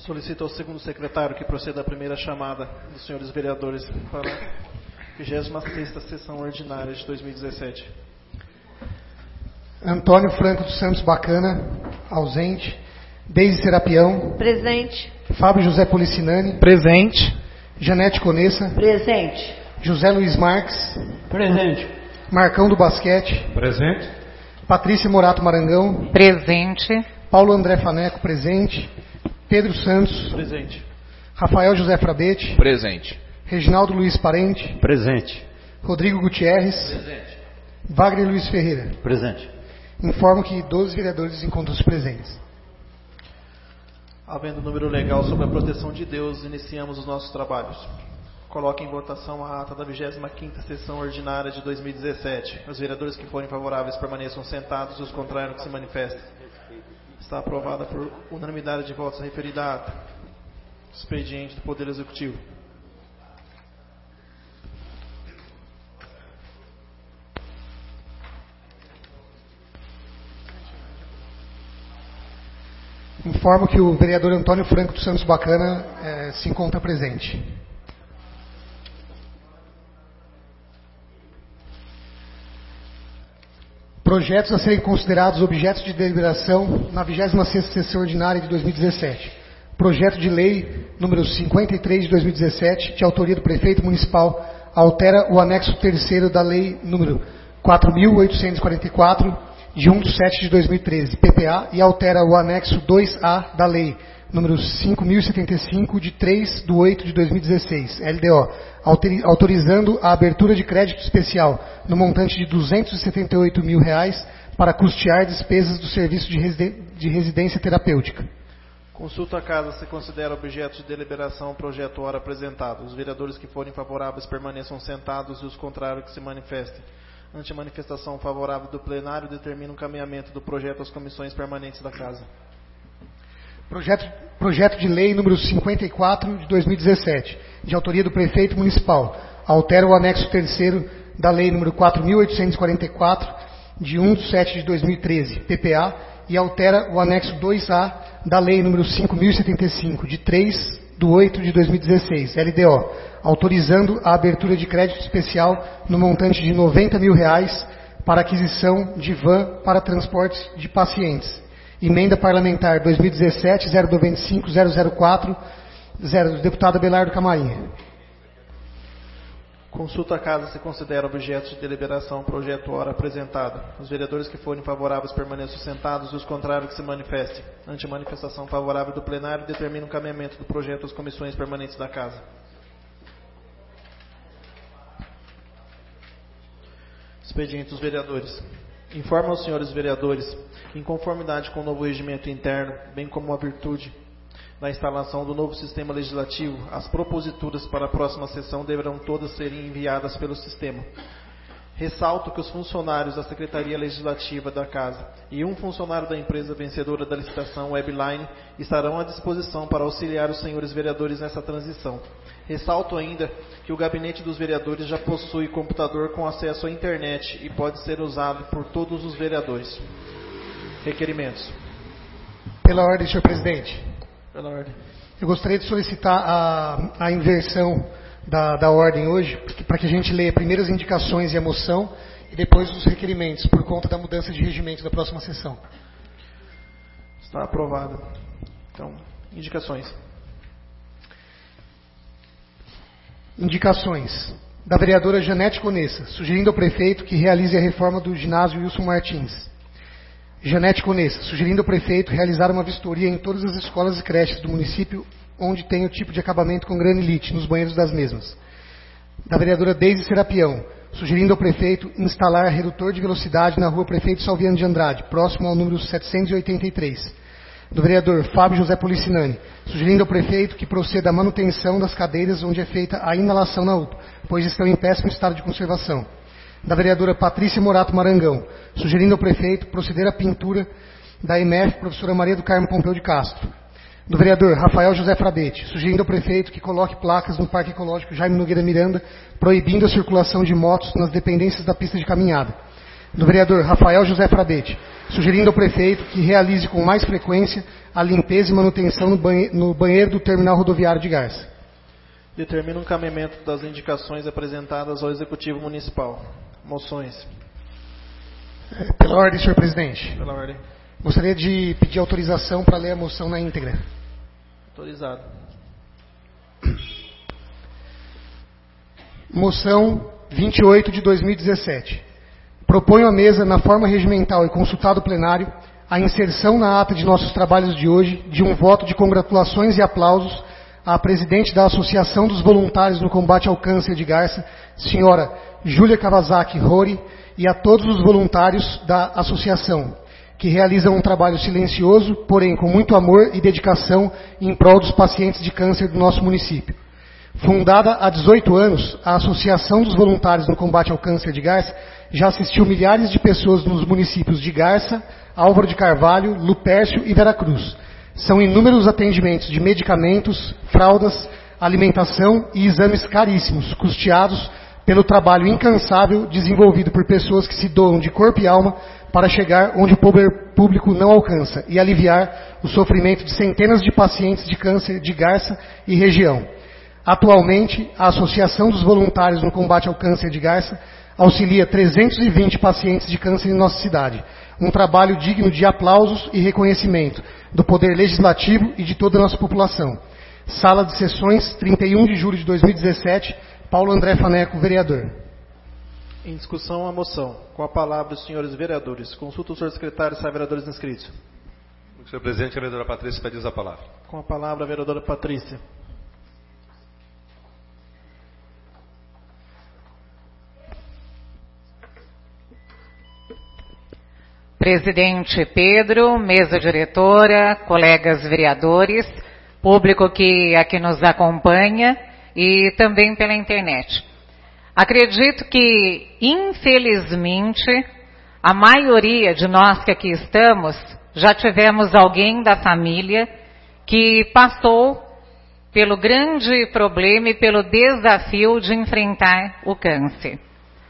Solicito ao segundo secretário que proceda à primeira chamada dos senhores vereadores para a 26ª sessão ordinária de 2017. Antônio Franco dos Santos Bacana, ausente. Deise Serapião. Presente. Fábio José Policinani. Presente. Janete Conessa. Presente. José Luiz Marques. Presente. Marcão do Basquete. Presente. Patrícia Morato Marangão. Presente. Paulo André Faneco, presente. Pedro Santos. Presente. Rafael José Frabete. Presente. Reginaldo Luiz Parente. Presente. Rodrigo Gutierrez. Presente. Wagner Luiz Ferreira. Presente. Informo que 12 vereadores encontram-se presentes. Havendo número legal sobre a proteção de Deus, iniciamos os nossos trabalhos. Coloque em votação a ata da 25ª sessão ordinária de 2017. Os vereadores que forem favoráveis permaneçam sentados e os contrários que se manifestem. Está aprovada por unanimidade de votos a referida ata. Expediente do Poder Executivo. Informo que o vereador Antônio Franco dos Santos Bacana se encontra presente. Projetos a serem considerados objetos de deliberação na 26ª sessão ordinária de 2017. Projeto de lei número 53 de 2017, de autoria do prefeito municipal, altera o anexo 3º da lei número 4.844, de 1 de 7 de 2013, PPA, e altera o anexo 2A da lei número 5.075, de 3 de 8 de 2016, LDO, autorizando a abertura de crédito especial no montante de R$278 mil para custear despesas do serviço de residência terapêutica. Consulta a casa se considera objeto de deliberação o projeto ora apresentado. Os vereadores que forem favoráveis permaneçam sentados e os contrários que se manifestem. Ante a manifestação favorável do plenário, determina o encaminhamento do projeto às comissões permanentes da casa. Projeto de lei número 54 de 2017, de autoria do prefeito municipal, altera o anexo 3º da lei número 4.844, de 1 de 7 de 2013, PPA, e altera o anexo 2A da lei número 5.075, de 3 de 8 de 2016, LDO, autorizando a abertura de crédito especial no montante de R$90 mil para aquisição de van para transportes de pacientes. Emenda Parlamentar 2017-095-004, do deputado Abelardo Camarinha. Consulta a casa se considera objeto de deliberação o projeto ora apresentado. Os vereadores que forem favoráveis permaneçam sentados e os contrários que se manifestem. Ante a manifestação favorável do plenário, determina o encaminhamento do projeto às comissões permanentes da casa. Expediente dos vereadores. Informa aos senhores vereadores que, em conformidade com o novo regimento interno, bem como a virtude da instalação do novo sistema legislativo, as proposituras para a próxima sessão deverão todas ser enviadas pelo sistema. Ressalto que os funcionários da Secretaria Legislativa da Casa e um funcionário da empresa vencedora da licitação Webline estarão à disposição para auxiliar os senhores vereadores nessa transição. Ressalto ainda que o gabinete dos vereadores já possui computador com acesso à internet e pode ser usado por todos os vereadores. Requerimentos. Pela ordem, senhor presidente. Pela ordem. Eu gostaria de solicitar a inversão da ordem hoje, para que a gente leia primeiro as indicações e a moção e depois os requerimentos, por conta da mudança de regimento da próxima sessão. Está aprovado. Então, indicações. Indicações. Da vereadora Janete Conessa, sugerindo ao prefeito que realize a reforma do ginásio Wilson Martins. Janete Conessa, sugerindo ao prefeito realizar uma vistoria em todas as escolas e creches do município onde tem o tipo de acabamento com granilite nos banheiros das mesmas. Da vereadora Deise Serapião, sugerindo ao prefeito instalar redutor de velocidade na rua Prefeito Salviano de Andrade, próximo ao número 783. Do vereador Fábio José Policinani, sugerindo ao prefeito que proceda à manutenção das cadeiras onde é feita a inalação na UPA, pois estão em péssimo estado de conservação. Da vereadora Patrícia Morato Marangão, sugerindo ao prefeito proceder à pintura da EMF professora Maria do Carmo Pompeu de Castro. Do vereador Rafael José Frabete, sugerindo ao prefeito que coloque placas no Parque Ecológico Jaime Nogueira Miranda, proibindo a circulação de motos nas dependências da pista de caminhada. Do vereador Rafael José Frabete, sugerindo ao prefeito que realize com mais frequência a limpeza e manutenção no banheiro do terminal rodoviário de Garça. Determina o encaminhamento das indicações apresentadas ao Executivo Municipal. Moções. Pela ordem, senhor presidente. Pela ordem. Gostaria de pedir autorização para ler a moção na íntegra. Autorizado. Moção 28 de 2017. Proponho à mesa, na forma regimental e consultado plenário, a inserção na ata de nossos trabalhos de hoje de um voto de congratulações e aplausos à presidente da Associação dos Voluntários no Combate ao Câncer de Garça, senhora Júlia Kawasaki Rory, e a todos os voluntários da associação, que realizam um trabalho silencioso, porém com muito amor e dedicação em prol dos pacientes de câncer do nosso município. Fundada há 18 anos, a Associação dos Voluntários no Combate ao Câncer de Garça já assistiu milhares de pessoas nos municípios de Garça, Álvaro de Carvalho, Lupércio e Veracruz. São inúmeros atendimentos de medicamentos, fraldas, alimentação e exames caríssimos, custeados pelo trabalho incansável desenvolvido por pessoas que se doam de corpo e alma para chegar onde o poder público não alcança e aliviar o sofrimento de centenas de pacientes de câncer de Garça e região. Atualmente, a Associação dos Voluntários no Combate ao Câncer de Garça auxilia 320 pacientes de câncer em nossa cidade. Um trabalho digno de aplausos e reconhecimento do Poder Legislativo e de toda a nossa população. Sala de Sessões, 31 de julho de 2017, Paulo André Faneco, vereador. Em discussão a moção. Com a palavra os senhores vereadores. Consulta o senhor secretário se há vereadores inscritos. Senhor presidente, a vereadora Patrícia pede a palavra. Com a palavra a vereadora Patrícia. Presidente Pedro, mesa diretora, colegas vereadores, público que aqui nos acompanha e também pela internet. Acredito que, infelizmente, a maioria de nós que aqui estamos já tivemos alguém da família que passou pelo grande problema e pelo desafio de enfrentar o câncer.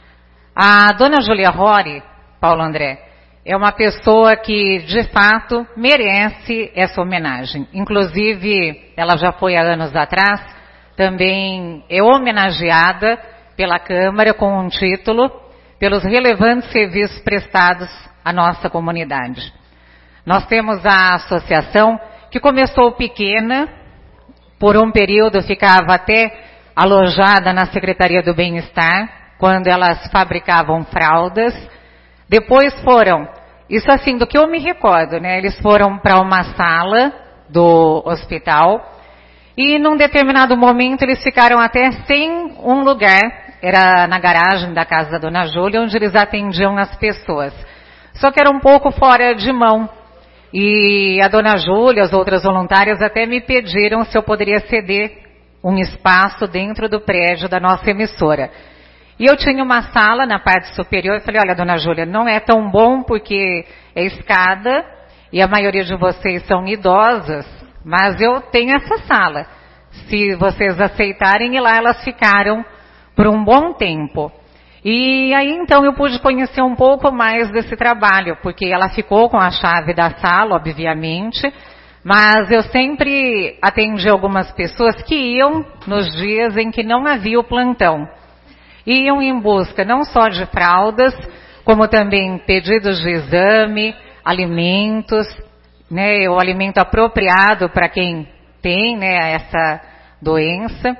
A dona Júlia Rory, Paulo André, é uma pessoa que, de fato, merece essa homenagem. Inclusive, ela já foi há anos atrás, também é homenageada pela Câmara com um título, pelos relevantes serviços prestados à nossa comunidade. Nós temos a associação que começou pequena, por um período ficava até alojada na Secretaria do Bem-Estar, quando elas fabricavam fraldas. Depois foram, isso assim, do que eu me recordo, né? Eles foram para uma sala do hospital e num determinado momento eles ficaram até sem um lugar, era na garagem da casa da dona Júlia, onde eles atendiam as pessoas. Só que era um pouco fora de mão. E a dona Júlia, as outras voluntárias até me pediram se eu poderia ceder um espaço dentro do prédio da nossa emissora. E eu tinha uma sala na parte superior e falei, olha, dona Júlia, não é tão bom porque é escada e a maioria de vocês são idosas, mas eu tenho essa sala. Se vocês aceitarem, e lá elas ficaram por um bom tempo. E aí então eu pude conhecer um pouco mais desse trabalho, porque ela ficou com a chave da sala, obviamente, mas eu sempre atendi algumas pessoas que iam nos dias em que não havia o plantão. Iam em busca não só de fraldas, como também pedidos de exame, alimentos, né, o alimento apropriado para quem tem, né, essa doença.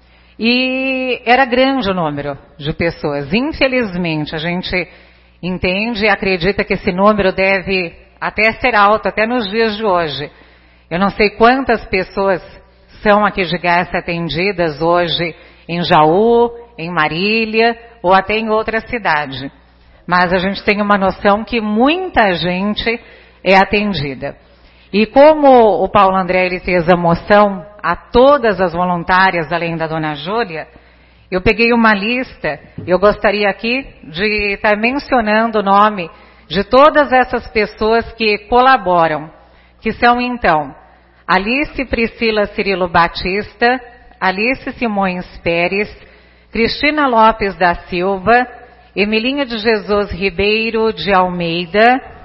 E era grande o número de pessoas. Infelizmente, a gente entende e acredita que esse número deve até ser alto, até nos dias de hoje. Eu não sei quantas pessoas são aqui de Garça atendidas hoje em Jaú, em Marília ou até em outra cidade. Mas a gente tem uma noção que muita gente é atendida. E como o Paulo André ele fez a moção a todas as voluntárias, além da dona Júlia, eu peguei uma lista, eu gostaria aqui de estar mencionando o nome de todas essas pessoas que colaboram, que são então Alice Priscila Cirilo Batista, Alice Simões Pérez, Cristina Lopes da Silva, Emilinha de Jesus Ribeiro de Almeida,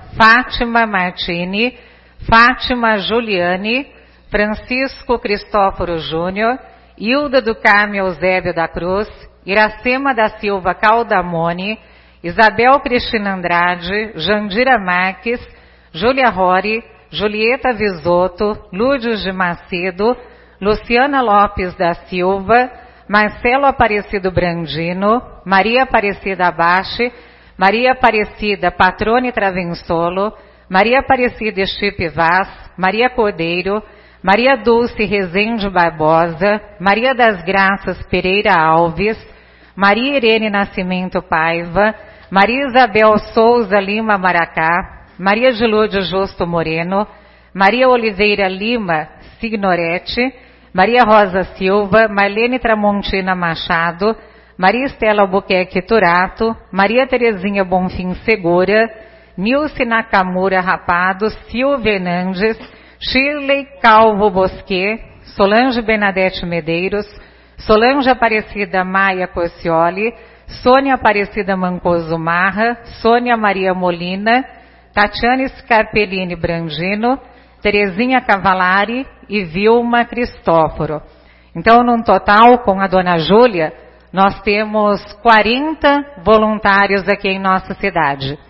Fátima Martini, Fátima Juliane, Francisco Cristóforo Júnior, Hilda do Carmo Eusébio da Cruz, Iracema da Silva Caldamone, Isabel Cristina Andrade, Jandira Marques, Júlia Rory, Julieta Visotto, Lúdios de Macedo, Luciana Lopes da Silva, Marcelo Aparecido Brandino, Maria Aparecida Abache, Maria Aparecida Patrone Travensolo, Maria Aparecida Estipe Vaz, Maria Cordeiro, Maria Dulce Rezende Barbosa, Maria das Graças Pereira Alves, Maria Irene Nascimento Paiva, Maria Isabel Souza Lima Maracá, Maria de Lourdes Justo Moreno, Maria Oliveira Lima Signoretti, Maria Rosa Silva, Marlene Tramontina Machado, Maria Estela Albuquerque Turato, Maria Terezinha Bonfim Segura, Nilce Nakamura Rapado, Silvia Hernandes, Shirley Calvo Bosquet, Solange Bernadette Medeiros, Solange Aparecida Maia Corcioli, Sônia Aparecida Mancoso Marra, Sônia Maria Molina, Tatiane Scarpellini Brandino, Terezinha Cavalari e Vilma Cristóforo. Então, num total, com a dona Júlia, nós temos 40 voluntários aqui em nossa cidade.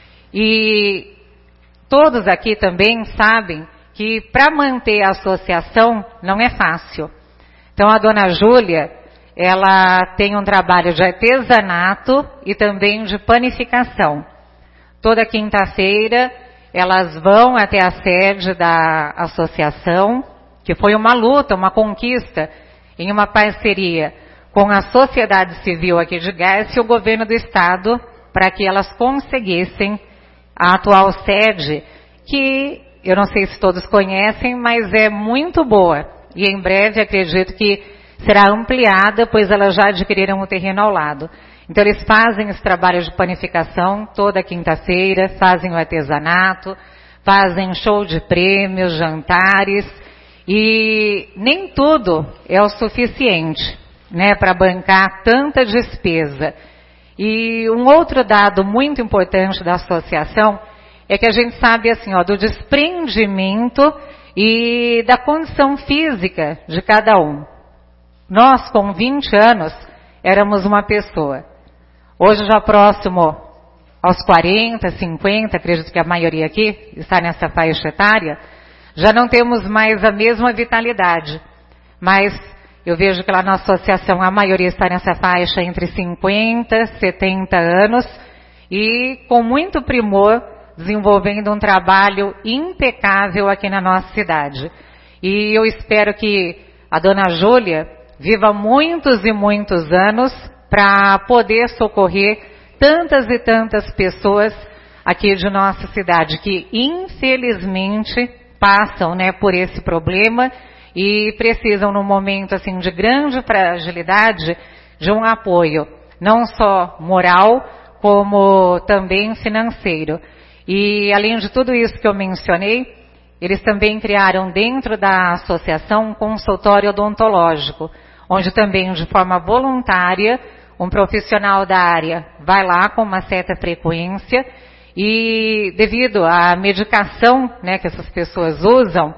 E todos aqui também sabem que para manter a associação não é fácil. Então, a dona Júlia, ela tem um trabalho de artesanato e também de panificação. Toda quinta-feira, elas vão até a sede da associação, que foi uma luta, uma conquista, em uma parceria com a sociedade civil aqui de Garça e o governo do estado, para que elas conseguissem a atual sede, que eu não sei se todos conhecem, mas é muito boa. E em breve acredito que será ampliada, pois elas já adquiriram o terreno ao lado. Então eles fazem esse trabalho de panificação toda quinta-feira, fazem o artesanato, fazem show de prêmios, jantares, e nem tudo é o suficiente, né, para bancar tanta despesa. E um outro dado muito importante da associação é que a gente sabe assim, ó, do desprendimento e da condição física de cada um. Nós, com 20 anos, éramos uma pessoa. Hoje, já próximo aos 40, 50, acredito que a maioria aqui está nessa faixa etária, já não temos mais a mesma vitalidade. Mas eu vejo que lá na associação a maioria está nessa faixa entre 50, 70 anos e com muito primor desenvolvendo um trabalho impecável aqui na nossa cidade. E eu espero que a dona Júlia viva muitos e muitos anos para poder socorrer tantas e tantas pessoas aqui de nossa cidade que infelizmente passam, né, por esse problema e precisam num momento assim de grande fragilidade de um apoio, não só moral, como também financeiro. E além de tudo isso que eu mencionei, eles também criaram dentro da associação um consultório odontológico, onde também de forma voluntária um profissional da área vai lá com uma certa frequência e devido à medicação, né, que essas pessoas usam,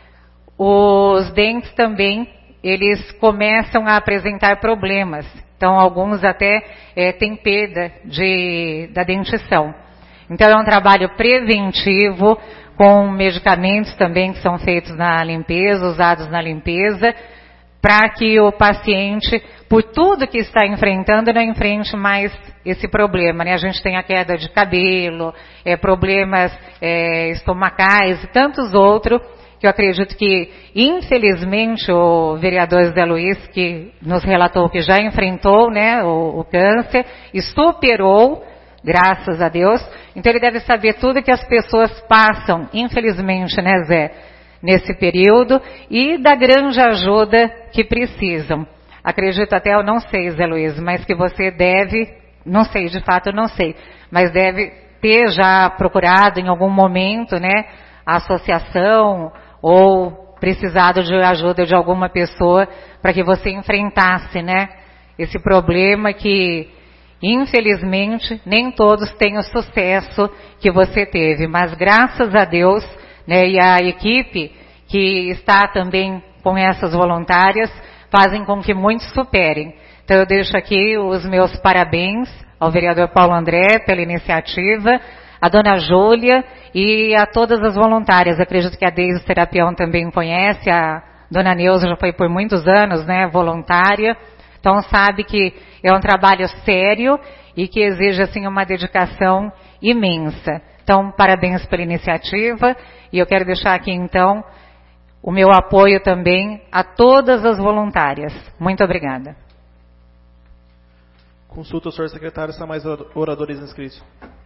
os dentes também, eles começam a apresentar problemas. Então, alguns até têm perda da dentição. Então, é um trabalho preventivo, com medicamentos também que são feitos na limpeza, usados na limpeza, para que o paciente, por tudo que está enfrentando, não enfrente mais esse problema, né? A gente tem a queda de cabelo, problemas estomacais e tantos outros, que eu acredito que, infelizmente, o vereador Zé Luiz, que nos relatou que já enfrentou, né, o câncer, superou, graças a Deus. Então ele deve saber tudo que as pessoas passam, infelizmente, né, Zé, nesse período, e da grande ajuda que precisam. Acredito até, eu não sei, Zé Luiz, mas que você deve, não sei, de fato eu não sei, mas deve ter já procurado em algum momento, né, a associação ou precisado de ajuda de alguma pessoa para que você enfrentasse, né, esse problema que Infelizmente, nem todos têm o sucesso que você teve, mas graças a Deus, né, e a equipe que está também com essas voluntárias, fazem com que muitos superem. Então eu deixo aqui os meus parabéns ao vereador Paulo André pela iniciativa, a dona Júlia e a todas as voluntárias. Acredito que a Deise Serapião também conhece, a dona Neuza já foi por muitos anos, né, voluntária. Então sabe que é um trabalho sério e que exige assim uma dedicação imensa. Então parabéns pela iniciativa e eu quero deixar aqui então o meu apoio também a todas as voluntárias. Muito obrigada. Consulta o senhor secretário se há mais oradores inscritos.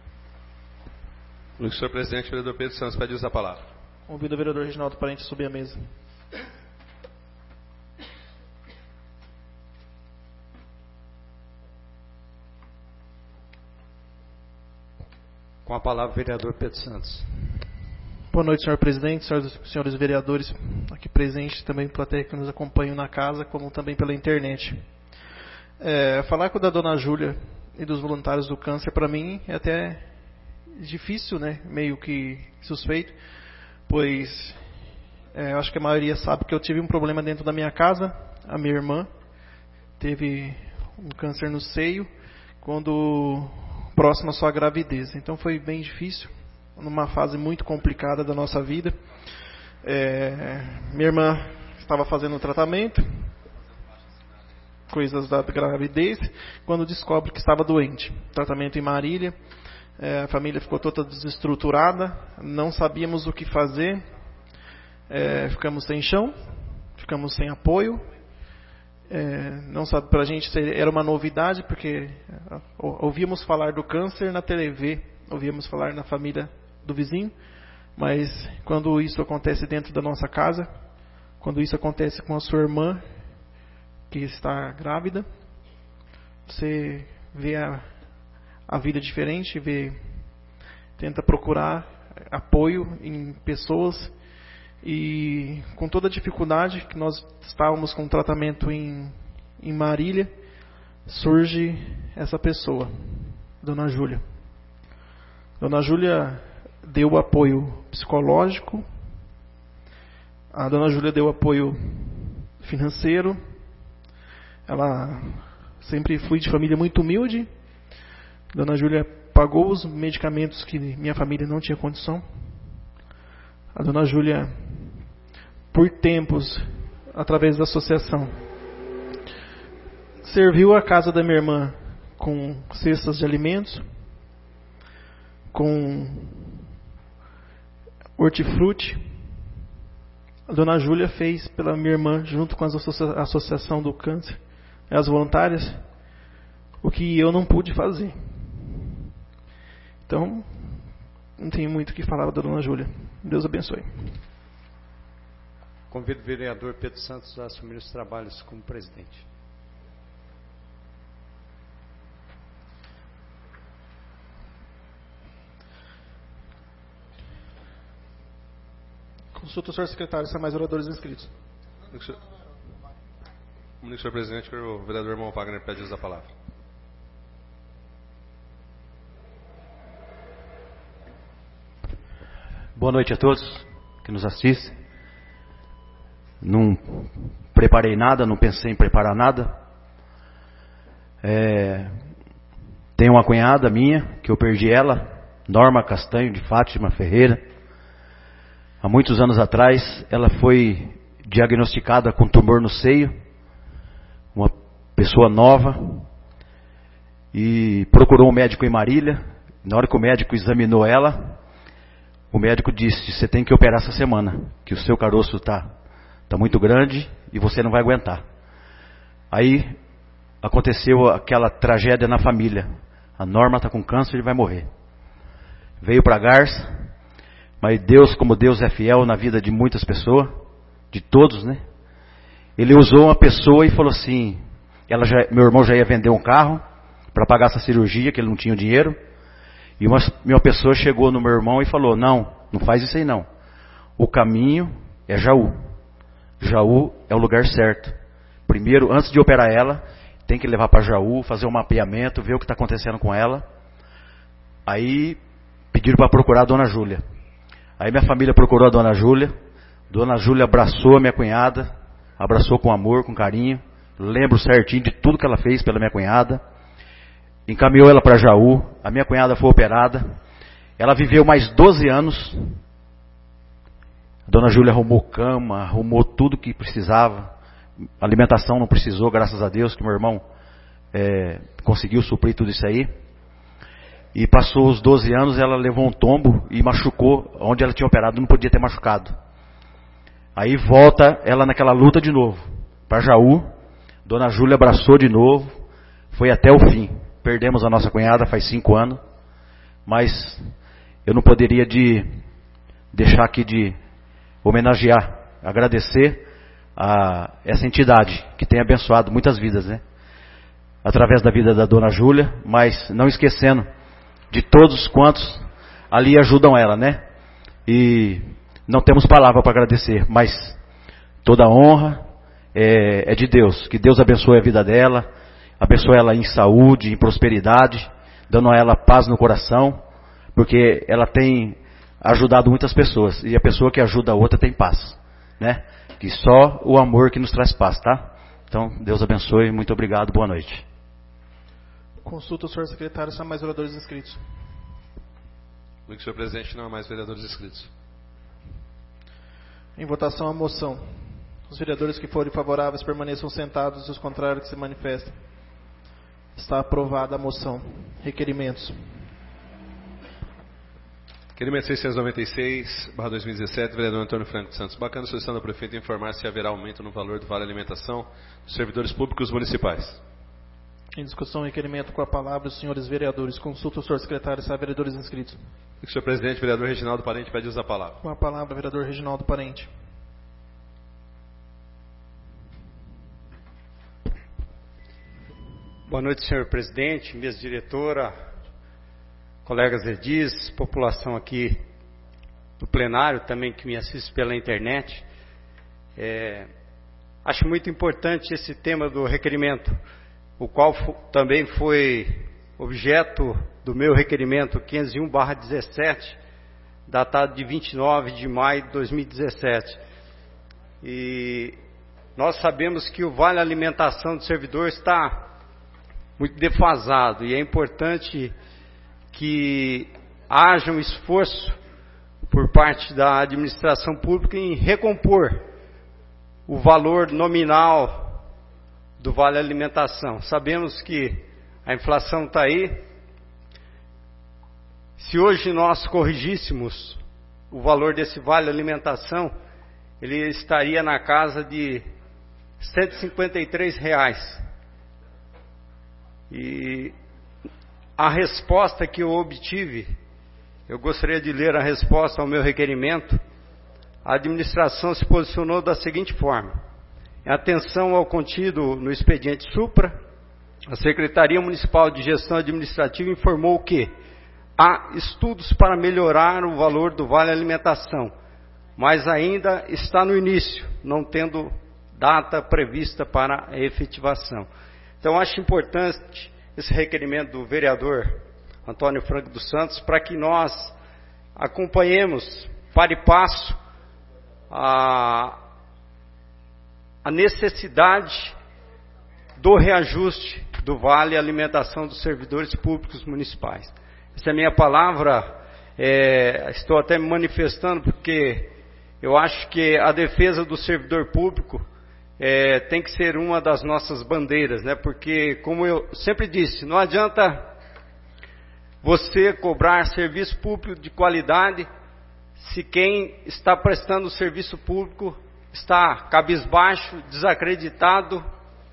Senhor presidente, o vereador Pedro Santos pede uso da palavra. Convido o vereador Reginaldo Parente a subir à mesa. Com a palavra, o vereador Pedro Santos. Boa noite, senhor presidente, senhores vereadores aqui presentes, também plateia que nos acompanham na casa, como também pela internet. Falar com a da dona Júlia e dos voluntários do câncer, para mim, é até difícil, né? Meio que suspeito, pois eu acho que a maioria sabe que eu tive um problema dentro da minha casa. A minha irmã teve um câncer no seio, quando próximo à sua gravidez. Então foi bem difícil, numa fase muito complicada da nossa vida. Minha irmã estava fazendo o tratamento, coisas da gravidez, quando descobre que estava doente. Tratamento em Marília, a família ficou toda desestruturada, não sabíamos o que fazer, ficamos sem chão, ficamos sem apoio. Não sabe, pra gente era uma novidade, porque ouvíamos falar do câncer na TV, ouvíamos falar na família do vizinho, mas quando isso acontece dentro da nossa casa, quando isso acontece com a sua irmã, que está grávida, você vê a vida diferente, tenta procurar apoio em pessoas. E com toda a dificuldade que nós estávamos com o tratamento em Marília, surge essa pessoa, Dona Júlia. Dona Júlia deu apoio psicológico, a Dona Júlia deu apoio financeiro. Ela sempre foi de família muito humilde. Dona Júlia pagou os medicamentos que minha família não tinha condição. A Dona Júlia, por tempos, através da associação, serviu a casa da minha irmã com cestas de alimentos, com hortifruti. A Dona Júlia fez pela minha irmã, junto com a associação do câncer, as voluntárias, o que eu não pude fazer. Então, não tenho muito o que falar da Dona Júlia. Deus abençoe. Convido o vereador Pedro Santos a assumir os trabalhos como presidente. Consulta o senhor secretário se há mais oradores inscritos. Senhor presidente, o vereador irmão Wagner pede uso da palavra. Boa noite a todos que nos assistem. Não preparei nada, não pensei em preparar nada. Tenho uma cunhada minha, que eu perdi ela, Norma Castanho, de Fátima Ferreira. Há muitos anos atrás, ela foi diagnosticada com tumor no seio, uma pessoa nova, e procurou um médico em Marília. Na hora que o médico examinou ela, o médico disse: você tem que operar essa semana, que o seu caroço está muito grande e você não vai aguentar. Aí aconteceu aquela tragédia na família. A Norma está com câncer e vai morrer. Veio para Garça, mas Deus, como Deus é fiel na vida de muitas pessoas, de todos, né? Ele usou uma pessoa e falou assim, meu irmão já ia vender um carro para pagar essa cirurgia, que ele não tinha dinheiro. E uma pessoa chegou no meu irmão e falou: não faz isso aí não. O caminho é Jaú. Jaú é o lugar certo. Primeiro, antes de operar ela, tem que levar para Jaú, fazer um mapeamento, ver o que está acontecendo com ela. Aí pediram para procurar a Dona Júlia. Aí minha família procurou a Dona Júlia. Dona Júlia abraçou a minha cunhada, abraçou com amor, com carinho. Lembro certinho de tudo que ela fez pela minha cunhada. Encaminhou ela para Jaú. A minha cunhada foi operada. Ela viveu mais 12 anos. A Dona Júlia arrumou cama, arrumou tudo que precisava. Alimentação não precisou, graças a Deus, que meu irmão conseguiu suprir tudo isso aí. E passou os 12 anos, ela levou um tombo e machucou. Onde ela tinha operado, não podia ter machucado. Aí volta ela naquela luta de novo, para Jaú. Dona Júlia abraçou de novo, foi até o fim. Perdemos a nossa cunhada faz 5 anos, mas eu não poderia deixar aqui de homenagear, agradecer a essa entidade que tem abençoado muitas vidas, né? Através da vida da Dona Júlia, mas não esquecendo de todos quantos ali ajudam ela, né? E não temos palavra para agradecer, mas toda a honra é de Deus. Que Deus abençoe a vida dela, abençoe ela em saúde, em prosperidade, dando a ela paz no coração, porque ela tem ajudado muitas pessoas, e a pessoa que ajuda a outra tem paz, né? Que só o amor que nos traz paz, tá? Então, Deus abençoe, muito obrigado, boa noite. Consulta o senhor secretário se há mais vereadores inscritos. Senhor presidente, não há mais vereadores inscritos. Em votação a moção. Os vereadores que forem favoráveis permaneçam sentados e os contrários que se manifestem. Está aprovada a moção. Requerimentos. Requerimento 696/2017, vereador Antônio Franco de Santos Bacana, solicitando ao prefeito informar se haverá aumento no valor do vale alimentação dos servidores públicos municipais. Em discussão, requerimento com a palavra os senhores vereadores. Consulta o senhor secretário se há vereadores inscritos. Senhor presidente, vereador Reginaldo Parente pede uso da palavra. Com a palavra, vereador Reginaldo Parente. Boa noite, senhor presidente, mesa diretora, colegas edis, população aqui do plenário, também que me assiste pela internet. Acho muito importante esse tema do requerimento, o qual também foi objeto do meu requerimento 501/17, datado de 29 de maio de 2017. E nós sabemos que o vale alimentação do servidor está muito defasado, e é importante que haja um esforço por parte da administração pública em recompor o valor nominal do vale alimentação. Sabemos que a inflação está aí. Se hoje nós corrigíssemos o valor desse vale alimentação, ele estaria na casa de R$153. E a resposta que eu obtive, eu gostaria de ler a resposta ao meu requerimento. A administração se posicionou da seguinte forma: em atenção ao contido no expediente Supra, a Secretaria Municipal de Gestão Administrativa informou que há estudos para melhorar o valor do vale alimentação, mas ainda está no início, não tendo data prevista para a efetivação. Então, acho importante esse requerimento do vereador Antônio Franco dos Santos, para que nós acompanhemos para e passo a necessidade do reajuste do vale alimentação dos servidores públicos municipais. Essa é a minha palavra. Estou até me manifestando porque eu acho que a defesa do servidor público tem que ser uma das nossas bandeiras, né? Porque, como eu sempre disse, não adianta você cobrar serviço público de qualidade se quem está prestando o serviço público está cabisbaixo, desacreditado,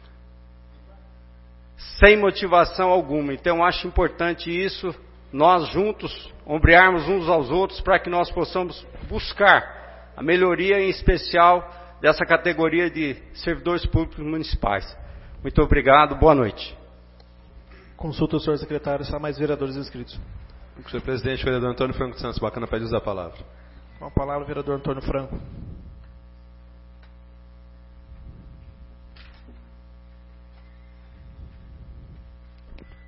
sem motivação alguma. Então, acho importante isso, nós juntos ombrearmos uns aos outros para que nós possamos buscar a melhoria, em especial dessa categoria de servidores públicos municipais. Muito obrigado, boa noite. Consulta o senhor secretário se há mais vereadores inscritos. Senhor presidente, vereador Antônio Franco de Santos Bacana pede uso da palavra. Com a palavra, vereador Antônio Franco.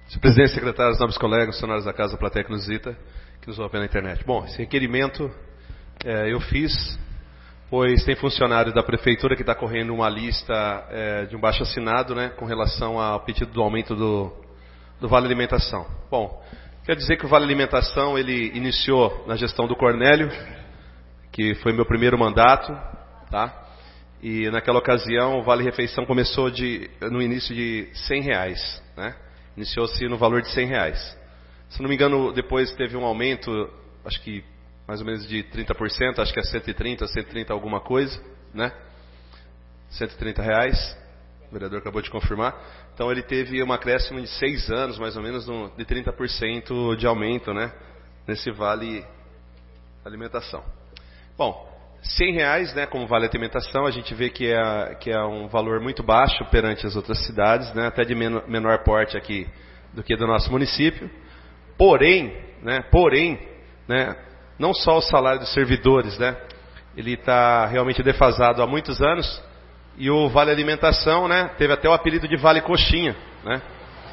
Senhor presidente, secretários, nobres colegas, funcionários da Casa, plateia que nos visita, que nos ouve na internet. Bom, esse requerimento eu fiz, pois tem funcionário da prefeitura que está correndo uma lista de um baixo assinado, né, com relação ao pedido do aumento do Vale Alimentação. Bom, quer dizer que o Vale Alimentação ele iniciou na gestão do Cornélio, que foi meu primeiro mandato, tá? E naquela ocasião o Vale Refeição começou no início de R$100, né? Iniciou-se no valor de R$100. Se não me engano, depois teve um aumento, acho que mais ou menos de 30%, acho que é 130 alguma coisa, né? R$130, o vereador acabou de confirmar. Então ele teve um acréscimo de 6 anos, mais ou menos, de 30% de aumento, né? Nesse Vale Alimentação. Bom, R$100, né, como Vale Alimentação, a gente vê que é um valor muito baixo perante as outras cidades, né, até de menor porte aqui do que do nosso município. Porém, né, não só o salário dos servidores, né, ele está realmente defasado há muitos anos, e o Vale Alimentação, né, teve até o apelido de Vale Coxinha, né,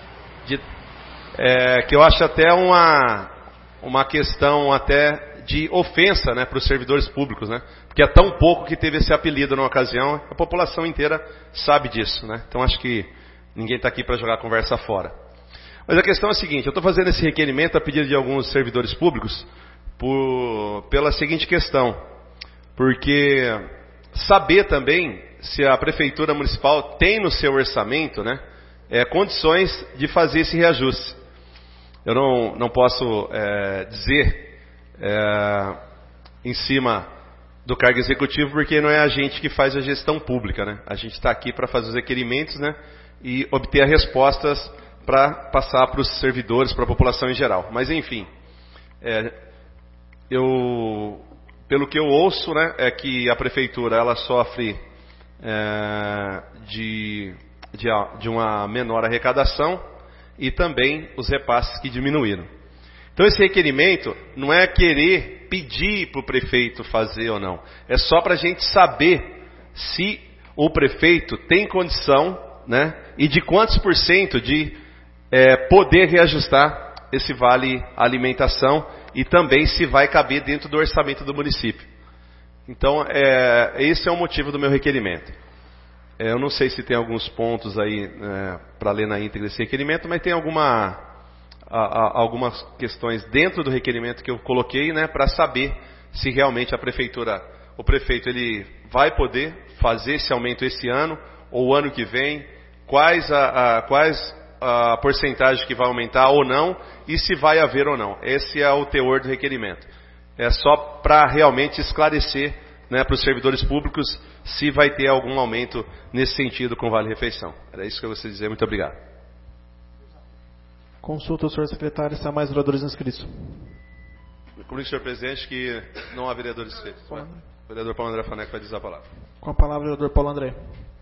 que eu acho até uma questão até de ofensa, né, para os servidores públicos, né? Porque é tão pouco que teve esse apelido na ocasião, a população inteira sabe disso, né? Então acho que ninguém está aqui para jogar a conversa fora. Mas a questão é a seguinte, eu estou fazendo esse requerimento a pedido de alguns servidores públicos pela seguinte questão, porque saber também se a prefeitura municipal tem no seu orçamento, né, condições de fazer esse reajuste. Eu não posso dizer em cima do cargo executivo, porque não é a gente que faz a gestão pública, né? A gente está aqui para fazer os requerimentos, né, e obter as respostas para passar para os servidores, para a população em geral. Mas enfim, pelo que eu ouço, né, é que a prefeitura ela sofre de uma menor arrecadação e também os repasses que diminuíram. Então esse requerimento não é querer pedir para o prefeito fazer ou não. É só para a gente saber se o prefeito tem condição, né, e de quantos por cento de poder reajustar esse Vale Alimentação e também se vai caber dentro do orçamento do município. Então esse é o motivo do meu requerimento. Eu não sei se tem alguns pontos aí para ler na íntegra esse requerimento, mas tem algumas questões dentro do requerimento que eu coloquei, né, para saber se realmente o prefeito ele vai poder fazer esse aumento esse ano ou o ano que vem, quais a porcentagem que vai aumentar ou não e se vai haver ou não. Esse é o teor do requerimento. É só para realmente esclarecer, né, para os servidores públicos se vai ter algum aumento nesse sentido com o Vale Refeição. Era isso que eu gostaria de dizer. Muito obrigado. Consulta o senhor secretário, se há mais vereadores inscritos. Comunico, senhor presidente, que não há vereadores inscritos. O vereador Paulo André Faneco vai dizer a palavra. Com a palavra, o vereador Paulo André.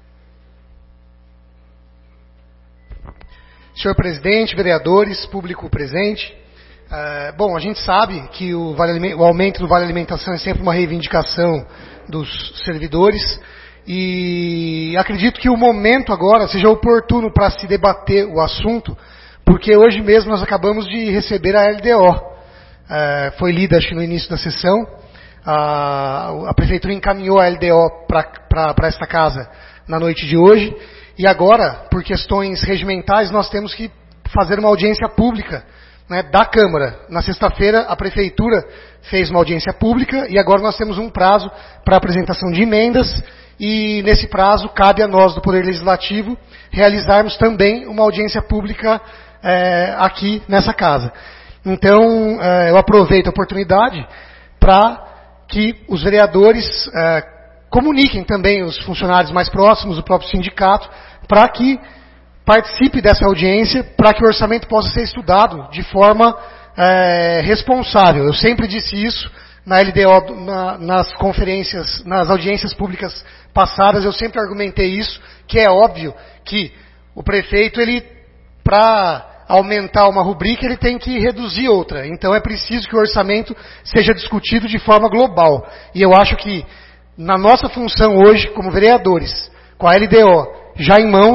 Senhor presidente, vereadores, público presente. Bom, a gente sabe que o aumento do Vale Alimentação é sempre uma reivindicação dos servidores e acredito que o momento agora seja oportuno para se debater o assunto, porque hoje mesmo nós acabamos de receber a LDO. Foi lida, acho que no início da sessão. A prefeitura encaminhou a LDO para esta casa na noite de hoje. E agora, por questões regimentais, nós temos que fazer uma audiência pública, né, da Câmara. Na sexta-feira, a prefeitura fez uma audiência pública e agora nós temos um prazo para apresentação de emendas. E nesse prazo, cabe a nós do Poder Legislativo realizarmos também uma audiência pública aqui nessa casa. Então, eu aproveito a oportunidade para que os vereadores comuniquem também os funcionários mais próximos, o próprio sindicato, para que participe dessa audiência, para que o orçamento possa ser estudado de forma responsável. Eu sempre disse isso na LDO, nas conferências, nas audiências públicas passadas, eu sempre argumentei isso, que é óbvio que o prefeito, para aumentar uma rubrica, ele tem que reduzir outra. Então é preciso que o orçamento seja discutido de forma global. E eu acho que, na nossa função hoje, como vereadores, com a LDO já em mãos,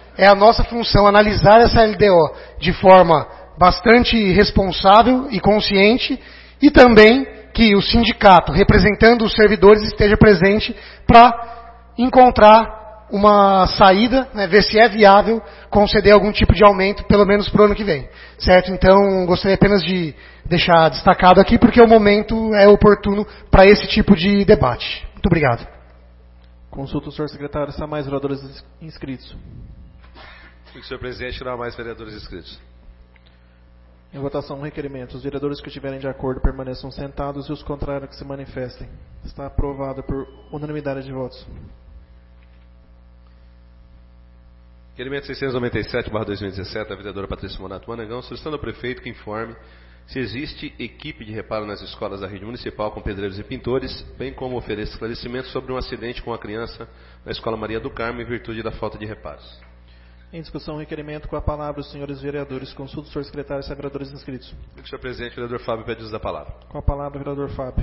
é a nossa função analisar essa LDO de forma bastante responsável e consciente, e também que o sindicato, representando os servidores, esteja presente para encontrar uma saída, né, ver se é viável conceder algum tipo de aumento, pelo menos para o ano que vem. Certo? Então, gostaria apenas de deixar destacado aqui, porque o momento é oportuno para esse tipo de debate. Muito obrigado. Consulta o senhor secretário se há mais vereadores inscritos. Senhor presidente, não há mais vereadores inscritos. Em votação, um requerimento. Os vereadores que estiverem de acordo permaneçam sentados e os contrários que se manifestem. Está aprovado por unanimidade de votos. Requerimento 697/2017, da vereadora Patrícia Monato Manangão, solicitando ao prefeito que informe se existe equipe de reparo nas escolas da rede municipal com pedreiros e pintores, bem como oferecer esclarecimentos sobre um acidente com a criança na Escola Maria do Carmo em virtude da falta de reparos. Em discussão, requerimento. Com a palavra os senhores vereadores. Consulta o senhor secretário se há vereadores inscritos. Senhor presidente, o vereador Fábio pede uso da palavra. Com a palavra, o vereador Fábio.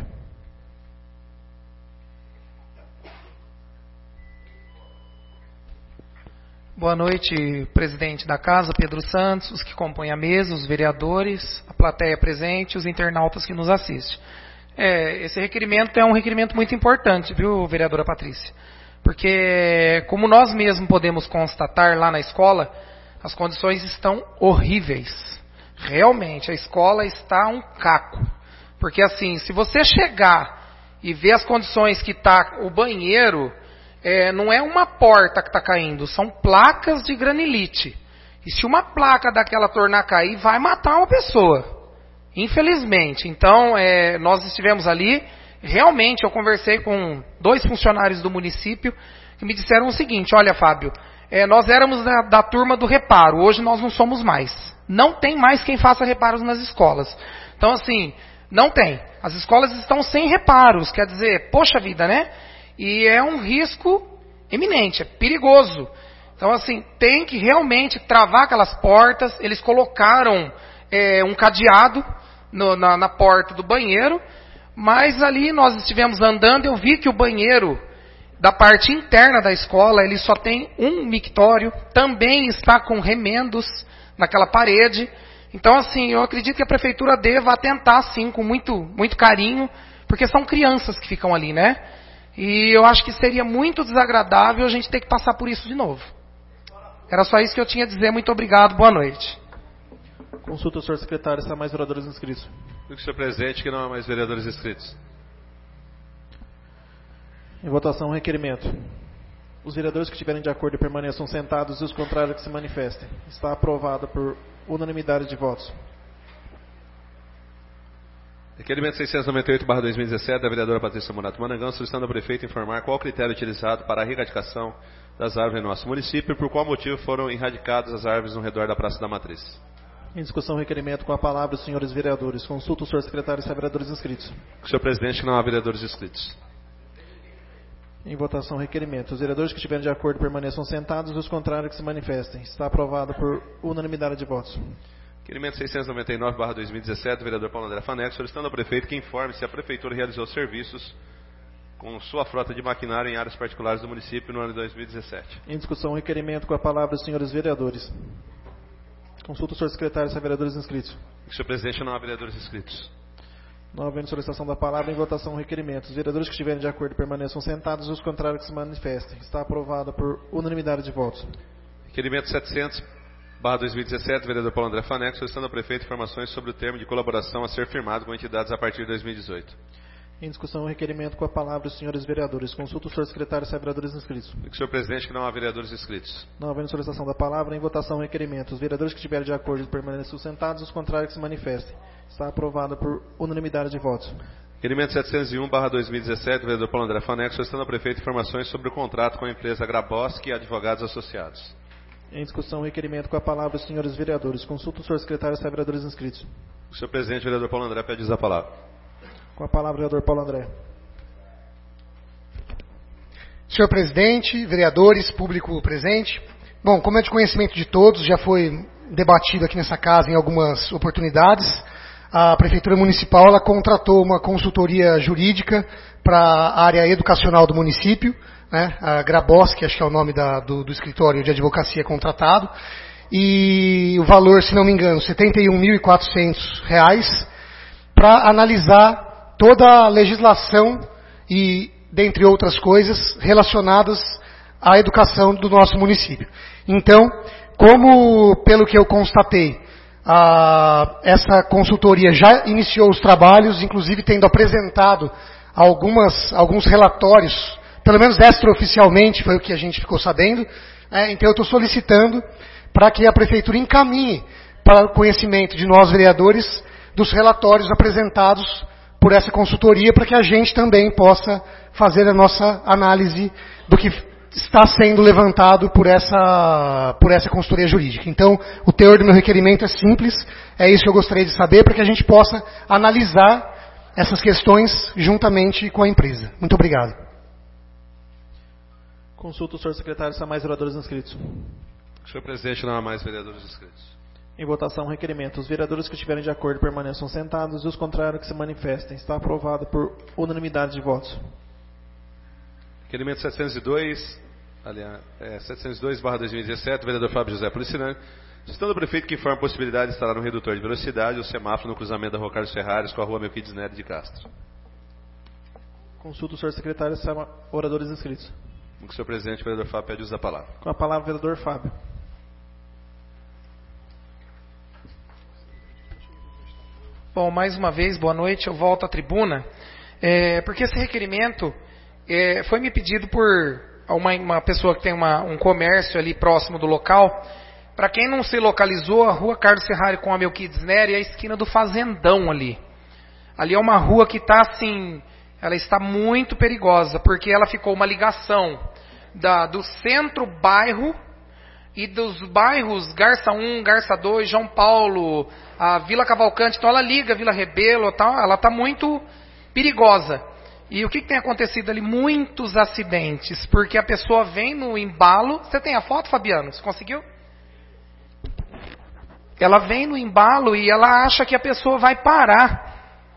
Boa noite, presidente da casa, Pedro Santos, os que compõem a mesa, os vereadores, a plateia presente, os internautas que nos assistem. Esse requerimento é um requerimento muito importante, viu, vereadora Patrícia? Porque, como nós mesmos podemos constatar lá na escola, as condições estão horríveis. Realmente, a escola está um caco. Porque, assim, se você chegar e ver as condições que está o banheiro, não é uma porta que está caindo, são placas de granilite. E se uma placa daquela tornar a cair, vai matar uma pessoa. Infelizmente. Então, nós estivemos ali. Realmente, eu conversei com 2 funcionários do município que me disseram o seguinte: olha, Fábio, nós éramos da turma do reparo, hoje nós não somos mais. Não tem mais quem faça reparos nas escolas. Então, assim, não tem. As escolas estão sem reparos, quer dizer, poxa vida, né? E é um risco iminente, é perigoso. Então, assim, tem que realmente travar aquelas portas. Eles colocaram um cadeado na porta do banheiro. Mas ali nós estivemos andando, eu vi que o banheiro da parte interna da escola, ele só tem um mictório, também está com remendos naquela parede. Então, assim, eu acredito que a prefeitura deva atentar, sim, com muito carinho, porque são crianças que ficam ali, né? E eu acho que seria muito desagradável a gente ter que passar por isso de novo. Era só isso que eu tinha a dizer. Muito obrigado, boa noite. Consulta o senhor secretário se há mais vereadores inscritos. Senhor presidente, que não há mais vereadores inscritos. Em votação, um requerimento. Os vereadores que estiverem de acordo permaneçam sentados e os contrários que se manifestem. Está aprovado por unanimidade de votos. Requerimento 698/2017, da vereadora Patrícia Monato Manangão, solicitando ao prefeito informar qual o critério utilizado para a erradicação das árvores em nosso município e por qual motivo foram erradicadas as árvores no redor da Praça da Matriz. Em discussão, requerimento. Com a palavra os senhores vereadores. Consulta o senhor secretário se há vereadores inscritos. Senhor presidente, que não há vereadores inscritos. Em votação, requerimento. Os vereadores que estiverem de acordo permaneçam sentados e os contrários que se manifestem. Está aprovado por unanimidade de votos. Requerimento 699/2017, do vereador Paulo André Faneco, solicitando ao prefeito que informe se a prefeitura realizou serviços com sua frota de maquinário em áreas particulares do município no ano de 2017. Em discussão, requerimento. Com a palavra os senhores vereadores. Consulta o senhor secretário se há vereadores inscritos. Senhor presidente, não há vereadores inscritos. Não havendo solicitação da palavra, em votação, requerimento. Os vereadores que estiverem de acordo permaneçam sentados e os contrários que se manifestem. Está aprovado por unanimidade de votos. Requerimento 700/2017, vereador Paulo André Faneco, solicitando ao prefeito informações sobre o termo de colaboração a ser firmado com entidades a partir de 2018. Em discussão, requerimento. Com a palavra os senhores vereadores. Consulta o senhor secretário se há vereadores inscritos. Senhor presidente, que não há vereadores inscritos. Não havendo solicitação da palavra, em votação, requerimento. Os vereadores que estiverem de acordo permaneçam sentados, os contrários que se manifestem. Está aprovado por unanimidade de votos. Requerimento 701/2017, vereador Paulo André Faneco, solicitando ao prefeito informações sobre o contrato com a empresa Graboski e Advogados Associados. Em discussão, requerimento. Com a palavra os senhores vereadores. Consulta o senhor secretário se há vereadores inscritos. Senhor presidente, vereador Paulo André pede a palavra. Com a palavra, vereador Paulo André. Senhor presidente, vereadores, público presente. Bom, como é de conhecimento de todos, já foi debatido aqui nessa casa em algumas oportunidades. A Prefeitura Municipal ela contratou uma consultoria jurídica para a área educacional do município, né? A Grabowski, acho que é o nome do escritório de advocacia contratado, e o valor, se não me engano, R$ 71.400, para analisar toda a legislação e, dentre outras coisas, relacionadas à educação do nosso município. Então, como, pelo que eu constatei, essa consultoria já iniciou os trabalhos, inclusive tendo apresentado alguns relatórios, pelo menos extraoficialmente, foi o que a gente ficou sabendo. Então eu estou solicitando para que a Prefeitura encaminhe para o conhecimento de nós, vereadores, dos relatórios apresentados por essa consultoria, para que a gente também possa fazer a nossa análise do que está sendo levantado por essa consultoria jurídica. Então, o teor do meu requerimento é simples, é isso que eu gostaria de saber, para que a gente possa analisar essas questões juntamente com a empresa. Muito obrigado. Consulta o senhor secretário se há mais vereadores inscritos. Senhor presidente, não há mais vereadores inscritos. Em votação, o requerimento. Os vereadores que estiverem de acordo permaneçam sentados e os contrários que se manifestem. Está aprovado por unanimidade de votos. Requerimento 702/2017, vereador Fábio José Policinani, solicitando ao prefeito que informe a possibilidade de instalar um redutor de velocidade ou semáforo no cruzamento da Rua Carlos Ferrares com a Rua Melquides Nery de Castro. Consulta o senhor secretário se há oradores inscritos. O senhor presidente, o vereador Fábio pede uso da palavra. Com a palavra, o vereador Fábio. Bom, mais uma vez, boa noite, eu volto à tribuna, porque esse requerimento foi me pedido por uma pessoa que tem um comércio ali próximo do local. Para quem não se localizou, a Rua Carlos Ferrari com a Melquides Nery é a esquina do Fazendão ali. Ali é uma rua que está assim, ela está muito perigosa, porque ela ficou uma ligação do centro-bairro e dos bairros Garça 1, Garça 2, João Paulo, a Vila Cavalcante. Então ela liga a Vila Rebelo, ela está muito perigosa. E o que tem acontecido ali? Muitos acidentes, porque a pessoa vem no embalo. Você tem a foto, Fabiano? Você conseguiu? Ela vem no embalo e ela acha que a pessoa vai parar.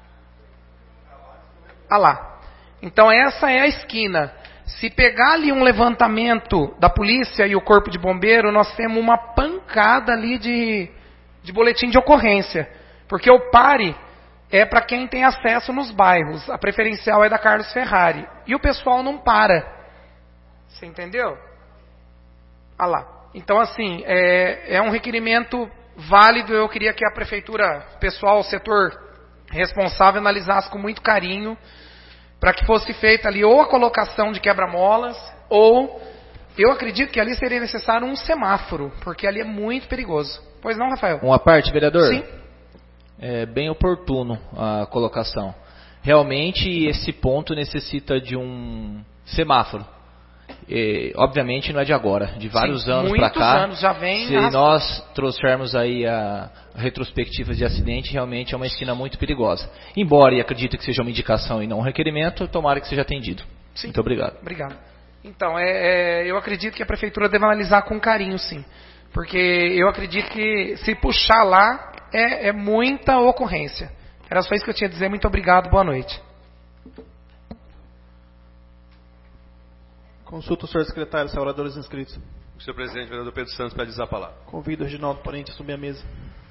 Ah lá. Então essa é a esquina. Se pegar ali um levantamento da polícia e o corpo de bombeiro, nós temos uma pancada ali de boletim de ocorrência. Porque o pare é para quem tem acesso nos bairros. A preferencial é da Carlos Ferrari. E o pessoal não para. Você entendeu? Ah lá. Então, assim, é um requerimento válido. Eu queria que a prefeitura, o pessoal, o setor responsável, analisasse com muito carinho, para que fosse feita ali ou a colocação de quebra-molas, ou eu acredito que ali seria necessário um semáforo, porque ali é muito perigoso. Pois não, Rafael? Uma parte, vereador? Sim. É bem oportuno a colocação. Realmente esse ponto necessita de um semáforo. Obviamente não é de agora, de vários anos para cá. Anos já vem. Se nós trouxermos aí a retrospectivas de acidente, realmente é uma esquina muito perigosa. Embora, e acredito que seja uma indicação e não um requerimento, tomara que seja atendido. Sim. Muito obrigado. Obrigado. Então, eu acredito que a prefeitura deve analisar com carinho, sim. Porque eu acredito que se puxar lá, é muita ocorrência. Era só isso que eu tinha a dizer. Muito obrigado, boa noite. Consulta o senhor secretário se há oradores inscritos. O senhor presidente, o vereador Pedro Santos pede usar a palavra. Convido o Reginaldo Parente a subir à mesa.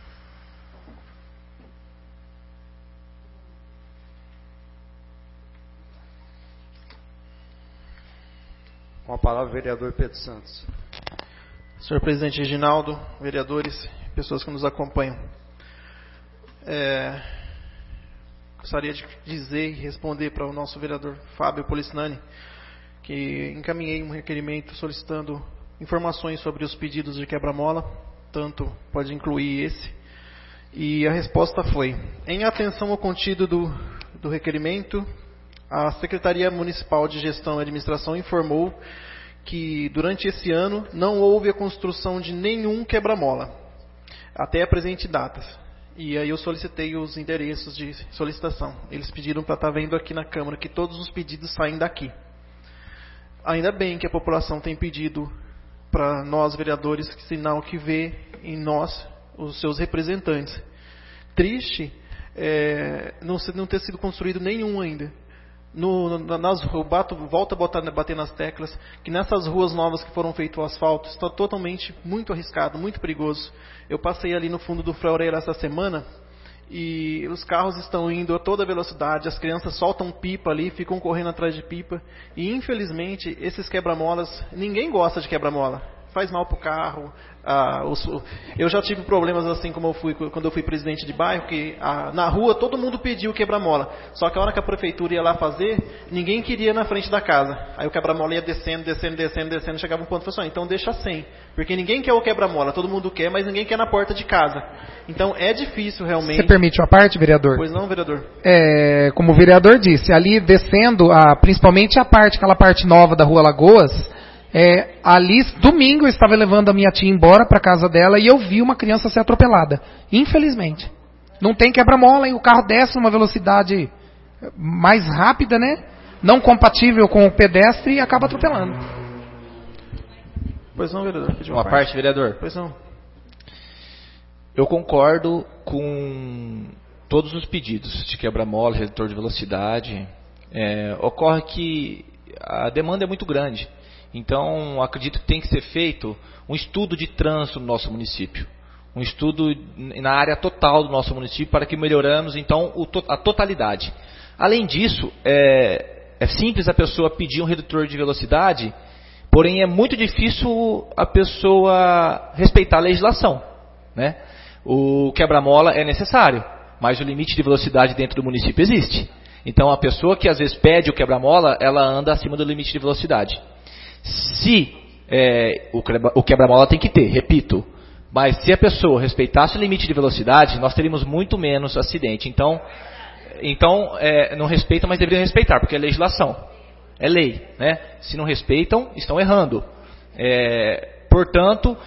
Com a palavra, o vereador Pedro Santos. Senhor presidente Reginaldo, vereadores, pessoas que nos acompanham. Gostaria de dizer e responder para o nosso vereador Fábio Policinani que encaminhei um requerimento solicitando informações sobre os pedidos de quebra-mola, tanto pode incluir esse, e a resposta foi: em atenção ao contido do requerimento, a Secretaria Municipal de Gestão e Administração informou que durante esse ano não houve a construção de nenhum quebra-mola, até a presente data. E aí eu solicitei os endereços de solicitação. Eles pediram para estar vendo aqui na Câmara que todos os pedidos saem daqui. Ainda bem que a população tem pedido para nós, vereadores, sinal que vê em nós os seus representantes. Triste não ter sido construído nenhum ainda. Volto a bater nas teclas, que nessas ruas novas que foram feitas o asfalto, está totalmente muito arriscado, muito perigoso. Eu passei ali no fundo do Frei Aureira essa semana, e os carros estão indo a toda velocidade, as crianças soltam pipa ali, ficam correndo atrás de pipa, e infelizmente esses quebra-molas, ninguém gosta de quebra-mola, faz mal pro carro. Eu já tive problemas assim como quando eu fui presidente de bairro, que na rua todo mundo pediu quebra-mola, só que a hora que a prefeitura ia lá fazer, ninguém queria na frente da casa. Aí o quebra-mola ia descendo, chegava um ponto e falou assim, então deixa sem, porque ninguém quer o quebra-mola, todo mundo quer, mas ninguém quer na porta de casa. Então é difícil realmente. Você permite uma parte, vereador? Pois não, vereador. Como o vereador disse, ali descendo, principalmente aquela parte nova da Rua Lagoas, ali, domingo, eu estava levando a minha tia embora para casa dela e eu vi uma criança ser atropelada. Infelizmente. Não tem quebra-mola e o carro desce numa velocidade mais rápida, né? Não compatível com o pedestre e acaba atropelando. Pois não, vereador. Uma parte, vereador. Pois não. Eu concordo com todos os pedidos de quebra-mola, redutor de velocidade. Ocorre que a demanda é muito grande. Então, acredito que tem que ser feito um estudo de trânsito no nosso município. Um estudo na área total do nosso município para que melhoramos, então, a totalidade. Além disso, é simples a pessoa pedir um redutor de velocidade, porém é muito difícil a pessoa respeitar a legislação, né? O quebra-mola é necessário, mas o limite de velocidade dentro do município existe. Então, a pessoa que às vezes pede o quebra-mola, ela anda acima do limite de velocidade. Se o quebra-mola tem que ter, repito, mas se a pessoa respeitasse o limite de velocidade, nós teríamos muito menos acidente. Então não respeitam, mas deveriam respeitar, porque é legislação, é lei, né? Se não respeitam, estão errando. Portanto,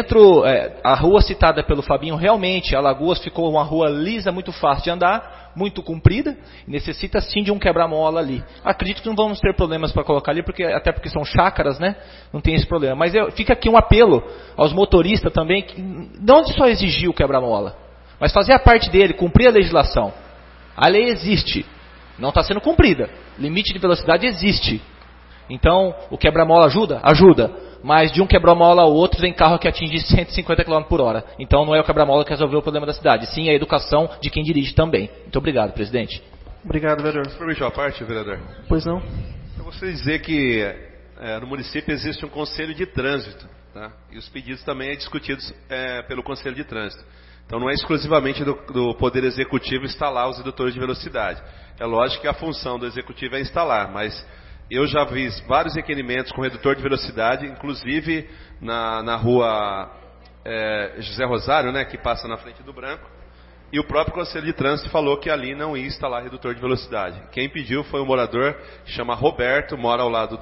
a rua citada pelo Fabinho, realmente, a Lagoas ficou uma rua lisa, muito fácil de andar, muito comprida, e necessita sim de um quebra-mola ali. Acredito que não vamos ter problemas para colocar ali, até porque são chácaras, né? Não tem esse problema. Mas fica aqui um apelo aos motoristas também, que não só exigir o quebra-mola, mas fazer a parte dele, cumprir a legislação. A lei existe, não está sendo cumprida. Limite de velocidade existe. Então, o quebra-mola ajuda? Ajuda. Mas de um quebra-mola ao outro vem carro que atinge 150 km por hora. Então não é o quebra-mola que resolveu o problema da cidade, sim a educação de quem dirige também. Muito obrigado, presidente. Obrigado, vereador. Você permite uma parte, vereador? Pois não. Eu gostaria de dizer que no município existe um conselho de trânsito, tá? E os pedidos também são discutidos pelo conselho de trânsito. Então não é exclusivamente do Poder Executivo instalar os redutores de velocidade. É lógico que a função do Executivo é instalar, mas eu já vi vários requerimentos com redutor de velocidade, inclusive na rua José Rosário, né, que passa na frente do Branco, e o próprio Conselho de Trânsito falou que ali não ia instalar redutor de velocidade. Quem pediu foi um morador que chama Roberto, mora ao lado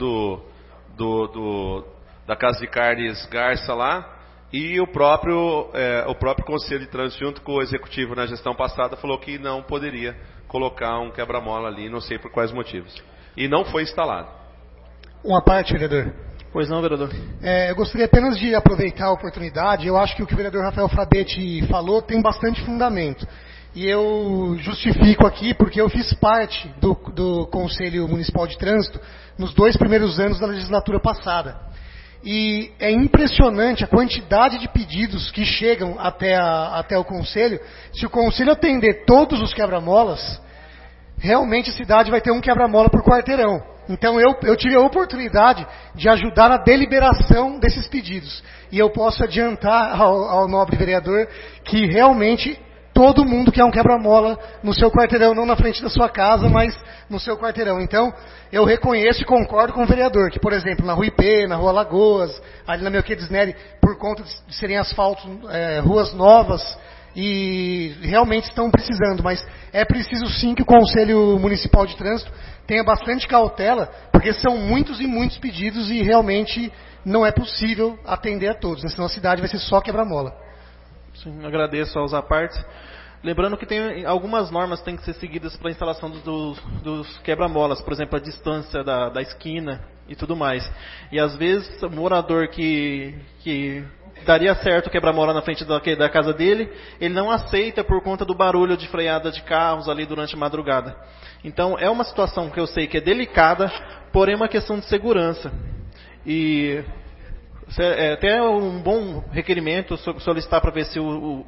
da Casa de Carnes Garça lá, e o próprio Conselho de Trânsito, junto com o Executivo na gestão passada, falou que não poderia colocar um quebra-mola ali, não sei por quais motivos. E não foi instalado. Uma parte, vereador. Pois não, vereador. Eu gostaria apenas de aproveitar a oportunidade. Eu acho que o que o vereador Rafael Frabetti falou tem bastante fundamento. E eu justifico aqui porque eu fiz parte do Conselho Municipal de Trânsito nos 2 primeiros anos da legislatura passada. E é impressionante a quantidade de pedidos que chegam até o Conselho. Se o Conselho atender todos os quebra-molas, realmente a cidade vai ter um quebra-mola por quarteirão. Então eu tive a oportunidade de ajudar na deliberação desses pedidos. E eu posso adiantar ao nobre vereador que realmente todo mundo quer um quebra-mola no seu quarteirão, não na frente da sua casa, mas no seu quarteirão. Então, eu reconheço e concordo com o vereador, que, por exemplo, na Rua IP, na Rua Lagoas, ali na Melquiades Neri, por conta de serem asfaltos, ruas novas, e realmente estão precisando, mas é preciso sim que o Conselho Municipal de Trânsito tenha bastante cautela, porque são muitos e muitos pedidos e realmente não é possível atender a todos, né? Senão a cidade vai ser só quebra-mola. Sim, agradeço aos apartes. Lembrando que tem algumas normas que têm que ser seguidas para a instalação dos quebra-molas, por exemplo, a distância da esquina e tudo mais. E às vezes o morador que daria certo o quebra-mola na frente da casa dele, ele não aceita por conta do barulho de freada de carros ali durante a madrugada. Então é uma situação que eu sei que é delicada, porém é uma questão de segurança. E até um bom requerimento solicitar para ver se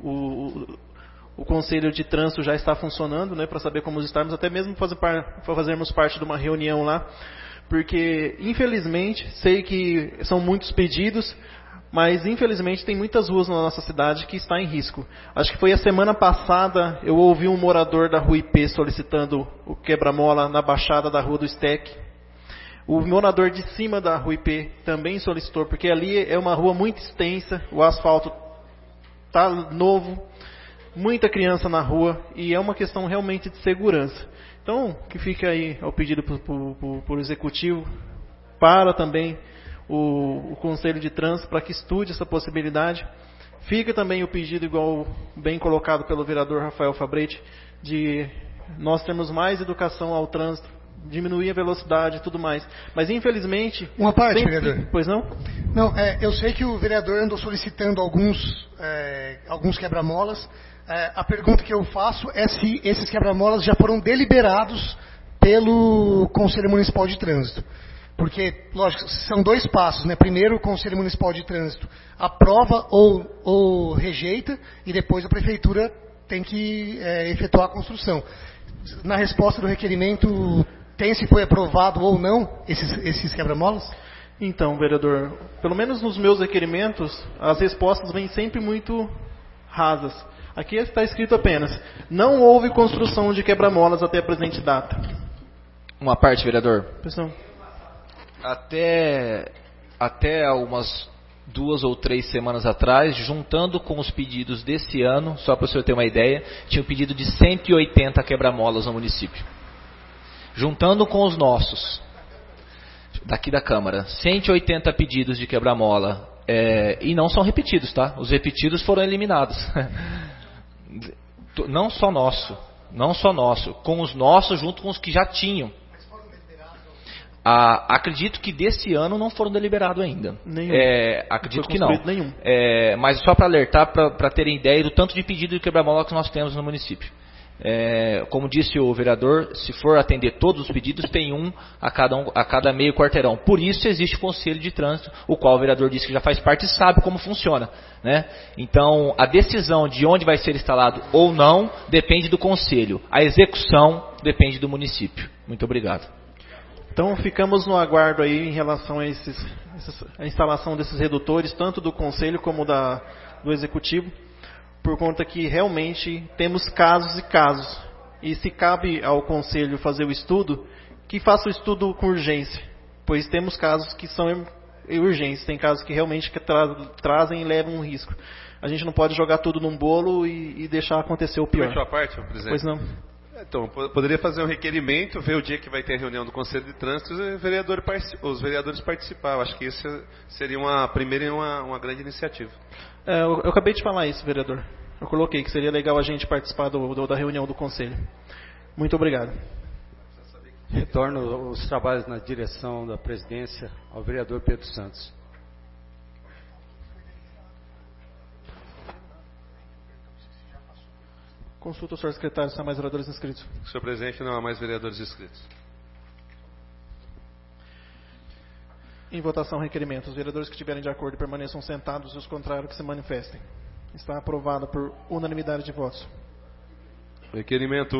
o Conselho de Trânsito já está funcionando, né, para saber como estarmos, até mesmo fazermos parte de uma reunião lá, porque infelizmente sei que são muitos pedidos, mas infelizmente tem muitas ruas na nossa cidade que está em risco. Acho que foi a semana passada, eu ouvi um morador da Rua IP solicitando o quebra-mola na baixada da Rua do Stec. O morador de cima da Rua IP também solicitou, porque ali é uma rua muito extensa, o asfalto está novo, muita criança na rua e é uma questão realmente de segurança. Então, que fique aí ao pedido por Executivo, para também o Conselho de Trânsito, para que estude essa possibilidade. Fica também o pedido, igual bem colocado pelo vereador Rafael Fabretti, de nós termos mais educação ao trânsito, diminuir a velocidade e tudo mais. Mas infelizmente... Uma parte, vereador. Pois não? Não, eu sei que o vereador andou solicitando alguns quebra-molas. A pergunta que eu faço é se esses quebra-molas já foram deliberados pelo Conselho Municipal de Trânsito. Porque, lógico, são dois passos, né? Primeiro o Conselho Municipal de Trânsito aprova ou rejeita, e depois a Prefeitura tem que efetuar a construção. Na resposta do requerimento, tem se foi aprovado ou não esses quebra-molas? Então, vereador, pelo menos nos meus requerimentos, as respostas vêm sempre muito rasas. Aqui está escrito apenas: não houve construção de quebra-molas até a presente data. Uma parte, vereador. Pessoal. Até umas 2 ou 3 semanas atrás, juntando com os pedidos desse ano, só para o senhor ter uma ideia, tinha um pedido de 180 quebra-molas no município. Juntando com os nossos, daqui da Câmara, 180 pedidos de quebra-mola, e não são repetidos, tá? Os repetidos foram eliminados. Não só nosso, com os nossos junto com os que já tinham. Acredito que desse ano não foram deliberados ainda. Nenhum. Acredito que não. Nenhum. Mas só para alertar, para terem ideia do tanto de pedido de quebra-mola que nós temos no município. Como disse o vereador, se for atender todos os pedidos, tem um a cada meio quarteirão. Por isso existe o Conselho de Trânsito, o qual o vereador disse que já faz parte e sabe como funciona, né? Então, a decisão de onde vai ser instalado ou não depende do Conselho. A execução depende do município. Muito obrigado. Então ficamos no aguardo aí em relação a a instalação desses redutores, tanto do Conselho como do Executivo, por conta que realmente temos casos e casos. E se cabe ao Conselho fazer o estudo, que faça o estudo com urgência, pois temos casos que são urgentes, tem casos que realmente trazem e levam um risco. A gente não pode jogar tudo num bolo e deixar acontecer o pior. Fechou a parte, presidente? Pois não. Então, poderia fazer um requerimento, ver o dia que vai ter a reunião do Conselho de Trânsito e os vereadores participar. Eu acho que isso seria uma primeira e uma grande iniciativa. Eu acabei de falar isso, vereador. Eu coloquei que seria legal a gente participar da reunião do Conselho. Muito obrigado. Retorno os trabalhos na direção da presidência ao vereador Pedro Santos. Consulta o senhor secretário se há mais vereadores inscritos. Senhor presidente, não há mais vereadores inscritos. Em votação, requerimento. Os vereadores que estiverem de acordo permaneçam sentados e os contrários que se manifestem. Está aprovado por unanimidade de votos. Requerimento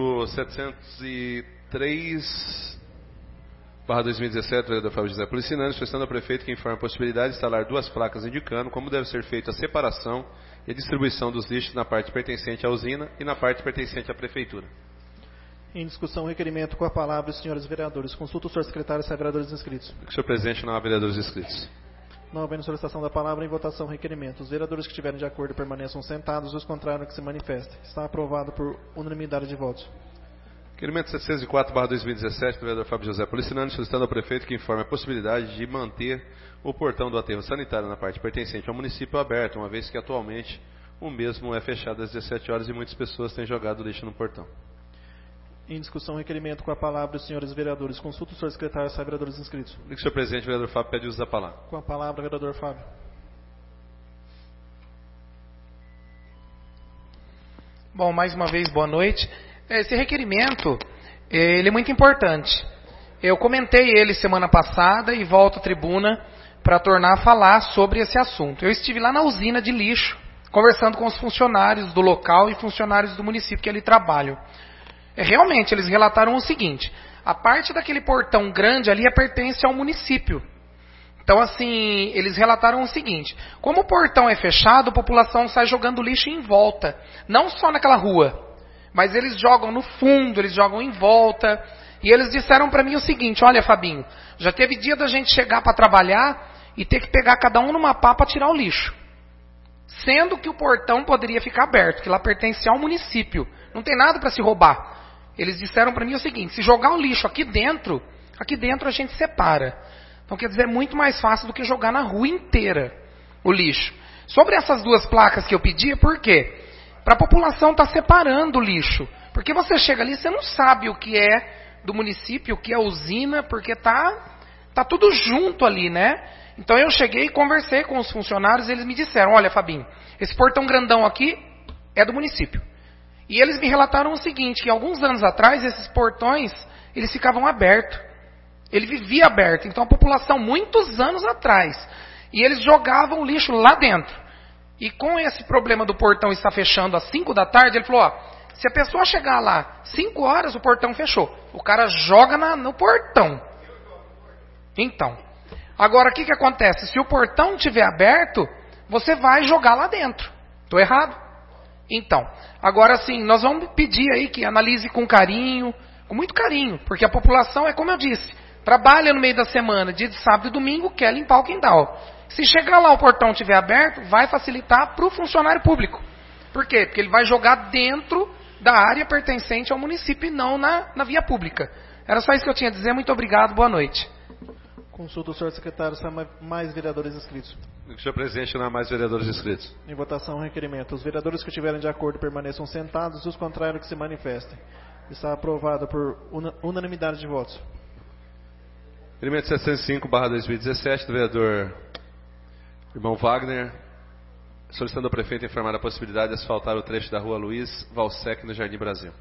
703/2017, vereador Fábio José Policinani, solicitando ao prefeito que informe a possibilidade de instalar 2 placas indicando como deve ser feita a separação e a distribuição dos lixos na parte pertencente à usina e na parte pertencente à prefeitura. Em discussão, requerimento com a palavra os senhores vereadores. Consulta o senhor secretário se há vereadores inscritos. Senhor presidente, não há vereadores inscritos. Não havendo solicitação da palavra, em votação, requerimento. Os vereadores que estiverem de acordo permaneçam sentados e os contrários que se manifestem. Está aprovado por unanimidade de votos. Requerimento 704/2017, do vereador Fábio José Policinani, solicitando ao prefeito que informe a possibilidade de manter o portão do aterro sanitário na parte pertencente ao município aberto, uma vez que atualmente o mesmo é fechado às 17 horas e muitas pessoas têm jogado lixo no portão. Em discussão, requerimento com a palavra os senhores vereadores. Consulta o senhor secretário se há vereadores inscritos. Senhor presidente, o vereador Fábio pede uso da palavra. Com a palavra, vereador Fábio. Bom, mais uma vez, boa noite. Esse requerimento, ele é muito importante. Eu comentei ele semana passada e volto à tribuna para tornar a falar sobre esse assunto. Eu estive lá na usina de lixo, conversando com os funcionários do local e funcionários do município que ali trabalham. Realmente, eles relataram o seguinte: a parte daquele portão grande ali pertence ao município. Então, assim, eles relataram o seguinte: como o portão é fechado, a população sai jogando lixo em volta. Não só naquela rua, mas eles jogam no fundo, eles jogam em volta. E eles disseram para mim o seguinte: olha, Fabinho, já teve dia da gente chegar para trabalhar e ter que pegar cada um numa pá para tirar o lixo. Sendo que o portão poderia ficar aberto, que lá pertence ao município. Não tem nada para se roubar. Eles disseram para mim o seguinte: se jogar o lixo aqui dentro a gente separa. Então, quer dizer, é muito mais fácil do que jogar na rua inteira o lixo. Sobre essas duas placas que eu pedi, por quê? Para a população estar separando o lixo. Porque você chega ali, você não sabe o que é do município, o que é usina, porque tá tudo junto ali, né? Então eu cheguei e conversei com os funcionários e eles me disseram: olha, Fabinho, esse portão grandão aqui é do município. E eles me relataram o seguinte, que alguns anos atrás esses portões, eles ficavam abertos. Ele vivia aberto. Então a população, muitos anos atrás, e eles jogavam o lixo lá dentro. E com esse problema do portão estar fechando às 5 da tarde, ele falou: ó, se a pessoa chegar lá 5 horas, o portão fechou. O cara joga no portão. Então, agora o que acontece? Se o portão estiver aberto, você vai jogar lá dentro. Estou errado? Então, agora sim, nós vamos pedir aí que analise com carinho, com muito carinho, porque a população é como eu disse, trabalha no meio da semana, dia de sábado e domingo, quer limpar o quintal. Se chegar lá o portão estiver aberto, vai facilitar para o funcionário público. Por quê? Porque ele vai jogar dentro da área pertencente ao município e não na via pública. Era só isso que eu tinha a dizer. Muito obrigado, boa noite. Consulta o senhor secretário se há mais vereadores inscritos. Senhor presidente, não há mais vereadores inscritos. Em votação, o requerimento. Os vereadores que estiverem de acordo permaneçam sentados e os contrários que se manifestem. Está aprovado por unanimidade de votos. Requerimento 705/2017 do vereador irmão Wagner, solicitando ao prefeito informar a possibilidade de asfaltar o trecho da rua Luiz Valsec no Jardim Brasil.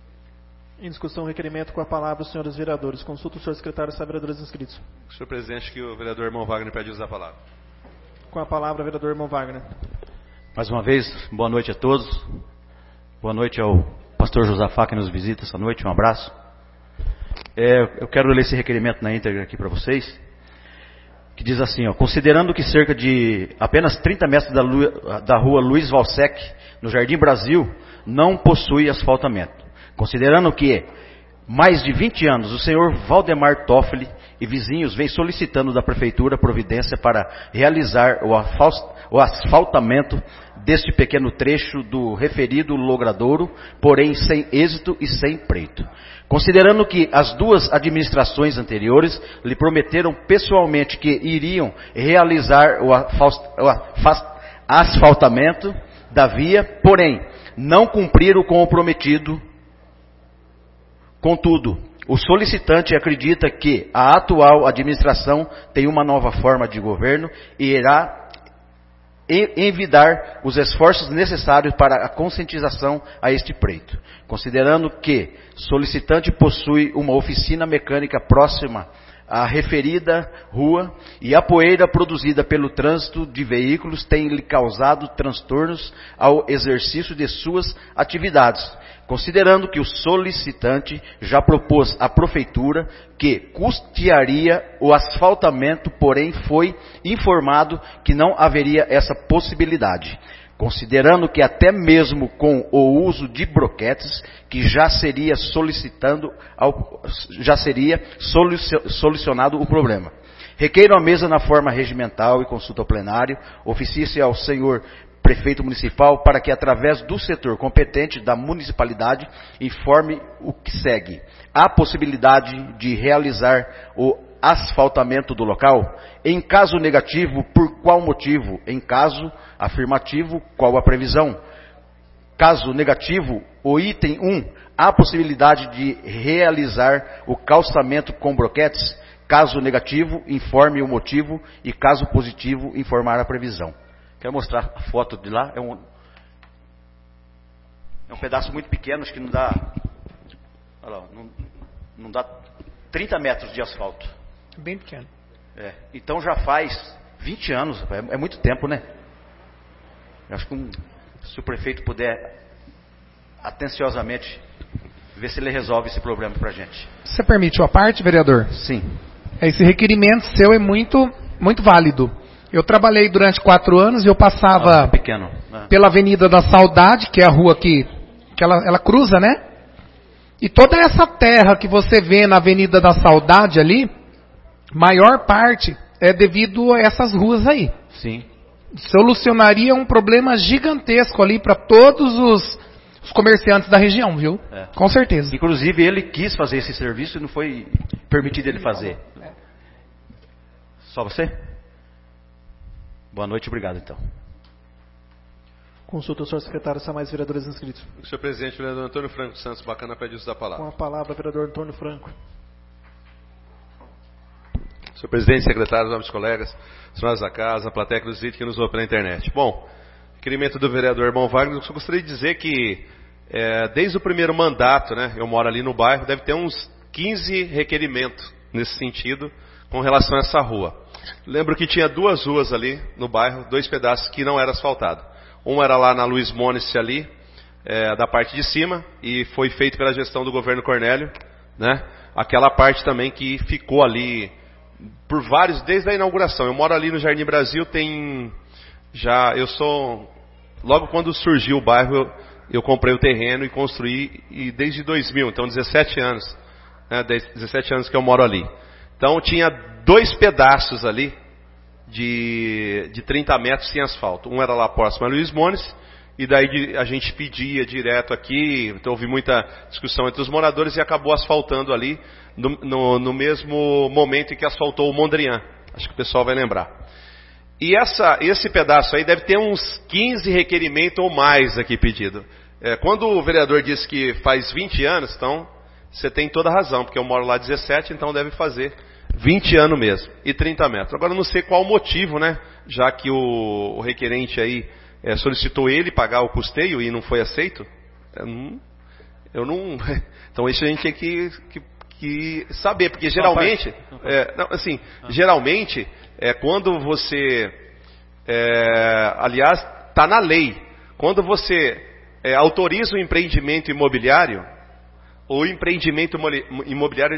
Em discussão, o requerimento, com a palavra os senhores vereadores. Consulta o senhor secretário se há vereadores inscritos. Senhor presidente, que o vereador irmão Wagner pede usar a palavra. Com a palavra, vereador irmão Wagner. Mais uma vez, boa noite a todos. Boa noite ao pastor Josafá que nos visita essa noite. Um abraço. Eu quero ler esse requerimento na íntegra aqui para vocês, que diz assim, ó: considerando que cerca de apenas 30 metros da rua Luiz Valsec, no Jardim Brasil, não possui asfaltamento. Considerando que mais de 20 anos o senhor Valdemar Toffoli e vizinhos vêm solicitando da prefeitura providência para realizar o asfaltamento deste pequeno trecho do referido logradouro, porém sem êxito e sem pleito. Considerando que as duas administrações anteriores lhe prometeram pessoalmente que iriam realizar o asfaltamento da via, porém não cumpriram com o prometido. Contudo, o solicitante acredita que a atual administração tem uma nova forma de governo e irá envidar os esforços necessários para a conscientização a este pleito. Considerando que solicitante possui uma oficina mecânica próxima à referida rua e a poeira produzida pelo trânsito de veículos tem lhe causado transtornos ao exercício de suas atividades. Considerando que o solicitante já propôs à prefeitura que custearia o asfaltamento, porém foi informado que não haveria essa possibilidade. Considerando que até mesmo com o uso de broquetes, que já seria solucionado o problema. Requeiro a mesa na forma regimental e consulta ao plenário, oficie-se ao senhor prefeito municipal para que, através do setor competente da municipalidade, informe o que segue. Há possibilidade de realizar o asfaltamento do local? Em caso negativo, por qual motivo? Em caso afirmativo, qual a previsão? Caso negativo, o item 1, há possibilidade de realizar o calçamento com broquetes? Caso negativo, informe o motivo e caso positivo, informar a previsão. Quero mostrar a foto de lá. É É um pedaço muito pequeno, acho que não dá, olha lá, não dá 30 metros de asfalto. Bem pequeno. Então já faz 20 anos, é muito tempo, né? Eu acho que se o prefeito puder atenciosamente ver se ele resolve esse problema pra gente. Você permite uma parte, vereador? Sim. Esse requerimento seu é muito válido. Eu trabalhei durante 4 anos e eu passava pela Avenida da Saudade, que é a rua que ela cruza, né? E toda essa terra que você vê na Avenida da Saudade ali, maior parte é devido a essas ruas aí. Sim. Solucionaria um problema gigantesco ali para todos os comerciantes da região, viu? Com certeza. Inclusive ele quis fazer esse serviço e não foi permitido ele fazer. Só você? Boa noite, obrigado então. Consulta o senhor secretário, se há mais vereadores inscritos. Senhor presidente, o vereador Antônio Franco Santos Bacana pede uso da palavra. Com a palavra, vereador Antônio Franco. Senhor presidente, secretários, nobres colegas, senhoras da casa, plateia que nos visita, que nos ouve pela internet. Bom, requerimento do vereador irmão Wagner, eu só gostaria de dizer que desde o primeiro mandato, né, eu moro ali no bairro, deve ter uns 15 requerimentos nesse sentido com relação a essa rua. Lembro que tinha 2 ruas ali no bairro, 2 pedaços que não eram asfaltados. Um era lá na Luiz Monice ali, da parte de cima, e foi feito pela gestão do governo Cornélio, né? Aquela parte também que ficou ali por vários, desde a inauguração. Eu moro ali no Jardim Brasil, logo quando surgiu o bairro, eu comprei o terreno e construí, e desde 2000, então 17 anos, né? 17 anos que eu moro ali. Então tinha 2 pedaços ali, de 30 metros sem asfalto. Um era lá próximo a Luiz Monice, e daí a gente pedia direto aqui, então houve muita discussão entre os moradores e acabou asfaltando ali no mesmo momento em que asfaltou o Mondrian. Acho que o pessoal vai lembrar. E esse pedaço aí deve ter uns 15 requerimentos ou mais aqui pedido. Quando o vereador disse que faz 20 anos, então você tem toda a razão, porque eu moro lá 17, então deve fazer 20 anos mesmo, e 30 metros. Agora, não sei qual o motivo, né? Já que o requerente aí solicitou ele pagar o custeio e não foi aceito. Eu não... Então, isso a gente tem que saber, porque geralmente... geralmente, quando você... aliás, está na lei. Quando você autoriza o empreendimento imobiliário, o empreendimento imobiliário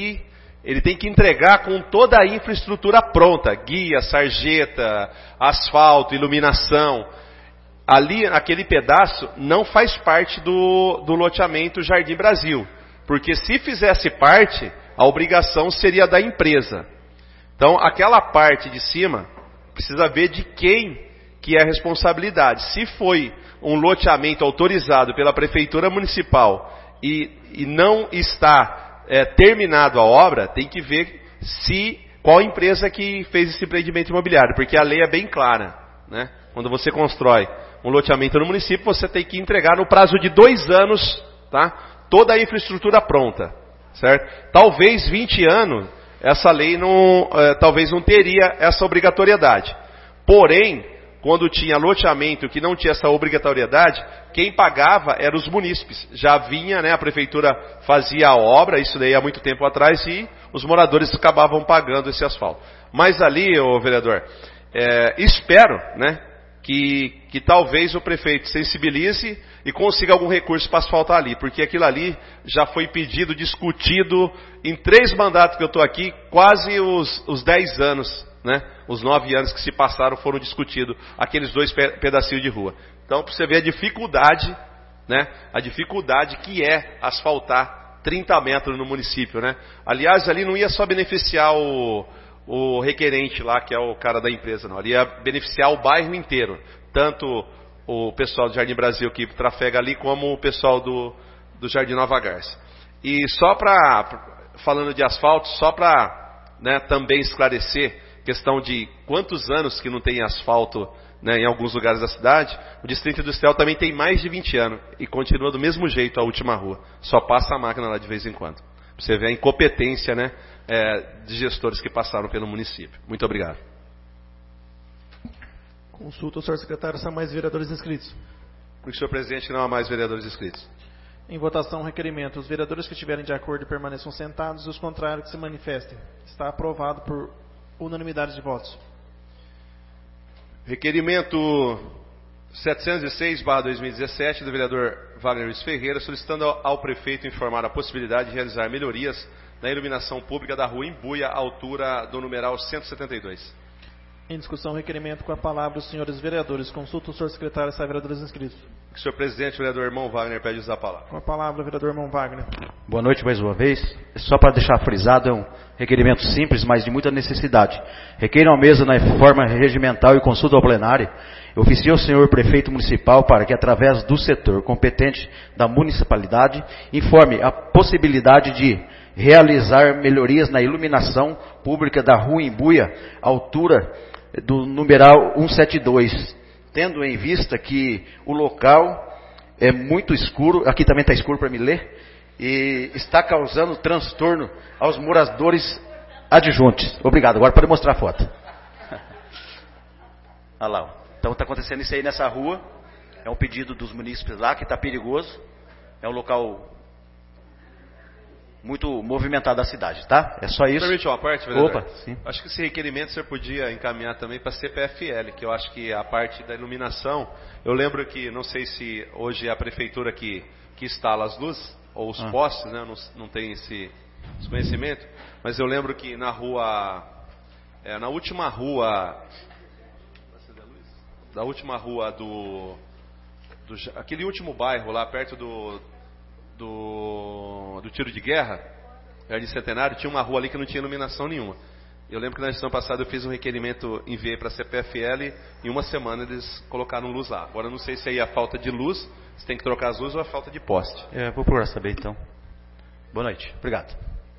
ele tem que entregar com toda a infraestrutura pronta, guia, sarjeta, asfalto, iluminação. Ali, aquele pedaço, não faz parte do loteamento Jardim Brasil. Porque se fizesse parte, a obrigação seria da empresa. Então, aquela parte de cima, precisa ver de quem que é a responsabilidade. Se foi um loteamento autorizado pela Prefeitura Municipal e não está... terminado a obra, tem que ver qual empresa que fez esse empreendimento imobiliário, porque a lei é bem clara, né? Quando você constrói um loteamento no município, você tem que entregar no prazo de 2 anos, tá? Toda a infraestrutura pronta, certo? Talvez 20 anos, essa lei talvez não teria essa obrigatoriedade. Porém, quando tinha loteamento que não tinha essa obrigatoriedade, quem pagava eram os munícipes. Já vinha, né, a prefeitura fazia a obra, isso daí há muito tempo atrás, e os moradores acabavam pagando esse asfalto. Mas ali, ô vereador, espero, né, que talvez o prefeito sensibilize e consiga algum recurso para asfaltar ali, porque aquilo ali já foi pedido, discutido, em 3 mandatos que eu estou aqui, quase os 10 anos, né? Os 9 anos que se passaram foram discutidos aqueles 2 pedacinhos de rua. Então, para você ver a dificuldade, né? A dificuldade que é asfaltar 30 metros no município, né? Aliás, ali não ia só beneficiar o requerente lá, que é o cara da empresa, não. Ali ia beneficiar o bairro inteiro. Tanto o pessoal do Jardim Brasil que trafega ali, como o pessoal do Jardim Nova Garça. E só falando de asfalto, só para, né, também esclarecer questão de quantos anos que não tem asfalto, né, em alguns lugares da cidade, o Distrito Industrial também tem mais de 20 anos e continua do mesmo jeito a última rua. Só passa a máquina lá de vez em quando. Pra você ver a incompetência, né, de gestores que passaram pelo município. Muito obrigado. Consulta o senhor secretário, se há mais vereadores inscritos. Porque, senhor presidente, não há mais vereadores inscritos. Em votação, requerimento. Os vereadores que estiverem de acordo permaneçam sentados e os contrários que se manifestem. Está aprovado por unanimidade de votos. Requerimento 706/2017 do vereador Wagner Luiz Ferreira, solicitando ao prefeito informar a possibilidade de realizar melhorias na iluminação pública da rua Imbuia, altura do numeral 172. Em discussão, requerimento. Com a palavra os senhores vereadores. Consulta o senhor secretário e vereadores inscritos. Senhor presidente, o vereador irmão Wagner pede usar a palavra. Com a palavra, o vereador irmão Wagner. Boa noite mais uma vez. Só para deixar frisado, é um requerimento simples, mas de muita necessidade. Requeiro à mesa na forma regimental e consulta ao plenário. Oficio ao senhor prefeito municipal para que, através do setor competente da municipalidade, informe a possibilidade de realizar melhorias na iluminação pública da rua Imbuia, altura do numeral 172, tendo em vista que o local é muito escuro, aqui também está escuro para me ler, e está causando transtorno aos moradores adjuntos. Obrigado, agora pode mostrar a foto. Olha lá, então está acontecendo isso aí nessa rua, é um pedido dos munícipes lá, que está perigoso, é um local muito movimentado da cidade, tá? É só isso. Permite uma parte, vereador? Opa, sim. Acho que esse requerimento você podia encaminhar também para a CPFL, que eu acho que a parte da iluminação, eu lembro que, não sei se hoje é a prefeitura que instala as luzes, ou os postes, né? Não tem esse conhecimento, mas eu lembro que na rua, na última rua, da última rua aquele último bairro lá perto do tiro de guerra, Jardim Centenário, tinha uma rua ali que não tinha iluminação nenhuma. Eu lembro que na gestão passada eu fiz um requerimento, enviei para a CPFL, em uma semana eles colocaram luz lá. Agora eu não sei se aí é a falta de luz, se tem que trocar as luzes ou a falta de poste. Vou procurar saber então. Boa noite, obrigado.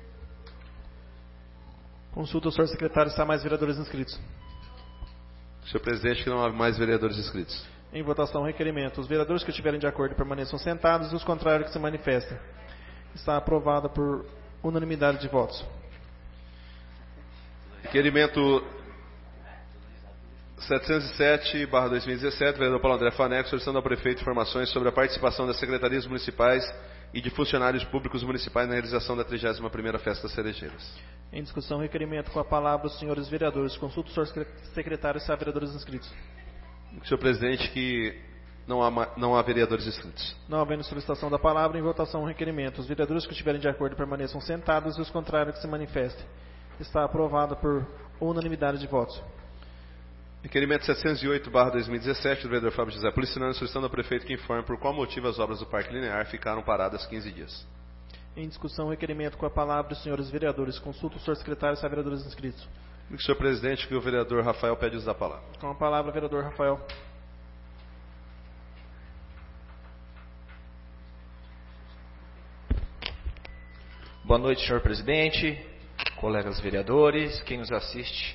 Consulta o senhor secretário se há mais vereadores inscritos. Senhor presidente, que não há mais vereadores inscritos. Em votação, requerimento. Os vereadores que estiverem de acordo permaneçam sentados e os contrários que se manifestem. Está aprovada por unanimidade de votos. Requerimento 707/2017, vereador Paulo André Faneco, solicitando ao prefeito informações sobre a participação das secretarias municipais e de funcionários públicos municipais na realização da 31ª Festa das Cerejeiras. Em discussão, requerimento. Com a palavra os senhores vereadores. Consulta o senhor secretário se há vereadores inscritos. Senhor presidente, que não há vereadores inscritos. Não havendo solicitação da palavra, em votação o requerimento. Os vereadores que estiverem de acordo permaneçam sentados e os contrários que se manifestem. Está aprovado por unanimidade de votos. Requerimento 708/2017 do vereador Fábio José Polichinano, solicitando ao prefeito que informe por qual motivo as obras do Parque Linear ficaram paradas 15 dias. Em discussão, o requerimento. Com a palavra os senhores vereadores. Consulta o senhor secretário se há vereadores inscritos. Senhor presidente, que o vereador Rafael pede uso da palavra. Com a palavra, vereador Rafael. Boa noite, senhor presidente, colegas vereadores, quem nos assiste.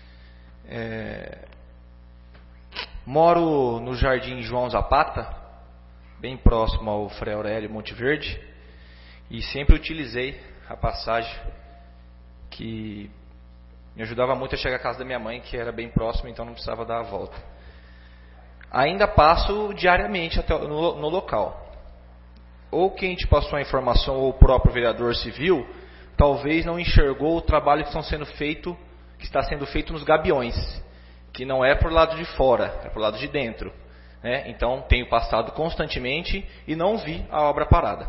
Moro no Jardim João Zapata, bem próximo ao Frei Aurélio Monte Verde, e sempre utilizei a passagem que me ajudava muito a chegar à casa da minha mãe, que era bem próximo, então não precisava dar a volta. Ainda passo diariamente no local. Ou quem te passou a informação, ou o próprio vereador civil, talvez não enxergou o trabalho que está sendo feito nos gabiões, que não é por lado de fora, é por lado de dentro, né? Então tenho passado constantemente e não vi a obra parada.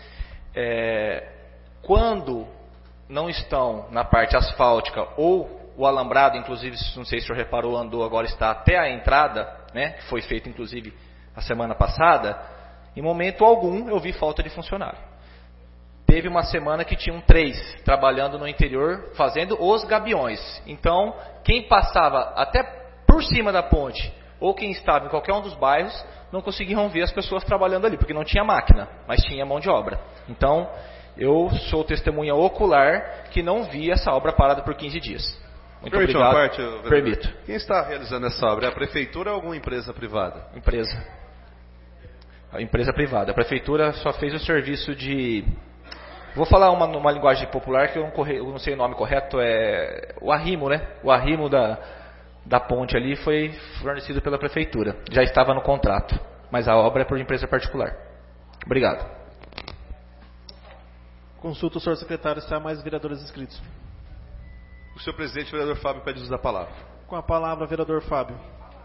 Quando não estão na parte asfáltica ou o alambrado, inclusive, não sei se o senhor reparou, andou, agora está até a entrada, né, que foi feito inclusive a semana passada, em momento algum eu vi falta de funcionário. Teve uma semana que tinham 3 trabalhando no interior, fazendo os gabiões. Então, quem passava até por cima da ponte, ou quem estava em qualquer um dos bairros, não conseguiam ver as pessoas trabalhando ali, porque não tinha máquina, mas tinha mão de obra. Então, eu sou testemunha ocular que não vi essa obra parada por 15 dias. Muito Permite obrigado. Uma parte, Permito. Quem está realizando essa obra? É a prefeitura ou alguma empresa privada? Empresa. A empresa privada. A prefeitura só fez o serviço de... Vou falar uma linguagem popular que eu não sei o nome correto, é o arrimo, né? O arrimo da ponte ali foi fornecido pela prefeitura. Já estava no contrato. mas a obra é por empresa particular. Obrigado. Consulta o senhor secretário se há mais vereadores inscritos. O senhor presidente, o vereador Fábio, pede uso da palavra. Com a palavra, vereador Fábio.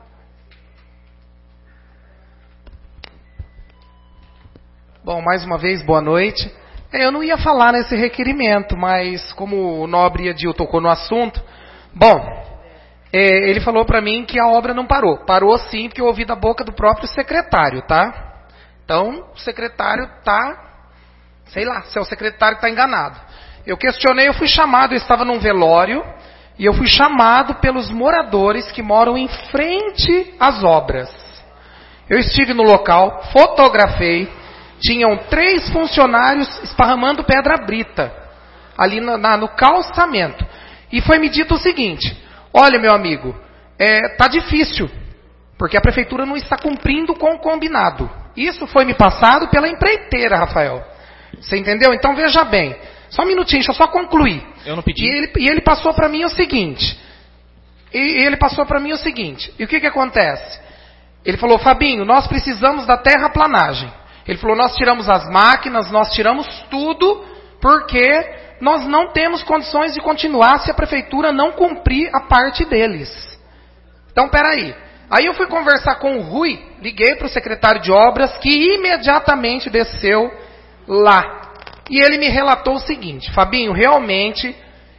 Bom, mais uma vez, boa noite. Eu não ia falar nesse requerimento, mas como o nobre Edil tocou no assunto, bom, ele falou para mim que a obra não parou. Parou sim, porque eu ouvi da boca do próprio secretário, tá? Então, o secretário tá, sei lá, se é o secretário que está enganado. Eu questionei, eu fui chamado, eu estava num velório, e eu fui chamado pelos moradores que moram em frente às obras. Eu estive no local, fotografei, tinham 3 funcionários esparramando pedra brita, ali no calçamento. E foi me dito o seguinte: olha, meu amigo, tá difícil, porque a prefeitura não está cumprindo com o combinado. Isso foi me passado pela empreiteira, Rafael. Você entendeu? Então veja bem, só um minutinho, deixa eu só concluir. Eu não pedi. E ele passou para mim o seguinte, e o que acontece? Ele falou: Fabinho, nós precisamos da terraplanagem. Ele falou: nós tiramos as máquinas, nós tiramos tudo, porque nós não temos condições de continuar se a prefeitura não cumprir a parte deles. Então, peraí. Aí eu fui conversar com o Rui, liguei para o secretário de obras, que imediatamente desceu lá. E ele me relatou o seguinte: Fabinho, realmente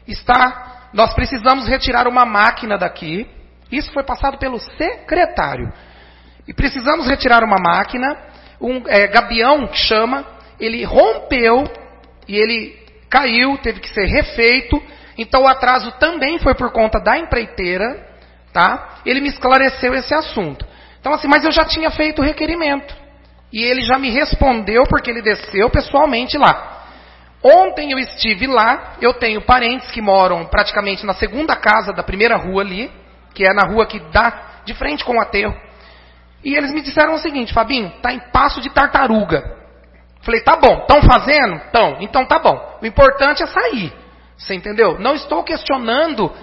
nós precisamos retirar uma máquina daqui. Isso foi passado pelo secretário. E precisamos retirar uma máquina. Gabião, que chama, ele rompeu e ele caiu, teve que ser refeito. Então o atraso também foi por conta da empreiteira, tá? Ele me esclareceu esse assunto. Então assim, mas eu já tinha feito o requerimento. E ele já me respondeu porque ele desceu pessoalmente lá. Ontem eu estive lá, eu tenho parentes que moram praticamente na segunda casa da primeira rua ali, que é na rua que dá de frente com o aterro. E eles me disseram o seguinte: Fabinho, tá em passo de tartaruga. Falei: tá bom, estão fazendo? Estão, então tá bom. O importante é sair. Você entendeu? Não estou questionando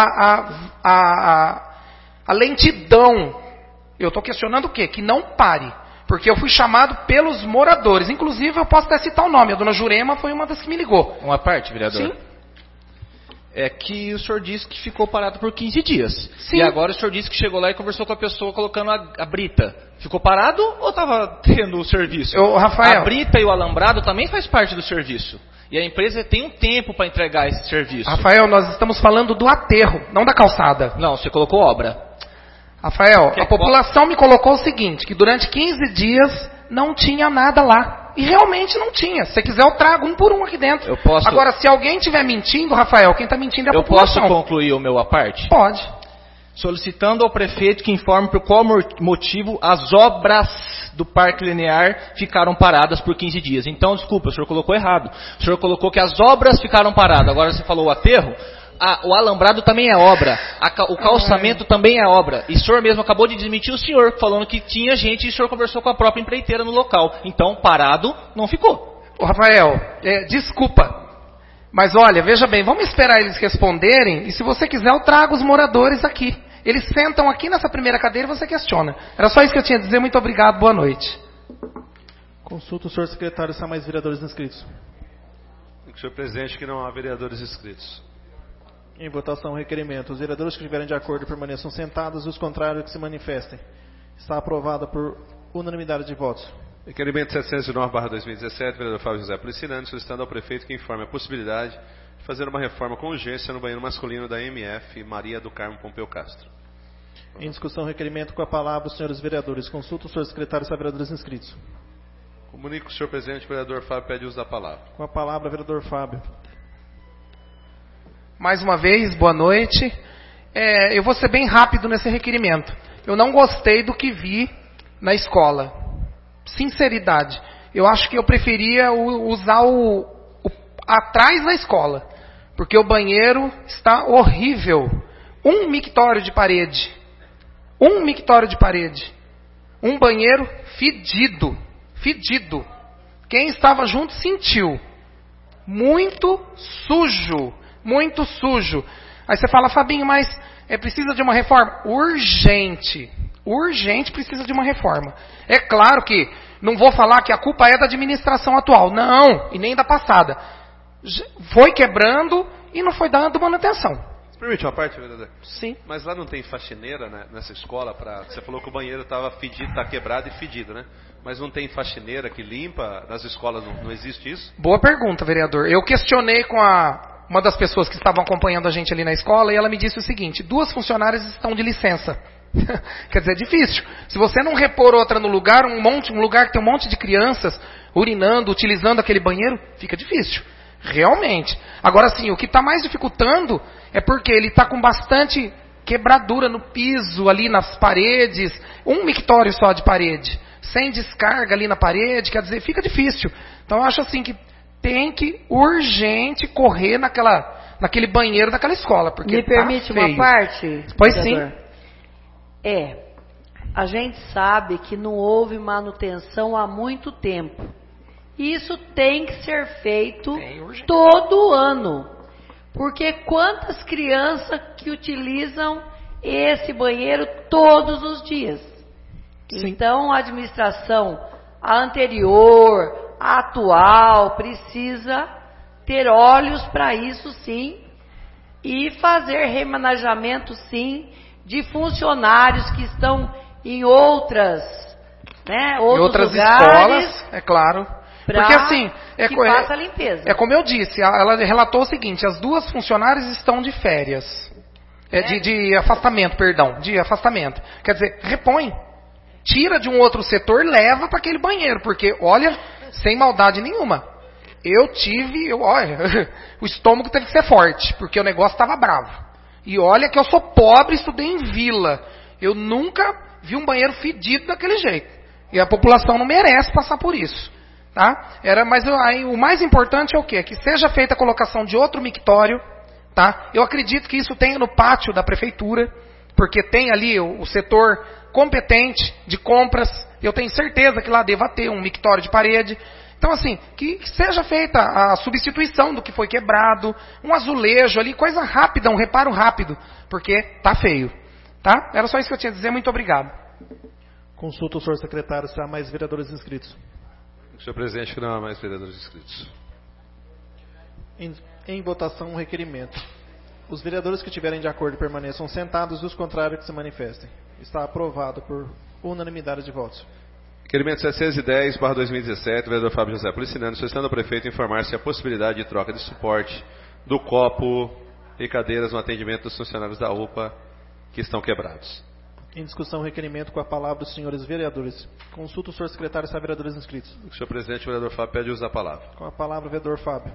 a lentidão. Eu estou questionando o quê? Que não pare. Porque eu fui chamado pelos moradores. Inclusive, eu posso até citar o nome. A dona Jurema foi uma das que me ligou. Uma parte, vereador? Sim. É que o senhor disse que ficou parado por 15 dias. Sim. E agora o senhor disse que chegou lá e conversou com a pessoa colocando a brita. Ficou parado ou estava tendo o serviço? Rafael, a brita e o alambrado também faz parte do serviço. E a empresa tem um tempo para entregar esse serviço. Rafael, nós estamos falando do aterro, não da calçada. Não, você colocou obra. Rafael, a população me colocou o seguinte: que durante 15 dias não tinha nada lá. E realmente não tinha. Se você quiser, eu trago um por um aqui dentro. Eu posso... Agora, se alguém estiver mentindo, Rafael, quem está mentindo é a população. Eu posso concluir o meu à parte? Pode. Solicitando ao prefeito que informe por qual motivo as obras do Parque Linear ficaram paradas por 15 dias. Então, desculpa, o senhor colocou errado. O senhor colocou que as obras ficaram paradas. Agora você falou o aterro. O alambrado também é obra. O calçamento também é obra. E o senhor mesmo acabou de desmentir o senhor, falando que tinha gente e o senhor conversou com a própria empreiteira no local. Então, parado não ficou. Ô, Rafael, desculpa. Mas olha, veja bem, vamos esperar eles responderem. E se você quiser, eu trago os moradores aqui. Eles sentam aqui nessa primeira cadeira e você questiona. Era só isso que eu tinha a dizer. Muito obrigado, boa noite. Consulta o senhor secretário se há mais vereadores inscritos. Senhor presidente, que não há vereadores inscritos. Em votação, o requerimento. Os vereadores que estiverem de acordo permaneçam sentados e os contrários que se manifestem. Está aprovada por unanimidade de votos. Requerimento 709/2017, vereador Fábio José Policinante, solicitando ao prefeito que informe a possibilidade de fazer uma reforma com urgência no banheiro masculino da MF Maria do Carmo Pompeu Castro. Em discussão, requerimento, com a palavra os senhores vereadores. Consulta o senhor secretário se há vereadores inscritos. Comunico o senhor presidente, o vereador Fábio pede uso da palavra. Com a palavra, vereador Fábio. Mais uma vez, boa noite. Eu vou ser bem rápido nesse requerimento. Eu não gostei do que vi na escola. Sinceridade. Eu acho que eu preferia usar atrás da escola. Porque o banheiro está horrível. Um mictório de parede. Um banheiro fedido. Fedido. Quem estava junto sentiu. Muito sujo. Aí você fala: Fabinho, mas precisa de uma reforma? Urgente. Urgente precisa de uma reforma. É claro que não vou falar que a culpa é da administração atual. Não, e nem da passada. Foi quebrando e não foi dando manutenção. Permite uma parte, vereador? Sim. Mas lá não tem faxineira, né, nessa escola? Você falou que o banheiro estava fedido, está quebrado e fedido, né? Mas não tem faxineira que limpa? Nas escolas não existe isso? Boa pergunta, vereador. Eu questionei com uma das pessoas que estavam acompanhando a gente ali na escola e ela me disse o seguinte: 2 funcionárias estão de licença. Quer dizer, é difícil. Se você não repor outra no lugar, um lugar que tem um monte de crianças urinando, utilizando aquele banheiro, fica difícil. Realmente. Agora sim, o que está mais dificultando é porque ele está com bastante quebradura no piso, ali nas paredes, um mictório só de parede, sem descarga ali na parede, quer dizer, fica difícil. Então eu acho assim que tem que urgente correr naquele banheiro daquela escola, porque me permite tá feio. uma parte? Pois vereador? Sim. A gente sabe que não houve manutenção há muito tempo. Isso tem que ser feito todo ano. Porque quantas crianças que utilizam esse banheiro todos os dias? Sim. Então a administração, a anterior, a atual, precisa ter olhos para isso sim e fazer remanejamento sim de funcionários que estão em outras outros lugares, escolas, é claro. Porque assim, faça a limpeza. É como eu disse, ela relatou o seguinte: as 2 funcionárias estão de férias. De afastamento, perdão. De afastamento. Quer dizer, repõe. Tira de um outro setor, leva para aquele banheiro. Porque, olha, sem maldade nenhuma. Olha, o estômago teve que ser forte, porque o negócio estava bravo. E olha que eu sou pobre, estudei em vila. Eu nunca vi um banheiro fedido daquele jeito. E a população não merece passar por isso. Tá? Mas o mais importante é o quê? Que seja feita a colocação de outro mictório. Tá? Eu acredito que isso tenha no pátio da prefeitura, porque tem ali o setor competente de compras. Eu tenho certeza que lá deva ter um mictório de parede. Então assim, que seja feita a substituição do que foi quebrado, um azulejo ali, coisa rápida, um reparo rápido, porque tá feio. Tá? Era só isso que eu tinha a dizer, muito obrigado. Consulta o senhor secretário se há mais vereadores inscritos. Senhor presidente, que não há mais vereadores inscritos. Em votação, o requerimento. Os vereadores que tiverem de acordo permaneçam sentados e os contrários que se manifestem. Está aprovado por unanimidade de votos. Requerimento 710/2017, vereador Fábio José Policinano, solicitando ao prefeito informar se há possibilidade de troca de suporte do copo e cadeiras no atendimento dos funcionários da UPA que estão quebrados. Em discussão, o requerimento, com a palavra os senhores vereadores. Consulta o senhor secretário se há vereadores inscritos. Senhor presidente, o vereador Fábio pede uso da palavra. Com a palavra, o vereador Fábio.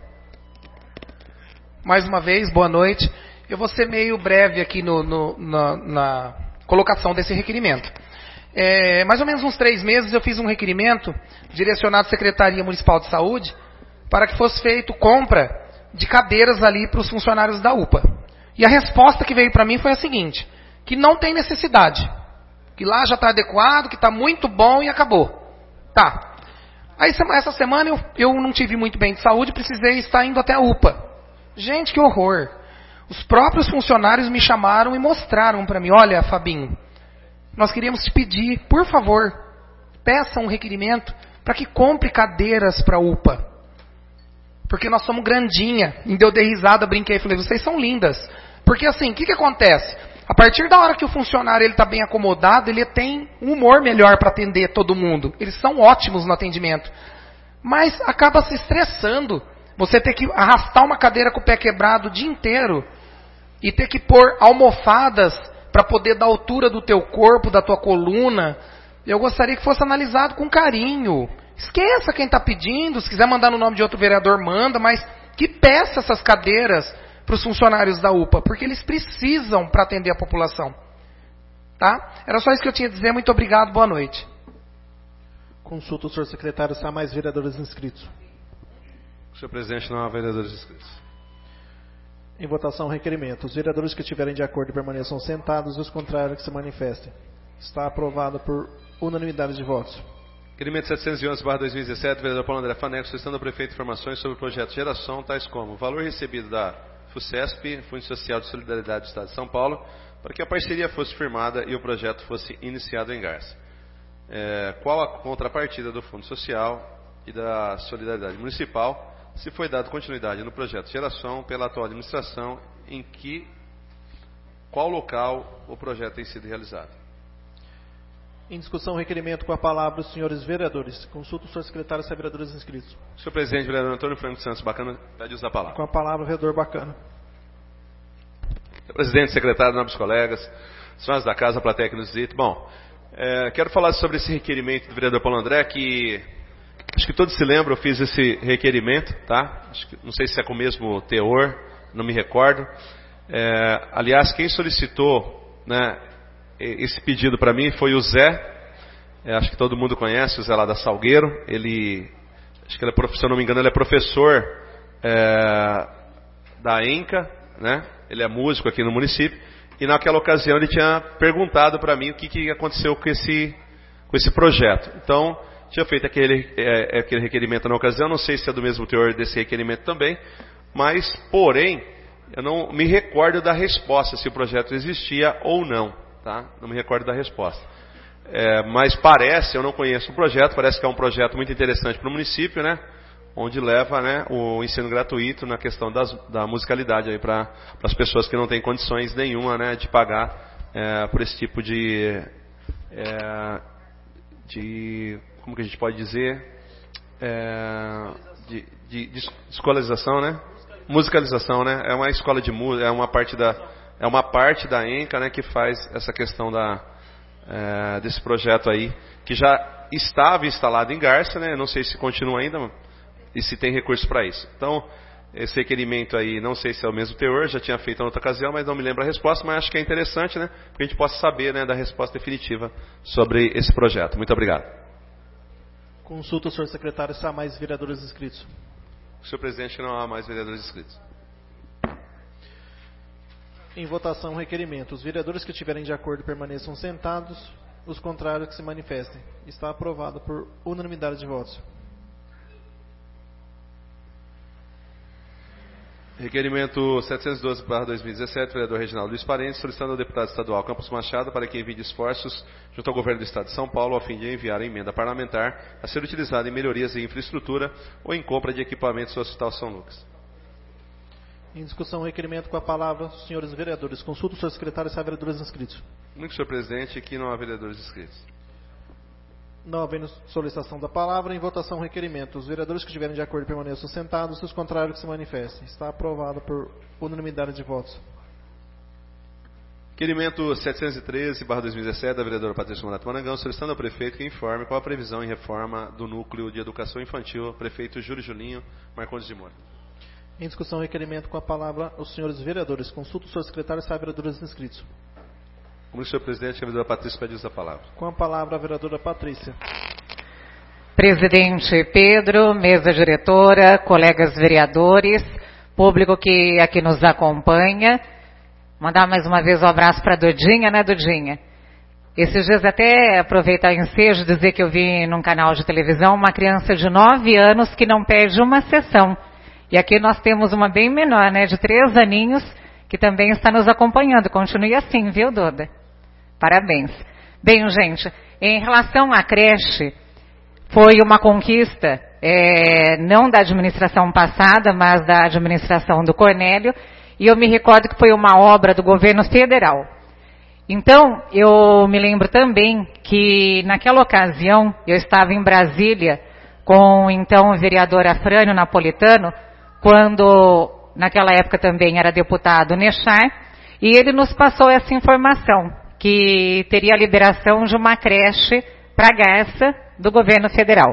Mais uma vez, boa noite. Eu vou ser meio breve aqui na colocação desse requerimento. Mais ou menos uns 3 meses eu fiz um requerimento direcionado à Secretaria Municipal de Saúde para que fosse feito compra de cadeiras ali para os funcionários da UPA. E a resposta que veio para mim foi a seguinte: que não tem necessidade, que lá já está adequado, que está muito bom e acabou. Tá. Aí essa semana eu não tive muito bem de saúde, precisei estar indo até a UPA. Gente, que horror. Os próprios funcionários me chamaram e mostraram para mim: olha, Fabinho, nós queríamos te pedir, por favor, peça um requerimento para que compre cadeiras para a UPA. Porque nós somos grandinha. Ainda eu dei risada, brinquei e falei: vocês são lindas. Porque assim, o que acontece? A partir da hora que o funcionário está bem acomodado, ele tem um humor melhor para atender todo mundo. Eles são ótimos no atendimento. Mas acaba se estressando. Você ter que arrastar uma cadeira com o pé quebrado o dia inteiro e ter que pôr almofadas para poder dar altura do teu corpo, da tua coluna. Eu gostaria que fosse analisado com carinho. Esqueça quem está pedindo. Se quiser mandar no nome de outro vereador, manda. Mas que peça essas cadeiras para os funcionários da UPA, porque eles precisam para atender a população. Tá? Era só isso que eu tinha a dizer. Muito obrigado, boa noite. Consulta o senhor secretário se há mais vereadores inscritos. Senhor presidente, não há vereadores inscritos. Em votação, o requerimento. Os vereadores que estiverem de acordo permaneçam sentados e os contrários que se manifestem. Está aprovado por unanimidade de votos. Requerimento 711/2017, vereador Paulo André Faneco, solicitando ao prefeito informações sobre o projeto de geração, tais como o valor recebido da FUCESP, Fundo Social de Solidariedade do Estado de São Paulo, para que a parceria fosse firmada e o projeto fosse iniciado em Garça. Qual a contrapartida do Fundo Social e da Solidariedade Municipal, se foi dado continuidade no projeto de geração pela atual administração, qual local o projeto tem sido realizado. Em discussão, requerimento com a palavra os senhores vereadores. Consulta o senhor secretário se há vereadores inscritos. Senhor presidente, vereador Antônio Franco Santos Bacana, pede uso da palavra. Com a palavra, vereador Bacana. Senhor presidente, secretário, nobres colegas, senhores da casa, plateia que nos visita. Bom, quero falar sobre esse requerimento do vereador Paulo André, que acho que todos se lembram, eu fiz esse requerimento, tá? Não sei se é com o mesmo teor, não me recordo. Aliás, quem solicitou, né, esse pedido para mim foi o Zé, acho que todo mundo conhece, o Zé lá da Salgueiro. Acho que ele é, se eu não me engano, ele é professor da ENCA, né? Ele é músico aqui no município, e naquela ocasião ele tinha perguntado para mim o que aconteceu com esse projeto. Então, tinha feito aquele requerimento na ocasião, não sei se é do mesmo teor desse requerimento também, mas, porém, eu não me recordo da resposta, se o projeto existia ou não, tá? Não me recordo da resposta. Mas parece, eu não conheço o projeto, parece que é um projeto muito interessante para o município, né? Onde leva, né, o ensino gratuito na questão da musicalidade aí para as pessoas que não têm condições nenhuma, né, de pagar por esse tipo de como que a gente pode dizer, de escolarização, né? Musicalização, né? É uma escola de música, é uma parte da ENCA, né, que faz essa questão desse projeto aí, que já estava instalado em Garça, né? Não sei se continua ainda e se tem recurso para isso. Então, esse requerimento aí, não sei se é o mesmo teor, já tinha feito em outra ocasião, mas não me lembro a resposta, mas acho que é interessante, né? Porque a gente possa saber, né, da resposta definitiva sobre esse projeto. Muito obrigado. Consulta o senhor secretário se há mais vereadores inscritos. Senhor presidente, não há mais vereadores inscritos. Em votação, requerimento. Os vereadores que estiverem de acordo permaneçam sentados, os contrários que se manifestem. Está aprovado por unanimidade de votos. Requerimento 712/2017, vereador Reginaldo Luiz Parentes, solicitando ao deputado estadual Campos Machado para que envie esforços junto ao governo do estado de São Paulo a fim de enviar a emenda parlamentar a ser utilizada em melhorias em infraestrutura ou em compra de equipamentos do Hospital São Lucas. Em discussão, requerimento com a palavra os senhores vereadores. Consulta o senhor secretário se há vereadores inscritos. Muito, senhor presidente, aqui não há vereadores inscritos. Não havendo solicitação da palavra, em votação, requerimento. Os vereadores que estiverem de acordo permaneçam sentados, os contrários que se manifestem. Está aprovado por unanimidade de votos. Requerimento 713/2017, da vereadora Patrícia Morato Marangão, solicitando ao prefeito que informe qual a previsão em reforma do núcleo de educação infantil, prefeito Júlio Julinho Marcondes de Moura. Em discussão, requerimento com a palavra os senhores vereadores. Consulta o senhor secretário se há vereadores inscritos. Como senhor presidente, a vereadora Patrícia pede uso da palavra. Com a palavra a vereadora Patrícia. Presidente Pedro, mesa diretora, colegas vereadores, público que aqui nos acompanha. Mandar mais uma vez um abraço para a Dudinha, né, Dudinha? Esses dias até aproveitar o ensejo dizer que eu vi num canal de televisão uma criança de 9 anos que não perde uma sessão. E aqui nós temos uma bem menor, né, de 3 aninhos, que também está nos acompanhando. Continue assim, viu, Duda? Parabéns. Bem, gente, em relação à creche, foi uma conquista, não da administração passada, mas da administração do Cornélio, e eu me recordo que foi uma obra do governo federal. Então, eu me lembro também que naquela ocasião, eu estava em Brasília com então o vereador Afrânio Napolitano, quando naquela época também era deputado Nechar, e ele nos passou essa informação, que teria a liberação de uma creche para Garça do governo federal.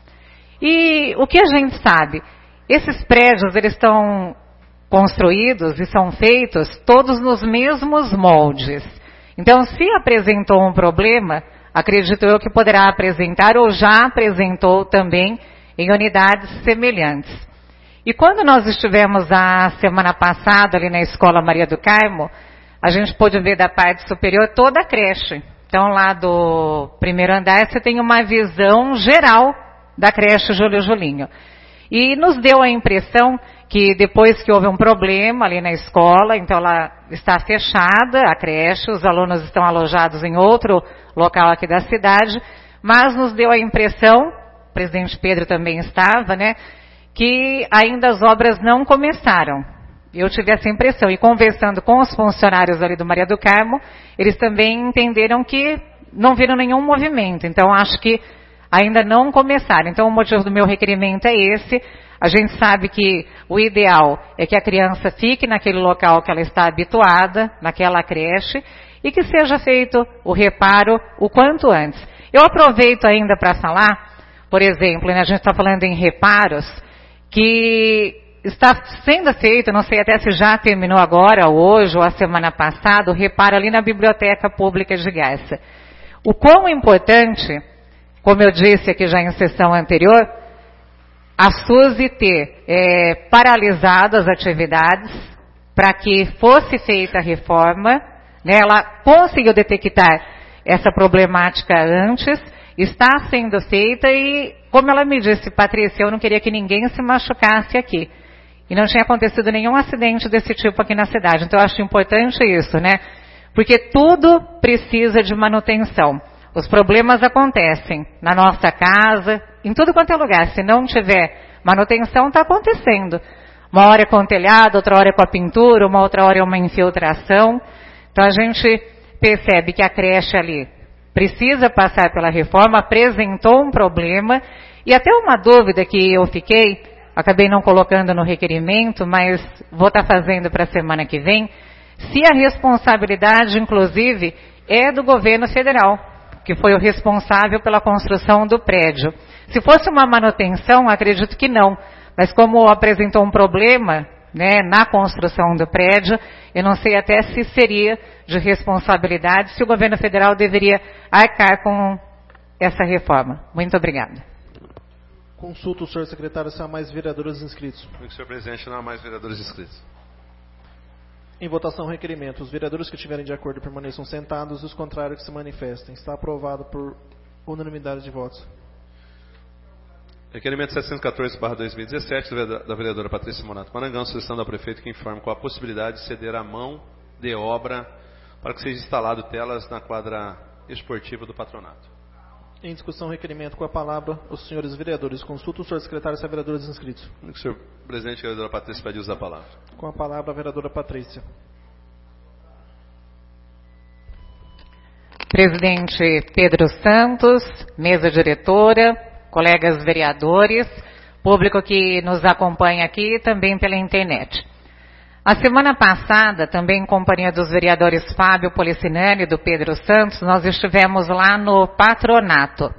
E o que a gente sabe? Esses prédios, eles estão construídos e são feitos todos nos mesmos moldes. Então, se apresentou um problema, acredito eu que poderá apresentar ou já apresentou também em unidades semelhantes. E quando nós estivemos a semana passada ali na Escola Maria do Carmo, a gente pôde ver da parte superior toda a creche. Então, lá do primeiro andar, você tem uma visão geral da creche Júlio Julinho. E nos deu a impressão que depois que houve um problema ali na escola, então ela está fechada, a creche, os alunos estão alojados em outro local aqui da cidade, mas nos deu a impressão, o presidente Pedro também estava, né, que ainda as obras não começaram. Eu tive essa impressão, e conversando com os funcionários ali do Maria do Carmo, eles também entenderam que não viram nenhum movimento, então acho que ainda não começaram. Então o motivo do meu requerimento é esse. A gente sabe que o ideal é que a criança fique naquele local que ela está habituada, naquela creche, e que seja feito o reparo o quanto antes. Eu aproveito ainda para falar, por exemplo, né, a gente está falando em reparos, que está sendo feito, não sei até se já terminou agora, hoje ou a semana passada, o reparo ali na Biblioteca Pública de Garça. O quão importante, como eu disse aqui já em sessão anterior, a SUSE ter paralisado as atividades para que fosse feita a reforma, né? Ela conseguiu detectar essa problemática antes, está sendo feita e, como ela me disse, Patrícia, eu não queria que ninguém se machucasse aqui. E não tinha acontecido nenhum acidente desse tipo aqui na cidade. Então eu acho importante isso, né? Porque tudo precisa de manutenção. Os problemas acontecem na nossa casa, em tudo quanto é lugar. Se não tiver manutenção, está acontecendo. Uma hora é com o telhado, outra hora é com a pintura, uma outra hora é uma infiltração. Então a gente percebe que a creche ali precisa passar pela reforma, apresentou um problema. E até uma dúvida que eu fiquei, acabei não colocando no requerimento, mas vou estar fazendo para a semana que vem, se a responsabilidade, inclusive, é do governo federal, que foi o responsável pela construção do prédio. Se fosse uma manutenção, acredito que não. Mas como apresentou um problema, né, na construção do prédio, eu não sei até se seria de responsabilidade, se o governo federal deveria arcar com essa reforma. Muito obrigada. Consulta o senhor secretário se há mais vereadores inscritos. Senhor presidente, não há mais vereadores inscritos. Em votação, o requerimento. Os vereadores que estiverem de acordo permaneçam sentados e os contrários que se manifestem. Está aprovado por unanimidade de votos. Requerimento 714/2017 da vereadora Patrícia Morato Marangão, solicitando ao prefeito que informe com a possibilidade de ceder a mão de obra para que seja instalado telas na quadra esportiva do patronato. Em discussão, requerimento. Com a palavra, os senhores vereadores. Consulta o senhor secretário se há vereadores inscritos. Senhor presidente, a vereadora Patrícia pede uso da palavra. Com a palavra, a vereadora Patrícia. Presidente Pedro Santos, mesa diretora, colegas vereadores, público que nos acompanha aqui também pela internet. A semana passada, também em companhia dos vereadores Fábio Policinani e do Pedro Santos, nós estivemos lá no patronato.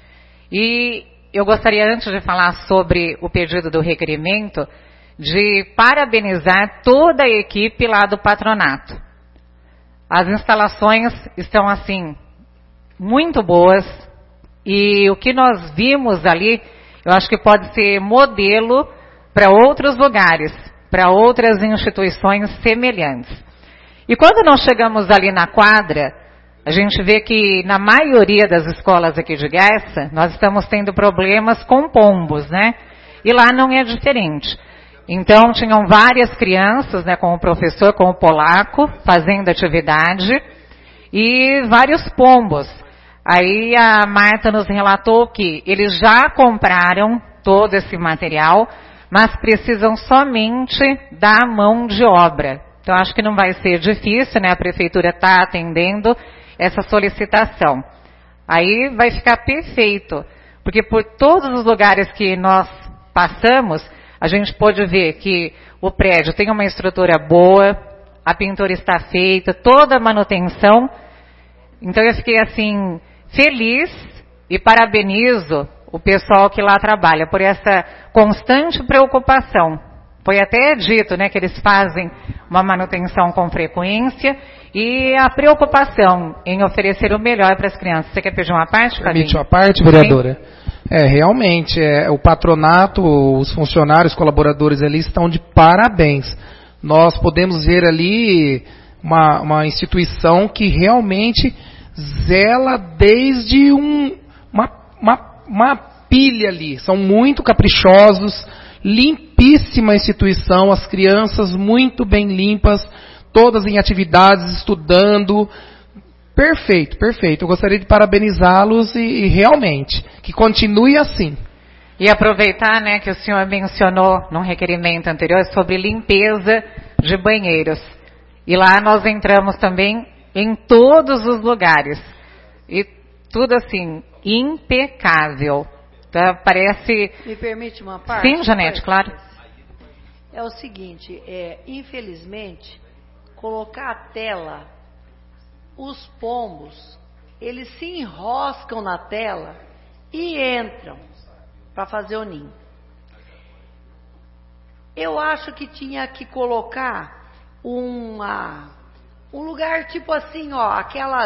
E eu gostaria, antes de falar sobre o pedido do requerimento, de parabenizar toda a equipe lá do patronato. As instalações estão, assim, muito boas. E o que nós vimos ali, eu acho que pode ser modelo para outros lugares, para outras instituições semelhantes. E quando nós chegamos ali na quadra, a gente vê que na maioria das escolas aqui de Garça, nós estamos tendo problemas com pombos, né? E lá não é diferente. Então, tinham várias crianças, né, com o professor, com o polaco, fazendo atividade, e vários pombos. Aí a Marta nos relatou que eles já compraram todo esse material, mas precisam somente da mão de obra. Então, acho que não vai ser difícil, né? A prefeitura está atendendo essa solicitação. Aí vai ficar perfeito, porque por todos os lugares que nós passamos, a gente pode ver que o prédio tem uma estrutura boa, a pintura está feita, toda a manutenção. Então, eu fiquei assim, feliz e parabenizo o pessoal que lá trabalha por essa constante preocupação. Foi até dito, né, que eles fazem uma manutenção com frequência e a preocupação em oferecer o melhor para as crianças. Você quer pedir uma parte, Fabinho? Permite uma parte, vereadora? Realmente, o patronato, os funcionários, colaboradores ali estão de parabéns. Nós podemos ver ali uma instituição que realmente zela desde uma pilha ali. São muito caprichosos limpíssima a instituição, as crianças muito bem limpas, todas em atividades, estudando. Perfeito, perfeito. Eu gostaria de parabenizá-los e realmente, que continue assim. E aproveitar, né, que o senhor mencionou num requerimento anterior sobre limpeza de banheiros. E lá nós entramos também em todos os lugares. E tudo assim, impecável. Tá? Parece... Me permite uma parte? Sim, Janete, claro. É o seguinte, infelizmente, colocar a tela, os pombos, eles se enroscam na tela e entram para fazer o ninho. Eu acho que tinha que colocar um lugar tipo assim, ó,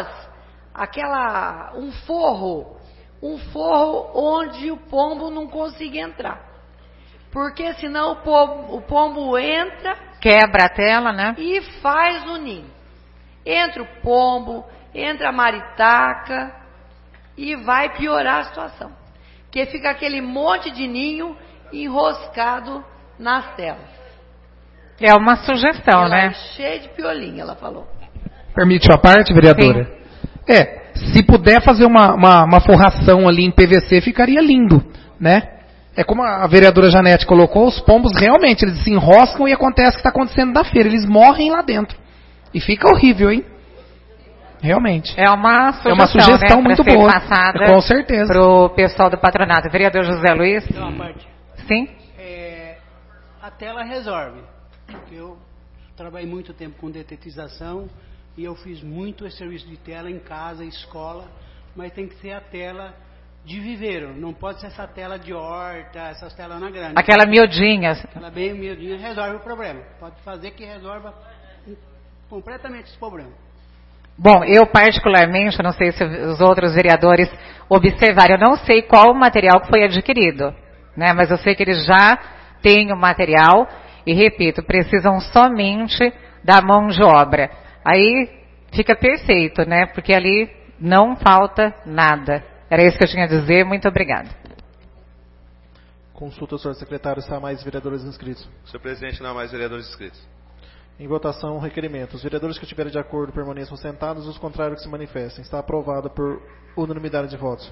um forro onde o pombo não consiga entrar. Porque senão o pombo entra, quebra a tela, né? E faz o ninho. Entra o pombo, entra a maritaca e vai piorar a situação. Porque fica aquele monte de ninho enroscado nas telas. É uma sugestão, ela né? É cheio de piolinho, ela falou. Permite a parte, vereadora? Sim. Se puder fazer uma forração ali em PVC, ficaria lindo, né? É como a vereadora Janete colocou, os pombos realmente, eles se enroscam e acontece o que está acontecendo na feira, eles morrem lá dentro. E fica horrível, hein? Realmente. É uma sugestão, né, muito boa. Passada com certeza. Para o pessoal do patronato. Vereador José Luiz? Uma parte. Sim? A tela resolve. Eu trabalhei muito tempo com detetização e eu fiz muito esse serviço de tela em casa, escola, mas tem que ser a tela de viveiro. Não pode ser essa tela de horta, essas telas na grande. Aquela miudinha. Aquela bem miudinha resolve o problema. Pode fazer que resolva completamente esse problema. Bom, eu particularmente, não sei se os outros vereadores observaram, eu não sei qual o material que foi adquirido, né? Mas eu sei que eles já têm o material e, repito, precisam somente da mão de obra. Aí fica perfeito, né? Porque ali não falta nada. Era isso que eu tinha a dizer. Muito obrigada. Consulta, senhor secretário, se há mais vereadores inscritos. Senhor presidente, não há mais vereadores inscritos. Em votação, o requerimento. Os vereadores que estiverem de acordo permaneçam sentados, os contrários que se manifestem. Está aprovado por unanimidade de votos.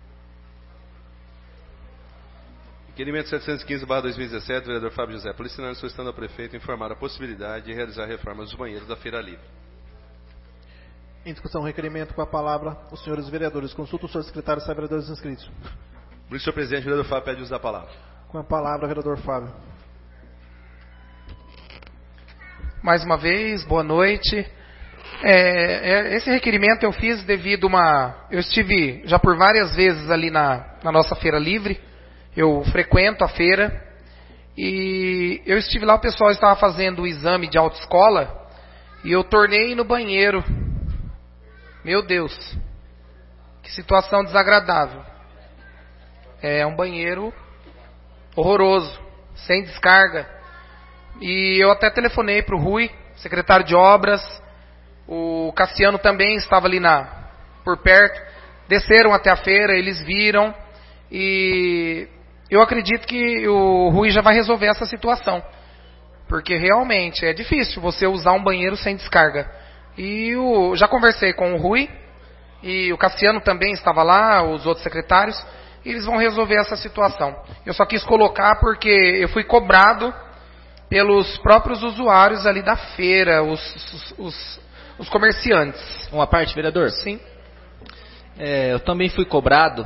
Requerimento 715/2017, vereador Fábio José, policinando solicitando ao prefeito informar a possibilidade de realizar reformas dos banheiros da Feira Livre. Em discussão, o requerimento, com a palavra, os senhores vereadores. Consulta o senhor secretário se há vereadores inscritos. Por isso, senhor presidente, o vereador Fábio pede uso da palavra. Com a palavra, vereador Fábio. Mais uma vez, boa noite. Esse requerimento eu fiz devido eu estive já por várias vezes ali na nossa Feira Livre. Eu frequento a feira e eu estive lá, o pessoal estava fazendo o exame de autoescola e eu tornei no banheiro. Meu Deus, que situação desagradável. É um banheiro horroroso, sem descarga. E eu até telefonei para o Rui, secretário de obras. O Cassiano também estava ali por perto. Desceram até a feira, eles viram. E eu acredito que o Rui já vai resolver essa situação. Porque realmente é difícil você usar um banheiro sem descarga. E já conversei com o Rui. E o Cassiano também estava lá, os outros secretários. E eles vão resolver essa situação. Eu só quis colocar porque eu fui cobrado pelos próprios usuários ali da feira, os comerciantes. Uma parte, vereador? Sim. Eu também fui cobrado,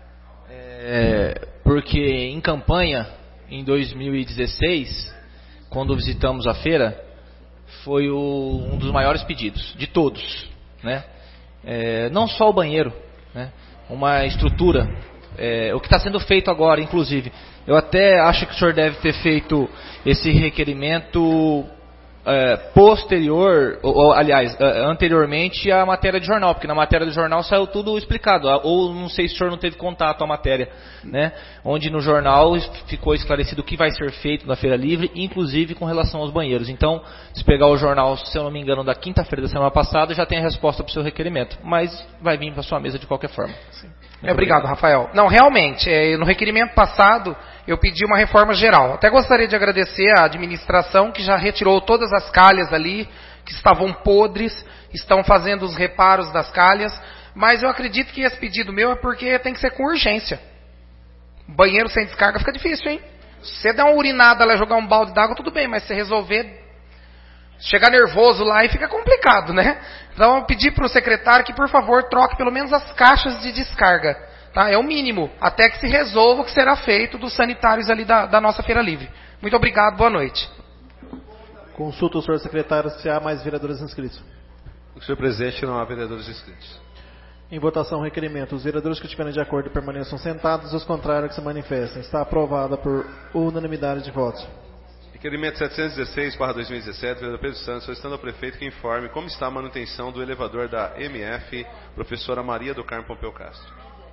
porque em campanha, em 2016, quando visitamos a feira, foi um dos maiores pedidos, de todos, né? Não só o banheiro, né? Uma estrutura, o que está sendo feito agora, inclusive. Eu até acho que o senhor deve ter feito esse requerimento posterior, aliás, anteriormente à matéria de jornal, porque na matéria do jornal saiu tudo explicado, ou não sei se o senhor não teve contato com a matéria, né? Onde no jornal ficou esclarecido o que vai ser feito na Feira Livre, inclusive com relação aos banheiros. Então, se pegar o jornal, se eu não me engano, da quinta-feira da semana passada, já tem a resposta para o seu requerimento, mas vai vir para a sua mesa de qualquer forma. Sim. Obrigado, Rafael. Não, realmente, no requerimento passado, eu pedi uma reforma geral. Até gostaria de agradecer à administração, que já retirou todas as calhas ali, que estavam podres, estão fazendo os reparos das calhas, mas eu acredito que esse pedido meu é porque tem que ser com urgência. Banheiro sem descarga fica difícil, hein? Se você der uma urinada lá, jogar um balde d'água, tudo bem, mas se resolver, chegar nervoso lá, e fica complicado, né? Então, eu pedi para o secretário que, por favor, troque pelo menos as caixas de descarga. Tá? É o mínimo, até que se resolva o que será feito dos sanitários ali da nossa Feira Livre. Muito obrigado, boa noite. Consulta o senhor secretário se há mais vereadores inscritos. Senhor presidente, não há vereadores inscritos. Em votação, o requerimento. Os vereadores que estiverem de acordo permaneçam sentados, os contrários que se manifestem. Está aprovada por unanimidade de votos. Requerimento 716/2017, vereador Pedro Santos, solicitando ao prefeito que informe como está a manutenção do elevador da MF, professora Maria do Carmo Pompeu Castro.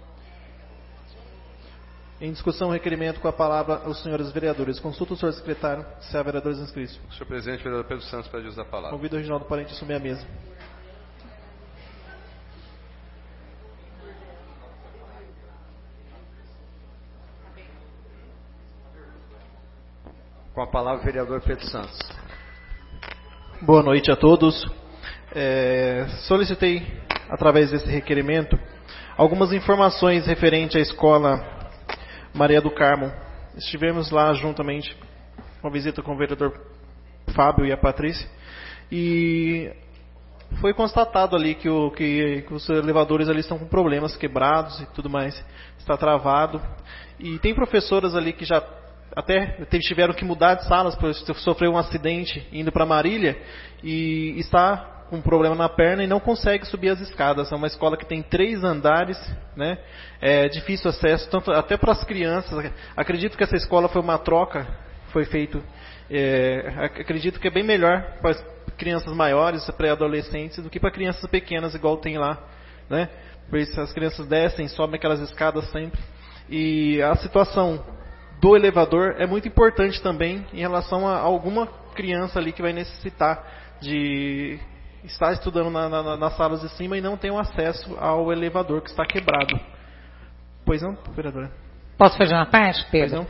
Em discussão, o requerimento, com a palavra os senhores vereadores. Consulta o senhor secretário se há vereadores inscritos. Senhor presidente, vereador Pedro Santos pede uso da palavra. Convido o Reginaldo Parente a assumir a mesa. Com a palavra o vereador Pedro Santos. Boa noite a todos. Solicitei, através desse requerimento, algumas informações referentes à escola Maria do Carmo. Estivemos lá juntamente com a visita com o vereador Fábio e a Patrícia, e foi constatado ali que os elevadores ali estão com problemas, quebrados e tudo mais, está travado, e tem professoras ali que já até tiveram que mudar de salas, porque sofreu um acidente indo para Marília e está com um problema na perna e não consegue subir as escadas. É uma escola que tem 3 andares, né? É difícil acesso, tanto até para as crianças. Acredito que essa escola foi uma troca, foi feito. Acredito que é bem melhor para as crianças maiores, pré-adolescentes, do que para crianças pequenas, igual tem lá, né? Porque as crianças descem, sobem aquelas escadas sempre. E a situação do elevador é muito importante também em relação a alguma criança ali que vai necessitar de estar estudando nas salas de cima e não tem um acesso ao elevador que está quebrado. Pois não, vereadora? Posso fazer uma parte, Pedro? Pois não?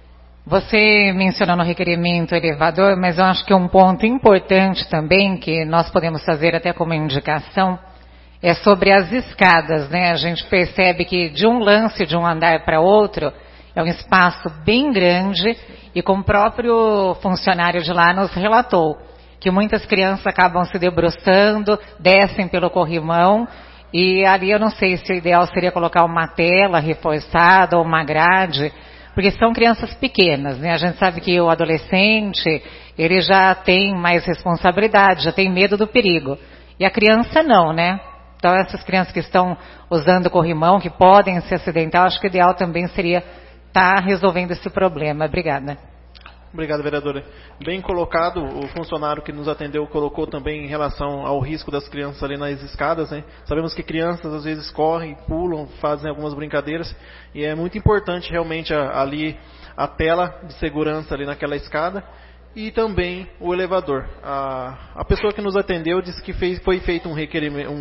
Você mencionou no requerimento elevador, mas eu acho que um ponto importante também, que nós podemos fazer até como indicação, é sobre as escadas, né? A gente percebe que de um lance de um andar para outro, é um espaço bem grande, e como o próprio funcionário de lá nos relatou, que muitas crianças acabam se debruçando, descem pelo corrimão, e ali eu não sei se o ideal seria colocar uma tela reforçada ou uma grade, porque são crianças pequenas, né? A gente sabe que o adolescente, ele já tem mais responsabilidade, já tem medo do perigo. E a criança não, né? Então essas crianças que estão usando o corrimão, que podem se acidentar, eu acho que o ideal também seria estar resolvendo esse problema. Obrigada. Obrigado, vereadora. Bem colocado, o funcionário que nos atendeu colocou também em relação ao risco das crianças ali nas escadas, né? Sabemos que crianças às vezes correm, pulam, fazem algumas brincadeiras, e é muito importante realmente ali a tela de segurança ali naquela escada e também o elevador. A pessoa que nos atendeu disse que foi feito um requerimento,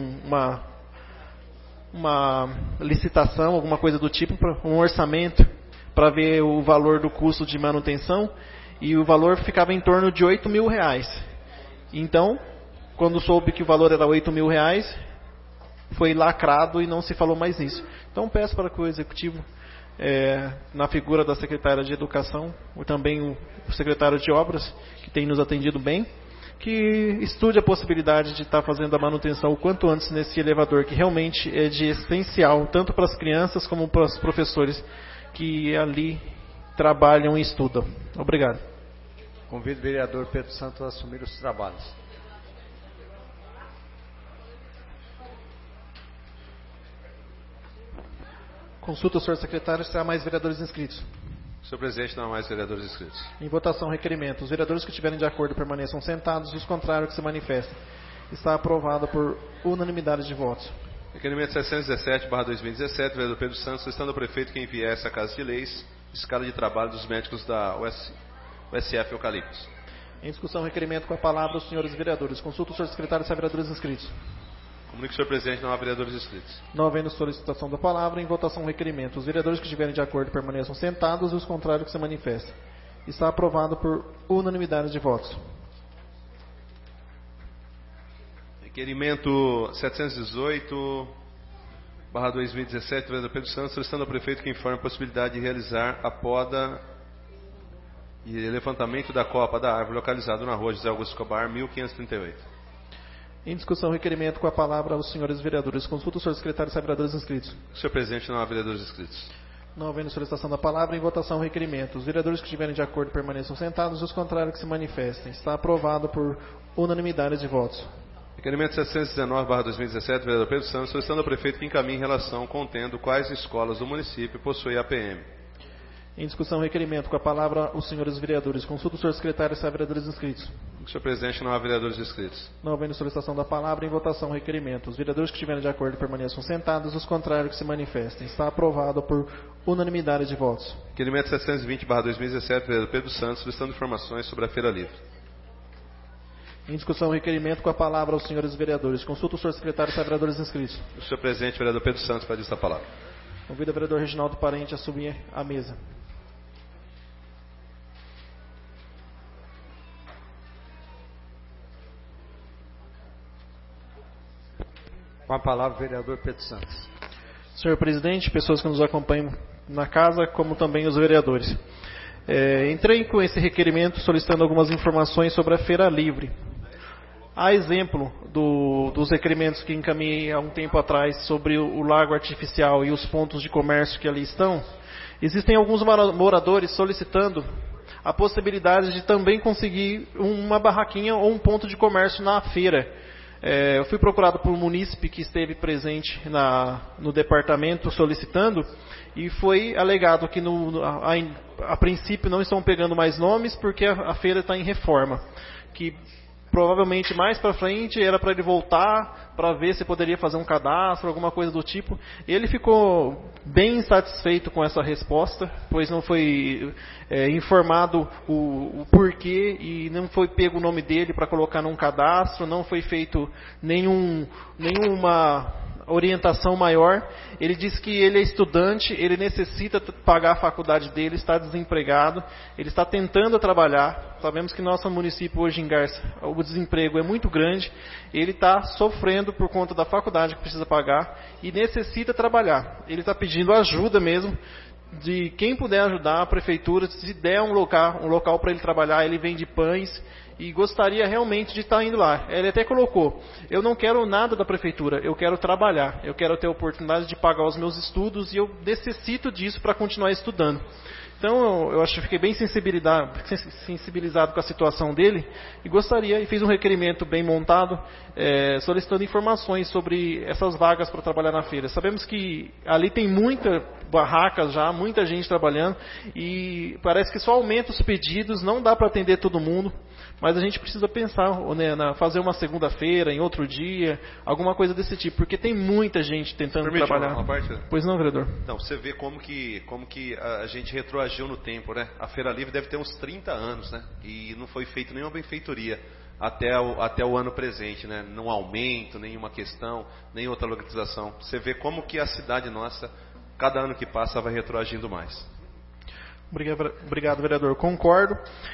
uma licitação, alguma coisa do tipo, um orçamento para ver o valor do custo de manutenção, e o valor ficava em torno de R$8.000. Então, quando soube que o valor era R$8.000, foi lacrado e não se falou mais nisso. Então, peço para que o executivo, na figura da secretária de Educação, ou também o secretário de Obras, que tem nos atendido bem, que estude a possibilidade de estar fazendo a manutenção o quanto antes nesse elevador, que realmente é de essencial, tanto para as crianças como para os professores que ali trabalham e estudam. Obrigado. Convido o vereador Pedro Santos a assumir os trabalhos. Consulta o senhor secretário se há mais vereadores inscritos. Senhor presidente, não há mais vereadores inscritos. Em votação, requerimento. Os vereadores que estiverem de acordo permaneçam sentados, e os contrários que se manifestem. Está aprovado por unanimidade de votos. Requerimento 717/2017, vereador Pedro Santos, solicitando ao prefeito que envie essa Casa de Leis, escala de trabalho dos médicos da USF Eucaliptos. Em discussão, requerimento, com a palavra os senhores vereadores. Consulta o senhor secretário se há vereadores inscritos. Comunique, senhor presidente, não há vereadores inscritos. Não havendo solicitação da palavra, em votação o requerimento. Os vereadores que estiverem de acordo permaneçam sentados e os contrários que se manifestem. Está aprovado por unanimidade de votos. Requerimento 718/2017, vereador Pedro Santos, solicitando ao prefeito que informe a possibilidade de realizar a poda e levantamento da copa da árvore localizado na rua José Augusto Escobar, 1538. Em discussão, requerimento, com a palavra aos senhores vereadores. Consulta o senhor secretário se há vereadores inscritos. Senhor presidente, não há vereadores inscritos. Não havendo solicitação da palavra, em votação o requerimento. Os vereadores que estiverem de acordo permaneçam sentados, os contrários que se manifestem. Está aprovado por unanimidade de votos. Requerimento 719/2017, vereador Pedro Santos, solicitando ao prefeito que encaminhe relação contendo quais escolas do município possuem APM. Em discussão, requerimento, com a palavra os senhores vereadores. Consulta o senhor secretário se há vereadores inscritos. Senhor presidente, não há vereadores inscritos. Não havendo solicitação da palavra, em votação o requerimento. Os vereadores que estiverem de acordo permaneçam sentados, os contrários que se manifestem. Está aprovado por unanimidade de votos. Requerimento 720/2017, vereador Pedro Santos, solicitando informações sobre a Feira Livre. Em discussão, requerimento, com a palavra aos senhores vereadores. Consulta o senhor secretário se há vereadores inscritos. Senhor presidente, vereador Pedro Santos, pede esta palavra. Convido o vereador Reginaldo Parente a subir à mesa. Com a palavra, o vereador Pedro Santos. Senhor presidente, pessoas que nos acompanham na casa, como também os vereadores. Entrei com esse requerimento solicitando algumas informações sobre a Feira Livre. A exemplo dos requerimentos que encaminhei há um tempo atrás sobre o lago artificial e os pontos de comércio que ali estão, existem alguns moradores solicitando a possibilidade de também conseguir uma barraquinha ou um ponto de comércio na feira. Eu fui procurado por um munícipe que esteve presente no departamento solicitando e foi alegado que a princípio não estão pegando mais nomes porque a feira está em reforma, que provavelmente mais para frente era para ele voltar para ver se poderia fazer um cadastro, alguma coisa do tipo. Ele ficou bem insatisfeito com essa resposta, pois não foi informado o porquê e não foi pego o nome dele para colocar num cadastro, não foi feito nenhuma orientação maior. Ele diz que ele é estudante, ele necessita pagar a faculdade dele, está desempregado, ele está tentando trabalhar. Sabemos que nosso município hoje em Garça, o desemprego é muito grande, ele está sofrendo por conta da faculdade que precisa pagar e necessita trabalhar. Ele está pedindo ajuda mesmo, de quem puder ajudar a prefeitura, se der um local para ele trabalhar. Ele vende pães e gostaria realmente de estar indo lá. Ele até colocou: eu não quero nada da prefeitura, eu quero trabalhar, eu quero ter a oportunidade de pagar os meus estudos e eu necessito disso para continuar estudando. Então eu acho que fiquei bem sensibilizado com a situação dele e gostaria, e fiz um requerimento bem montado, solicitando informações sobre essas vagas para trabalhar na feira. Sabemos que ali tem muitas barracas já, muita gente trabalhando e parece que só aumenta os pedidos, não dá para atender todo mundo. Mas a gente precisa pensar, né, fazer uma segunda-feira, em outro dia, alguma coisa desse tipo, porque tem muita gente tentando trabalhar. Uma parte? Pois não, vereador? Não, você vê como que a gente retroagiu no tempo, né? A Feira Livre deve ter uns 30 anos, né? E não foi feito nenhuma benfeitoria até o ano presente, né? Não aumento, nenhuma questão, nem outra localização. Você vê como que a cidade nossa, cada ano que passa, vai retroagindo mais. Obrigado, vereador. Concordo.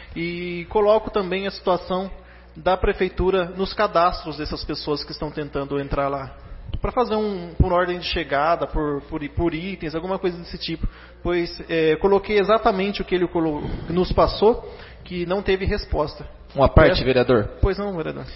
E coloco também a situação da prefeitura nos cadastros dessas pessoas que estão tentando entrar lá. Para fazer por ordem de chegada, por itens, alguma coisa desse tipo. Pois coloquei exatamente o que ele nos passou, que não teve resposta. Uma parte, vereador? Pois não, vereador.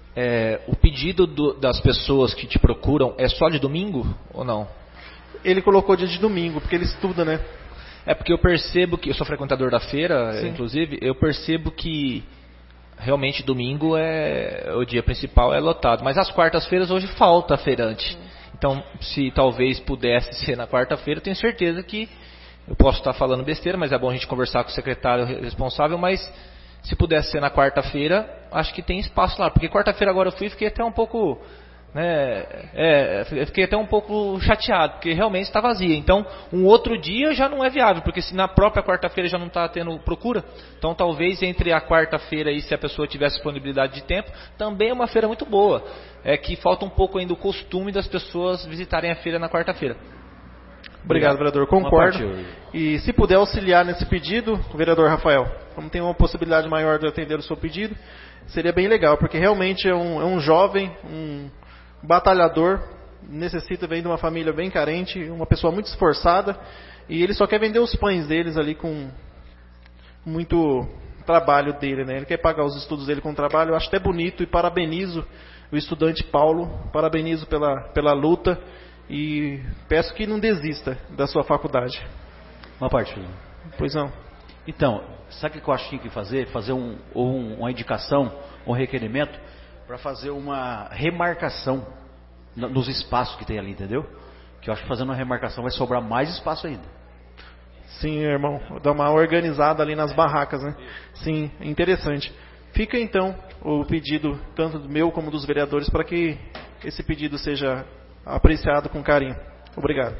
O pedido das pessoas que te procuram é só de domingo ou não? Ele colocou dia de domingo, porque ele estuda, né? É porque eu percebo que, eu sou frequentador da feira, Sim. Inclusive, eu percebo que realmente domingo o dia principal é lotado. Mas às quartas-feiras hoje falta feirante. Então, se talvez pudesse ser na quarta-feira, eu tenho certeza que eu posso estar falando besteira, mas é bom a gente conversar com o secretário responsável, mas se pudesse ser na quarta-feira, acho que tem espaço lá. Porque quarta-feira agora eu fui e fiquei até um pouco Eu fiquei até um pouco chateado, porque realmente está vazia. Então, um outro dia já não é viável, porque se na própria quarta-feira já não está tendo procura, então talvez entre a quarta-feira e se a pessoa tivesse disponibilidade de tempo, também é uma feira muito boa. É que falta um pouco ainda o costume das pessoas visitarem a feira na quarta-feira. Obrigado, vereador. Concordo. E se puder auxiliar nesse pedido, vereador Rafael, como tem uma possibilidade maior de atender o seu pedido, seria bem legal, porque realmente é um jovem, um batalhador, vem de uma família bem carente, uma pessoa muito esforçada, e ele só quer vender os pães deles ali com muito trabalho dele, né? Ele quer pagar os estudos dele com trabalho. Eu acho até bonito e parabenizo o estudante Paulo, parabenizo pela luta e peço que não desista da sua faculdade. Uma parte. Pois não. Então, sabe o que eu acho que tinha que fazer? Fazer uma indicação, um requerimento para fazer uma remarcação nos espaços que tem ali, entendeu? Que eu acho que fazendo uma remarcação vai sobrar mais espaço ainda. Sim, irmão. Dar uma organizada ali nas barracas, né? Sim, interessante. Fica então o pedido, tanto do meu como dos vereadores, para que esse pedido seja apreciado com carinho. Obrigado.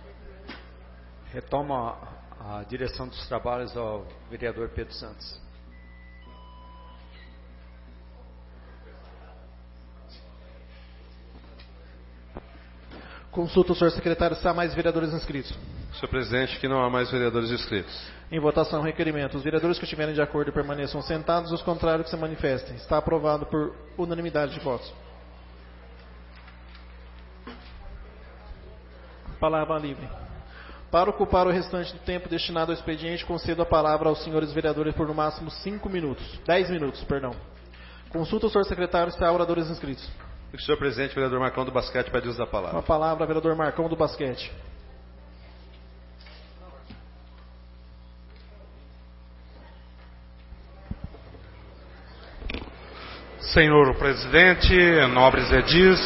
Retoma a direção dos trabalhos ao vereador Pedro Santos. Consulta o senhor secretário se há mais vereadores inscritos. Senhor presidente, que não há mais vereadores inscritos. Em votação, requerimento. Os vereadores que estiverem de acordo permaneçam sentados, os contrários que se manifestem. Está aprovado por unanimidade de votos. Palavra livre. Para ocupar o restante do tempo destinado ao expediente, concedo a palavra aos senhores vereadores por no máximo 10 minutos. Consulta o senhor secretário se há oradores inscritos. Senhor presidente, vereador Marcão do Basquete pede uso da palavra. Com a palavra, vereador Marcão do Basquete. Senhor presidente, nobres edis,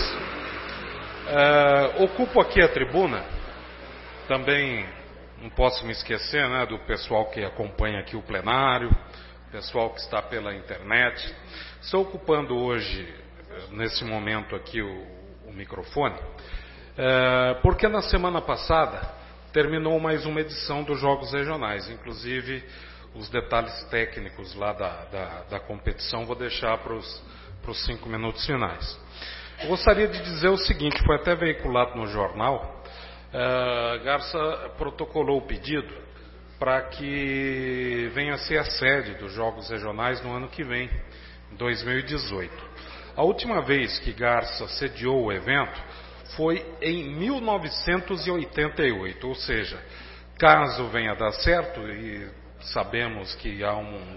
ocupo aqui a tribuna, também não posso me esquecer, né, do pessoal que acompanha aqui o plenário, pessoal que está pela internet. Estou ocupando hoje, nesse momento aqui, o microfone, porque na semana passada terminou mais uma edição dos Jogos Regionais, inclusive os detalhes técnicos lá da competição vou deixar para os 5 minutos finais. Eu gostaria de dizer o seguinte, foi até veiculado no jornal, Garça protocolou o pedido para que venha a ser a sede dos Jogos Regionais no ano que vem, em 2018. A última vez que Garça sediou o evento foi em 1988, ou seja, caso venha a dar certo, e sabemos que há uma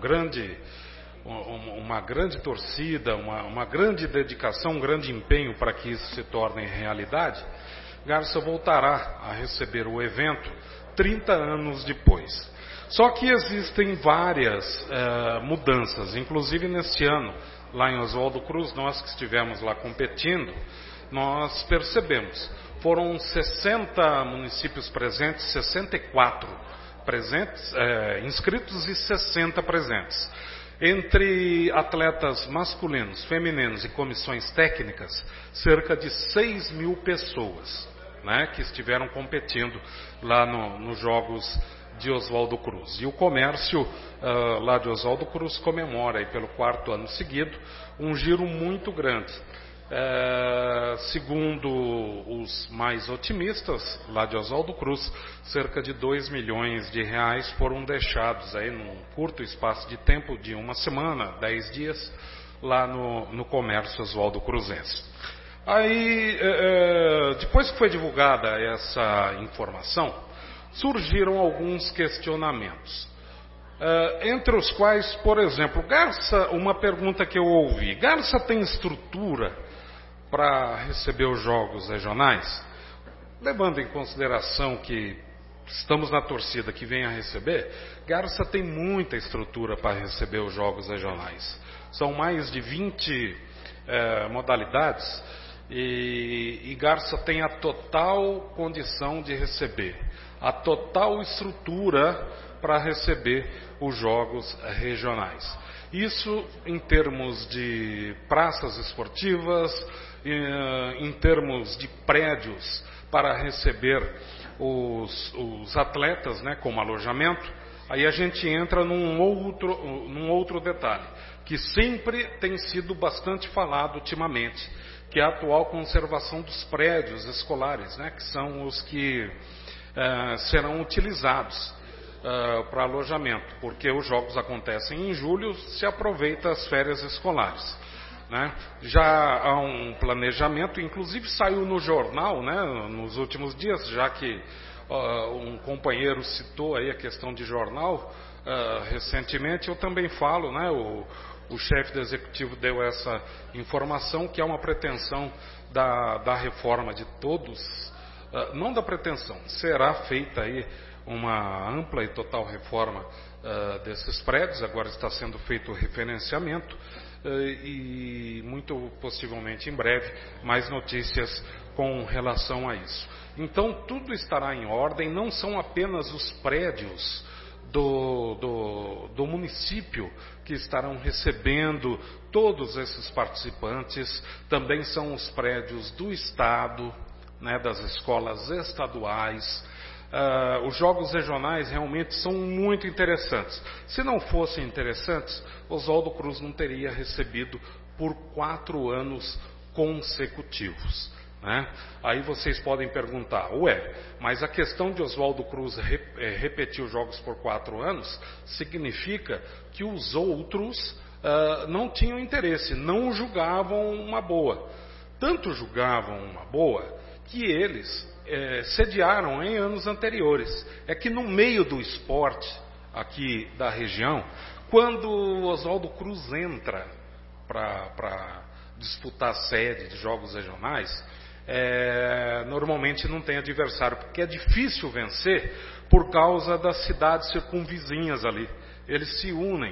grande torcida, uma grande dedicação, um grande empenho para que isso se torne realidade, Garça voltará a receber o evento 30 anos depois. Só que existem várias mudanças, inclusive neste ano, lá em Oswaldo Cruz, nós que estivemos lá competindo, nós percebemos, foram 60 municípios presentes, 64 presentes, inscritos e 60 presentes. Entre atletas masculinos, femininos e comissões técnicas, cerca de 6 mil pessoas, né, que estiveram competindo lá nos Jogos de Oswaldo Cruz. E o comércio lá de Oswaldo Cruz comemora, aí, pelo 4º ano seguido, um giro muito grande. Segundo os mais otimistas lá de Oswaldo Cruz, cerca de 2 milhões de reais foram deixados aí num curto espaço de tempo de uma semana, 10 dias, lá no comércio Oswaldo Cruzense. Aí, depois que foi divulgada essa informação, surgiram alguns questionamentos. Entre os quais, por exemplo, Garça, uma pergunta que eu ouvi, Garça tem estrutura para receber os Jogos Regionais? Levando em consideração que estamos na torcida que vem a receber, Garça tem muita estrutura para receber os Jogos Regionais. São mais de 20 modalidades e Garça tem a total condição de receber, a total estrutura para receber os Jogos Regionais. Isso em termos de praças esportivas, em termos de prédios para receber os atletas, né, como alojamento, aí a gente entra num outro detalhe, que sempre tem sido bastante falado ultimamente, que é a atual conservação dos prédios escolares, né, que são os que serão utilizados para alojamento, porque os jogos acontecem em julho, se aproveita as férias escolares. Né? Já há um planejamento, inclusive saiu no jornal, né, nos últimos dias, já que um companheiro citou aí a questão de jornal recentemente, eu também falo, né, o chefe do executivo deu essa informação, que é uma pretensão da reforma de todos, não da pretensão, será feita aí uma ampla e total reforma desses prédios, agora está sendo feito o referenciamento, e muito possivelmente em breve mais notícias com relação a isso. Então tudo estará em ordem, não são apenas os prédios do município que estarão recebendo todos esses participantes, também são os prédios do Estado, né, das escolas estaduais. Os jogos regionais realmente são muito interessantes. Se não fossem interessantes, Oswaldo Cruz não teria recebido por 4 anos consecutivos. Né? Aí vocês podem perguntar, mas a questão de Oswaldo Cruz repetir os jogos por 4 anos significa que os outros não tinham interesse, não julgavam uma boa. Tanto julgavam uma boa que eles sediaram em anos anteriores. É que no meio do esporte aqui da região, quando o Oswaldo Cruz entra para disputar a sede de jogos regionais, normalmente não tem adversário, porque é difícil vencer por causa das cidades circunvizinhas ali. Eles se unem,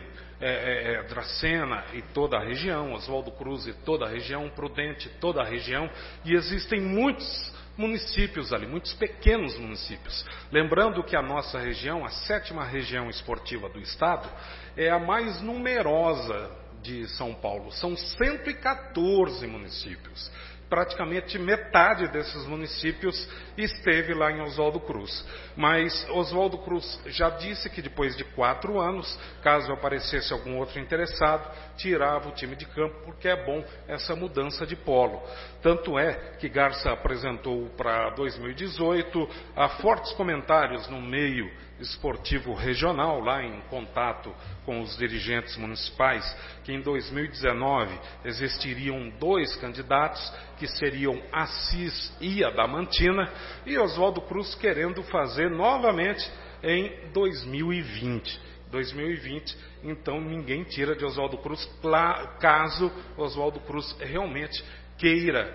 Dracena e toda a região, Oswaldo Cruz e toda a região, Prudente e toda a região, e existem muitos municípios ali, muitos pequenos municípios. Lembrando que a nossa região, a 7ª região esportiva do estado, é a mais numerosa de São Paulo. São 114 municípios. Praticamente metade desses municípios esteve lá em Oswaldo Cruz. Mas Oswaldo Cruz já disse que depois de 4 anos, caso aparecesse algum outro interessado, tirava o time de campo, porque é bom essa mudança de polo. Tanto é que Garça apresentou para 2018, há fortes comentários no meio esportivo regional, lá em contato com os dirigentes municipais, que em 2019 existiriam 2 candidatos, que seriam Assis e Adamantina, e Oswaldo Cruz querendo fazer novamente em 2020. 2020, então ninguém tira de Oswaldo Cruz, caso Oswaldo Cruz realmente queira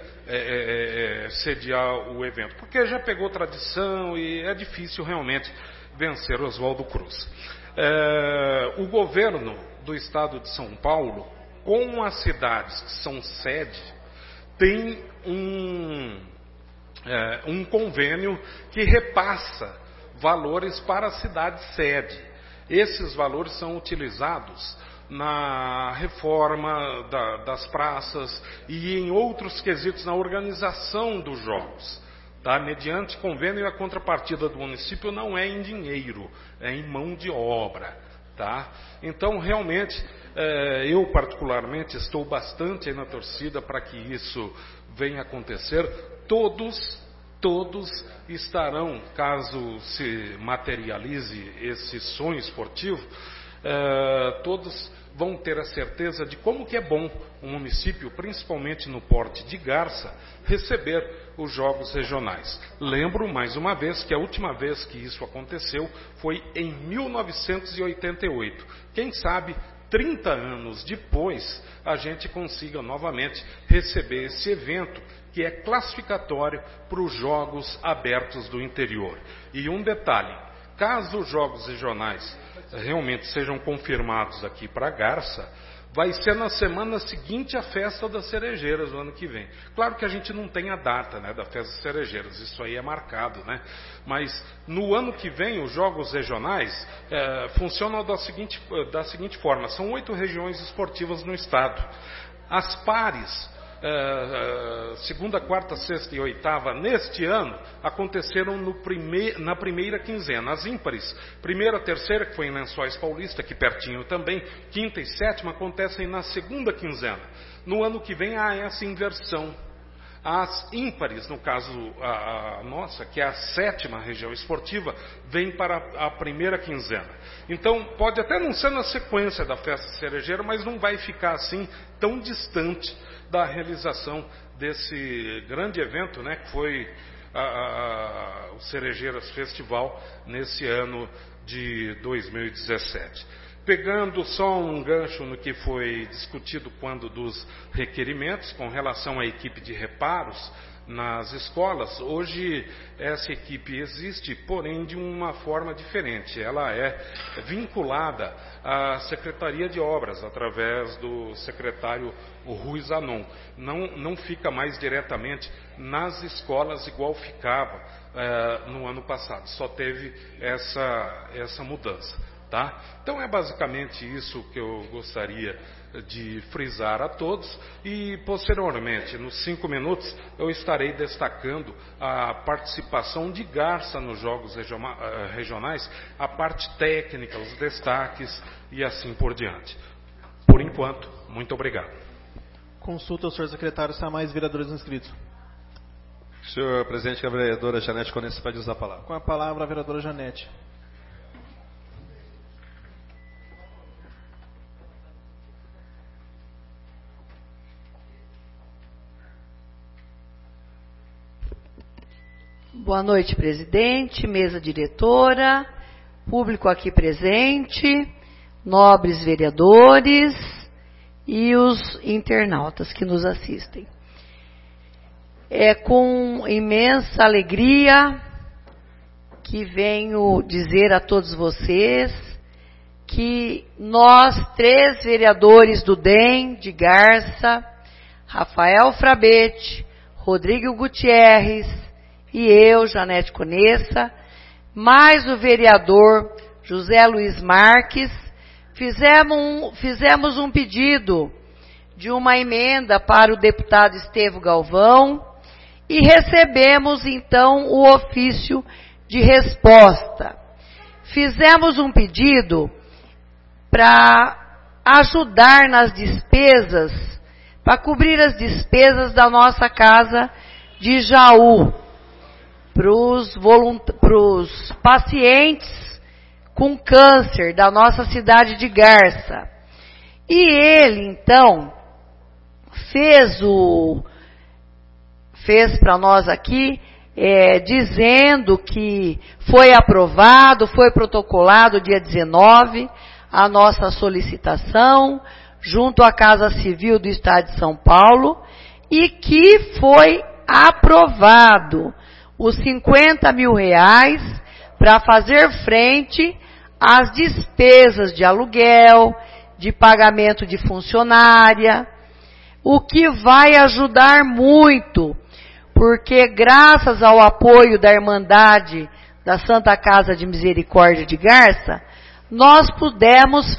sediar o evento, porque já pegou tradição e é difícil realmente vencer Oswaldo Cruz. O governo do estado de São Paulo, com as cidades que são sede, tem um convênio que repassa valores para a cidade sede. Esses valores são utilizados na reforma das praças e em outros quesitos na organização dos jogos. Tá? Mediante convênio, a contrapartida do município não é em dinheiro, é em mão de obra. Tá? Então, realmente, eu particularmente estou bastante aí na torcida para que isso venha acontecer. Todos estarão, caso se materialize esse sonho esportivo, todos vão ter a certeza de como que é bom um município, principalmente no porte de Garça, receber os jogos regionais. Lembro, mais uma vez, que a última vez que isso aconteceu foi em 1988. Quem sabe, 30 anos depois, a gente consiga novamente receber esse evento, que é classificatório para os Jogos Abertos do Interior. E um detalhe, caso os Jogos Regionais realmente sejam confirmados aqui para Garça, vai ser na semana seguinte à Festa das Cerejeiras, no ano que vem. Claro que a gente não tem a data, né, da Festa das Cerejeiras, isso aí é marcado, né? Mas no ano que vem, os Jogos Regionais funcionam da seguinte forma, são 8 regiões esportivas no estado. As pares segunda, quarta, sexta e oitava, neste ano, aconteceram na primeira quinzena. As ímpares, primeira, terceira, que foi em Lençóis Paulista, aqui pertinho também, quinta e sétima acontecem na segunda quinzena. No ano que vem há essa inversão. As ímpares, no caso a nossa, que é a sétima região esportiva, vem para a primeira quinzena. Então, pode até não ser na sequência da festa cerejeira, mas não vai ficar assim tão distante da realização desse grande evento, né, que foi o Cerejeiras Festival nesse ano de 2017. Pegando só um gancho no que foi discutido quando dos requerimentos, com relação à equipe de reparos nas escolas, hoje essa equipe existe, porém de uma forma diferente. Ela é vinculada à Secretaria de Obras, através do secretário Rui Zanon. Não fica mais diretamente nas escolas igual ficava no ano passado. Só teve essa mudança. Tá? Então é basicamente isso que eu gostaria de frisar a todos, e posteriormente, nos 5 minutos, eu estarei destacando a participação de Garça nos Jogos Regionais, a parte técnica, os destaques e assim por diante. Por enquanto, muito obrigado. Consulta o senhor secretário se há mais vereadores inscritos. Senhor presidente, a vereadora Janete Conessa pede usar a palavra. Com a palavra a vereadora Janete. Boa noite, presidente, mesa diretora, público aqui presente, nobres vereadores e os internautas que nos assistem. É com imensa alegria que venho dizer a todos vocês que nós, 3 vereadores do DEM de Garça, Rafael Frabete, Rodrigo Gutierrez, e eu, Janete Conessa, mais o vereador José Luiz Marques, fizemos um pedido de uma emenda para o deputado Estevão Galvão e recebemos então o ofício de resposta. Fizemos um pedido para ajudar nas despesas, para cobrir as despesas da nossa casa de Jaú, para os pacientes com câncer da nossa cidade de Garça. E ele, então, fez para nós aqui, dizendo que foi aprovado, foi protocolado dia 19, a nossa solicitação, junto à Casa Civil do Estado de São Paulo, e que foi aprovado os 50 mil reais para fazer frente às despesas de aluguel, de pagamento de funcionária, o que vai ajudar muito, porque graças ao apoio da Irmandade da Santa Casa de Misericórdia de Garça, nós pudemos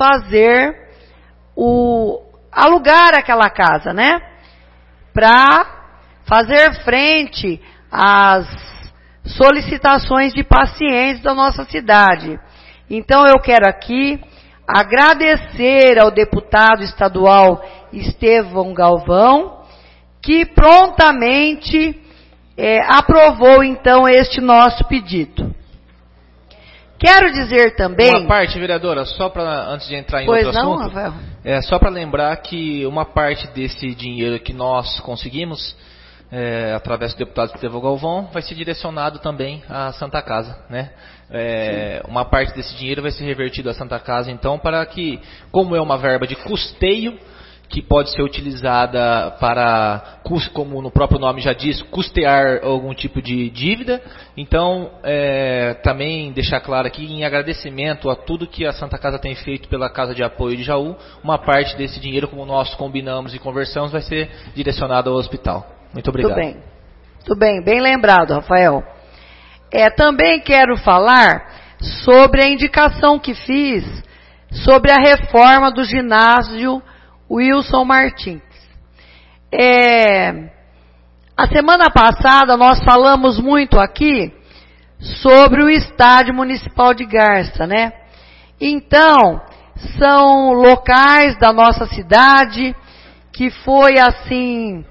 alugar aquela casa, né? Para fazer frente às solicitações de pacientes da nossa cidade. Então eu quero aqui agradecer ao deputado estadual Estevão Galvão, que prontamente aprovou então este nosso pedido. Quero dizer também... Uma parte, vereadora, só para antes de entrar em outro assunto, Rafael? Só para lembrar que uma parte desse dinheiro que nós conseguimos, através do deputado Estevão Galvão, vai ser direcionado também à Santa Casa, né? Uma parte desse dinheiro vai ser revertido à Santa Casa, então, para que, como é uma verba de custeio, que pode ser utilizada para, como no próprio nome já diz, custear algum tipo de dívida. Então, também deixar claro aqui, em agradecimento a tudo que a Santa Casa tem feito pela Casa de Apoio de Jaú, uma parte desse dinheiro, como nós combinamos e conversamos, vai ser direcionado ao hospital. Muito obrigado. Muito bem, bem lembrado, Rafael. Também quero falar sobre a indicação que fiz sobre a reforma do ginásio Wilson Martins. A semana passada nós falamos muito aqui sobre o estádio municipal de Garça, né? Então, são locais da nossa cidade que foi assim,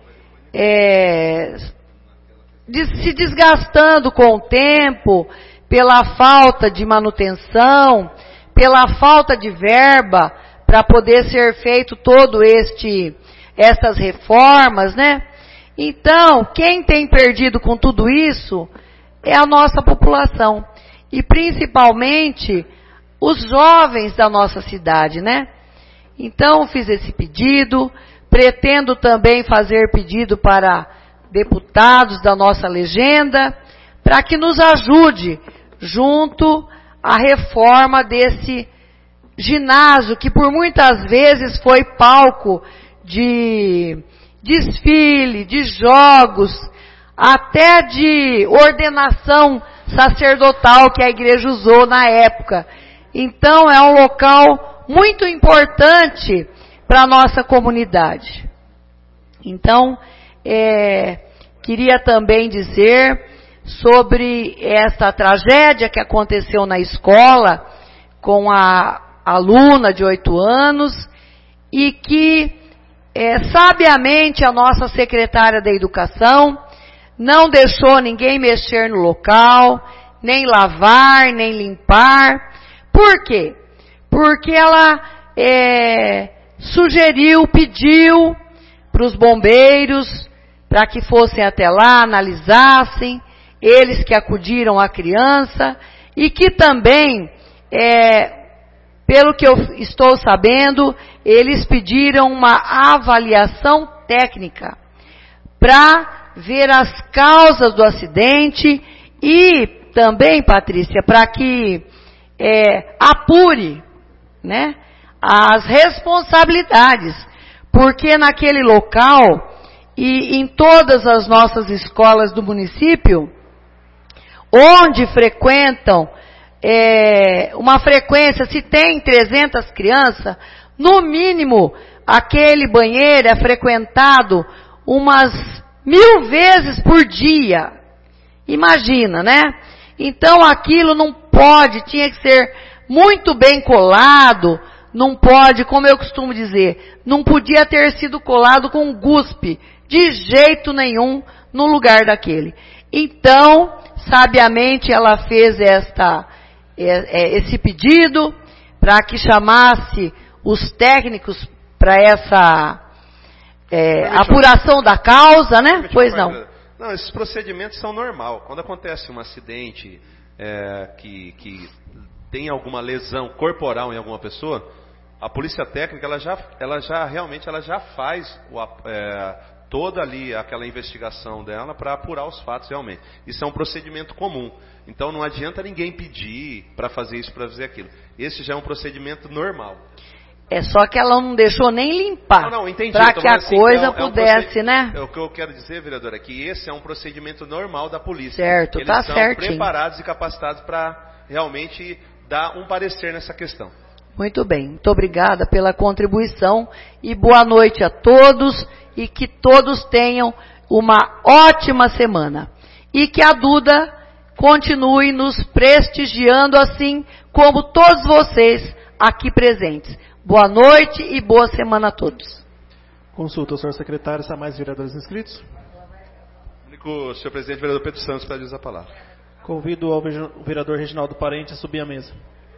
se desgastando com o tempo, pela falta de manutenção, pela falta de verba para poder ser feito todo essas reformas, né? Então, quem tem perdido com tudo isso é a nossa população. E principalmente os jovens da nossa cidade, né? Então, fiz esse pedido, pretendo também fazer pedido para deputados da nossa legenda, para que nos ajude junto à reforma desse ginásio, que por muitas vezes foi palco de desfile, de jogos, até de ordenação sacerdotal que a igreja usou na época. Então é um local muito importante para a nossa comunidade. Então, queria também dizer sobre essa tragédia que aconteceu na escola com a aluna de 8 anos e que sabiamente a nossa secretária da Educação não deixou ninguém mexer no local, nem lavar, nem limpar. Por quê? Porque ela pediu para os bombeiros para que fossem até lá, analisassem, eles que acudiram à criança e que também, pelo que eu estou sabendo, eles pediram uma avaliação técnica para ver as causas do acidente e também, Patrícia, para que apure, né, as responsabilidades, porque naquele local e em todas as nossas escolas do município, onde frequentam uma frequência, se tem 300 crianças, no mínimo aquele banheiro é frequentado umas 1000 vezes por dia. Imagina, né? Então aquilo não pode, tinha que ser muito bem colado, não pode, como eu costumo dizer, não podia ter sido colado com guspe, de jeito nenhum, no lugar daquele. Então, sabiamente ela fez esse pedido para que chamasse os técnicos para essa apuração da causa, né? Pois não. Não, esses procedimentos são normais. Quando acontece um acidente que tem alguma lesão corporal em alguma pessoa, a polícia técnica ela já faz toda ali aquela investigação dela para apurar os fatos realmente. Isso é um procedimento comum. Então não adianta ninguém pedir para fazer isso, para fazer aquilo. Esse já é um procedimento normal. É só que ela não deixou nem limpar. Não, entendi. Para que a coisa pudesse, né? O que eu quero dizer, vereadora, é que esse é um procedimento normal da polícia. Certo, tá certinho. Eles são preparados e capacitados para realmente dar um parecer nessa questão. Muito bem. Muito obrigada pela contribuição e boa noite a todos e que todos tenham uma ótima semana. E que a Duda continue nos prestigiando assim como todos vocês aqui presentes. Boa noite e boa semana a todos. Consulta o senhor secretário, se há mais vereadores inscritos. O senhor presidente, vereador Pedro Santos, para dizer a palavra. Convido o vereador Reginaldo Parente a subir à mesa.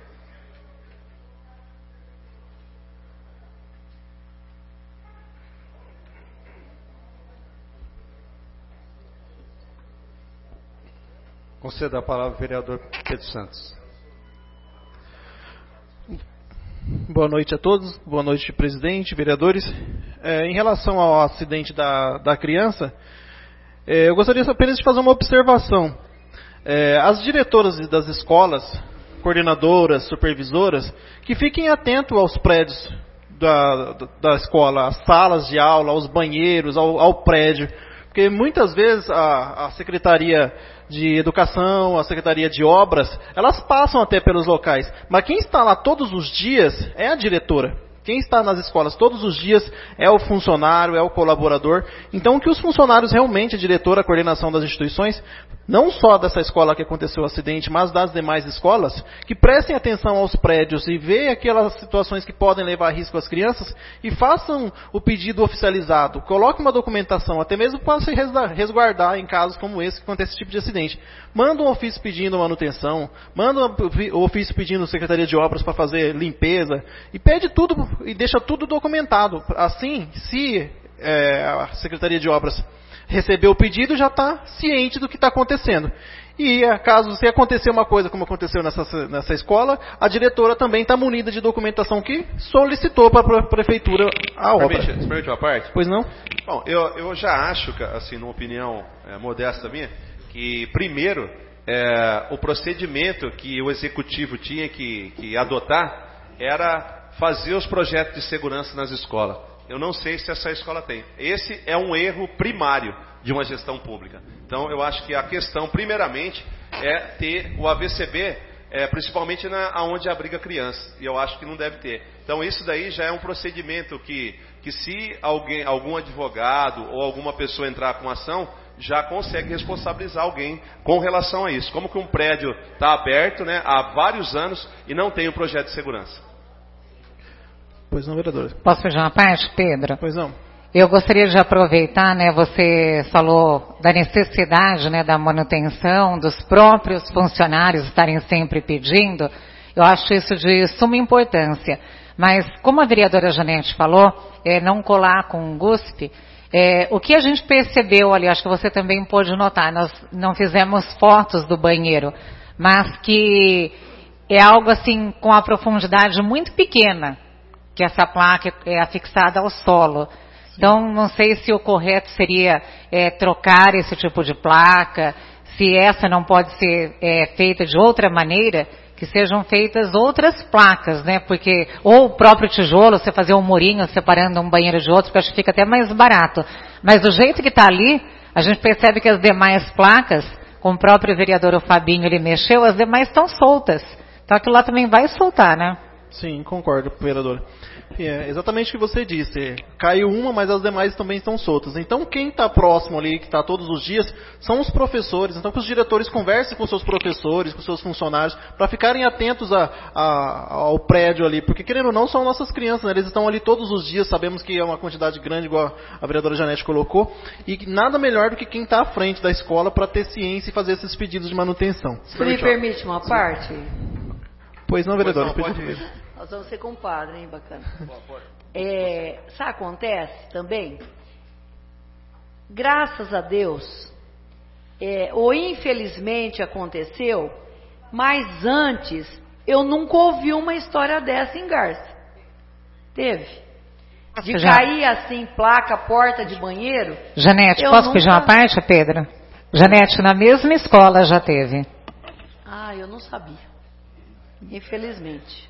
Conceda a palavra ao vereador Pedro Santos. Boa noite a todos, boa noite presidente, vereadores. Em relação ao acidente da criança, eu gostaria apenas de fazer uma observação. As diretoras das escolas, coordenadoras, supervisoras, que fiquem atentos aos prédios da escola, às salas de aula, aos banheiros, ao prédio. Porque muitas vezes a Secretaria de Educação, a Secretaria de Obras, elas passam até pelos locais. Mas quem está lá todos os dias é a diretora. Quem está nas escolas todos os dias é o funcionário, é o colaborador. Então, que os funcionários realmente, a diretora, a coordenação das instituições, não só dessa escola que aconteceu o acidente, mas das demais escolas, que prestem atenção aos prédios e vejam aquelas situações que podem levar a risco às crianças e façam o pedido oficializado. Coloquem uma documentação, até mesmo para se resguardar em casos como esse que acontece esse tipo de acidente. Manda um ofício pedindo manutenção, manda um ofício pedindo Secretaria de Obras para fazer limpeza e pede tudo e deixa tudo documentado. Assim, se a Secretaria de Obras receber o pedido, já está ciente do que está acontecendo. E caso se acontecer uma coisa como aconteceu nessa escola, a diretora também está munida de documentação que solicitou para a prefeitura a obra. Permite uma parte? Pois não? Bom, eu já acho, assim, numa opinião modesta minha, que primeiro o procedimento que o executivo tinha que adotar era fazer os projetos de segurança nas escolas. Eu não sei se essa escola tem. Esse é um erro primário de uma gestão pública. Então, eu acho que a questão, primeiramente, é ter o AVCB, principalmente onde abriga crianças. E eu acho que não deve ter. Então, isso daí já é um procedimento que se algum advogado ou alguma pessoa entrar com ação, já consegue responsabilizar alguém com relação a isso. Como que um prédio está aberto, né, há vários anos e não tem um projeto de segurança? Pois não, vereador. Posso pedir uma parte, Pedro? Pois não. Eu gostaria de aproveitar, né, você falou da necessidade, né, da manutenção, dos próprios funcionários estarem sempre pedindo. Eu acho isso de suma importância. Mas, como a vereadora Janete falou, não colar com o GUSP, o que a gente percebeu ali, acho que você também pôde notar, nós não fizemos fotos do banheiro, mas que é algo assim com a profundidade muito pequena, que essa placa é afixada ao solo. Sim. Então, não sei se o correto seria trocar esse tipo de placa, se essa não pode ser feita de outra maneira, que sejam feitas outras placas, né? Porque, ou o próprio tijolo, você fazer um murinho separando um banheiro de outro, que eu acho que fica até mais barato. Mas do jeito que está ali, a gente percebe que as demais placas, como o próprio vereador o Fabinho, ele mexeu, as demais estão soltas. Então aquilo lá também vai soltar, né? Sim, concordo, vereador. É exatamente o que você disse. Caiu uma, mas as demais também estão soltas. Então, quem está próximo ali, que está todos os dias, são os professores. Então, que os diretores conversem com seus professores, com seus funcionários, para ficarem atentos ao prédio ali. Porque, querendo ou não, são nossas crianças, né? Eles estão ali todos os dias. Sabemos que é uma quantidade grande, igual a vereadora Janete colocou. E nada melhor do que quem está à frente da escola para ter ciência e fazer esses pedidos de manutenção. Se me permite uma parte? Pois não, vereadora. Pois não, pode ir. Nós vamos ser compadre, hein? Bacana. Sabe o que acontece também? Graças a Deus, ou infelizmente aconteceu, mas antes eu nunca ouvi uma história dessa em Garça. Teve? De cair assim, placa, porta de banheiro. Janete, posso pedir uma parte, Pedro? Janete, na mesma escola já teve. Ah, eu não sabia. Infelizmente.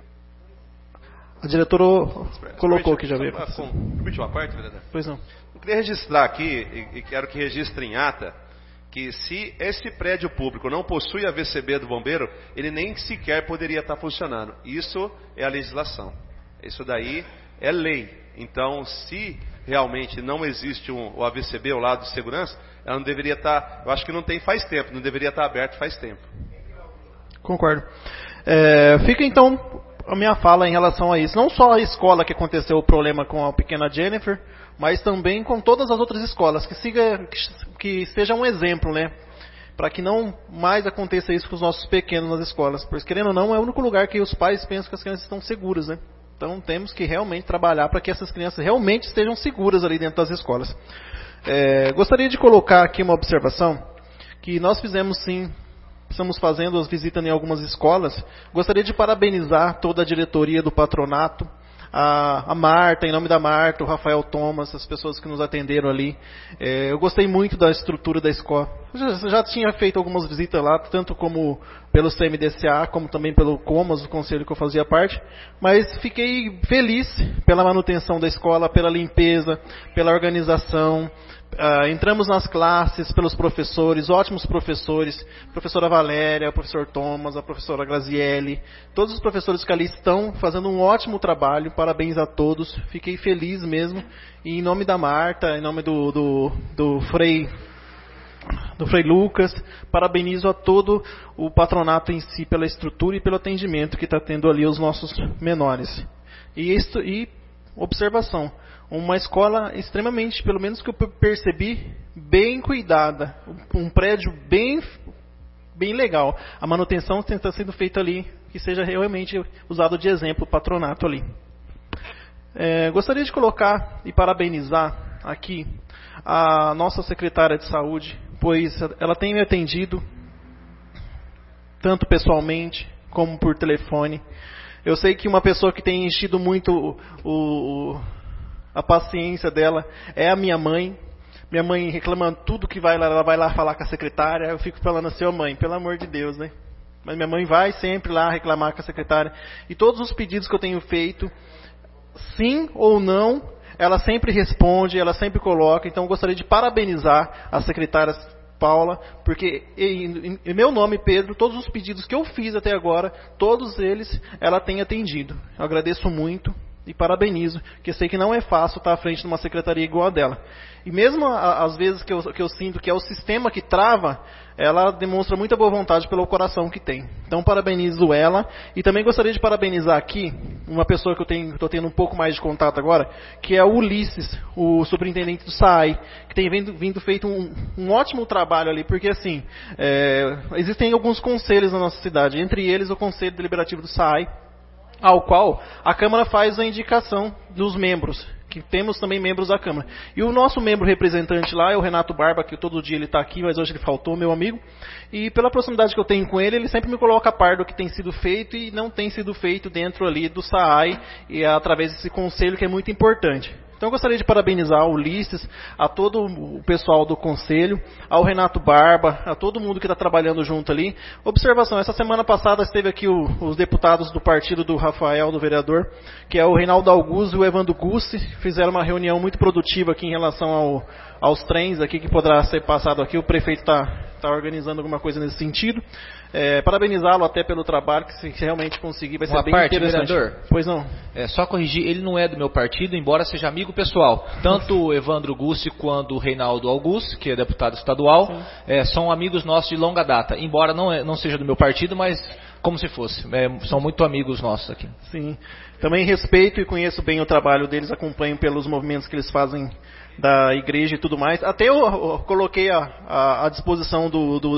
A diretora colocou que já veio. Permite uma parte, vereador? Pois não. Eu queria registrar aqui, e quero que registre em ata, que se esse prédio público não possui a VCB do bombeiro, ele nem sequer poderia estar funcionando. Isso é a legislação. Isso daí é lei. Então, se realmente não existe o AVCB, o lado de segurança, ela não deveria estar, eu acho que não tem faz tempo, não deveria estar aberto faz tempo. Concordo. Fica então a minha fala em relação a isso. Não só a escola que aconteceu o problema com a pequena Jennifer, mas também com todas as outras escolas. Que seja um exemplo, né? Para que não mais aconteça isso com os nossos pequenos nas escolas. Porque, querendo ou não, é o único lugar que os pais pensam que as crianças estão seguras, né? Então temos que realmente trabalhar para que essas crianças realmente estejam seguras ali dentro das escolas. Gostaria de colocar aqui uma observação, que nós fizemos sim. Estamos fazendo as visitas em algumas escolas. Gostaria de parabenizar toda a diretoria do patronato, a Marta, em nome da Marta, o Rafael Thomas, as pessoas que nos atenderam ali. Eu gostei muito da estrutura da escola. já tinha feito algumas visitas lá, tanto como pelo CMDCA, como também pelo COMAS, o conselho que eu fazia parte, mas fiquei feliz pela manutenção da escola, pela limpeza, pela organização. Entramos nas classes pelos professores, ótimos professores, professora Valéria, o professor Thomas, a professora Graziele, todos os professores que ali estão fazendo um ótimo trabalho, parabéns a todos, fiquei feliz mesmo, e em nome da Marta, em nome do Frei Lucas, parabenizo a todo o patronato em si pela estrutura e pelo atendimento que está tendo ali os nossos menores. E observação, uma escola extremamente, pelo menos que eu percebi, bem cuidada, um prédio bem legal. A manutenção está sendo feita ali, que seja realmente usado de exemplo o patronato ali. Gostaria de colocar e parabenizar aqui a nossa secretária de saúde, pois ela tem me atendido tanto pessoalmente como por telefone. Eu sei que uma pessoa que tem enchido muito a paciência dela é a minha mãe. Minha mãe reclamando tudo que vai lá, ela vai lá falar com a secretária. Eu fico falando assim, mãe, pelo amor de Deus, né? Mas minha mãe vai sempre lá reclamar com a secretária. E todos os pedidos que eu tenho feito, sim ou não, ela sempre responde, ela sempre coloca. Então eu gostaria de parabenizar a secretária Paula, porque em meu nome, Pedro, todos os pedidos que eu fiz até agora, todos eles ela tem atendido. Eu agradeço muito e parabenizo, porque sei que não é fácil estar à frente de uma secretaria igual a dela. E mesmo às vezes que eu sinto que é o sistema que trava, ela demonstra muita boa vontade pelo coração que tem. Então parabenizo ela, e também gostaria de parabenizar aqui uma pessoa que eu estou tendo um pouco mais de contato agora, que é o Ulisses, o superintendente do SAAI, que tem vindo feito um ótimo trabalho ali, porque assim, existem alguns conselhos na nossa cidade, entre eles o Conselho Deliberativo do SAAI, ao qual a Câmara faz a indicação dos membros, que temos também membros da Câmara. E o nosso membro representante lá é o Renato Barba, que todo dia ele está aqui, mas hoje ele faltou, meu amigo. E pela proximidade que eu tenho com ele, ele sempre me coloca a par do que tem sido feito e não tem sido feito dentro ali do SAAI, e através desse conselho que é muito importante. Então eu gostaria de parabenizar o Ulisses, a todo o pessoal do conselho, ao Renato Barba, a todo mundo que está trabalhando junto ali. Observação, essa semana passada esteve aqui os deputados do partido do Rafael, do vereador, que é o Reinaldo Augusto e o Evandro Gussi, fizeram uma reunião muito produtiva aqui em relação aos trens aqui que poderá ser passado aqui. O prefeito está organizando alguma coisa nesse sentido. Parabenizá-lo até pelo trabalho, que se realmente conseguir vai ser bem interessante. Vereador, pois não? Só corrigir, ele não é do meu partido, embora seja amigo pessoal. Tanto o Evandro Gussi quanto o Reinaldo Augusto, que é deputado estadual, são amigos nossos de longa data. Embora não seja do meu partido, mas como se fosse. São muito amigos nossos aqui. Sim. Também respeito e conheço bem o trabalho deles, acompanho pelos movimentos que eles fazem da igreja e tudo mais. Até eu coloquei à disposição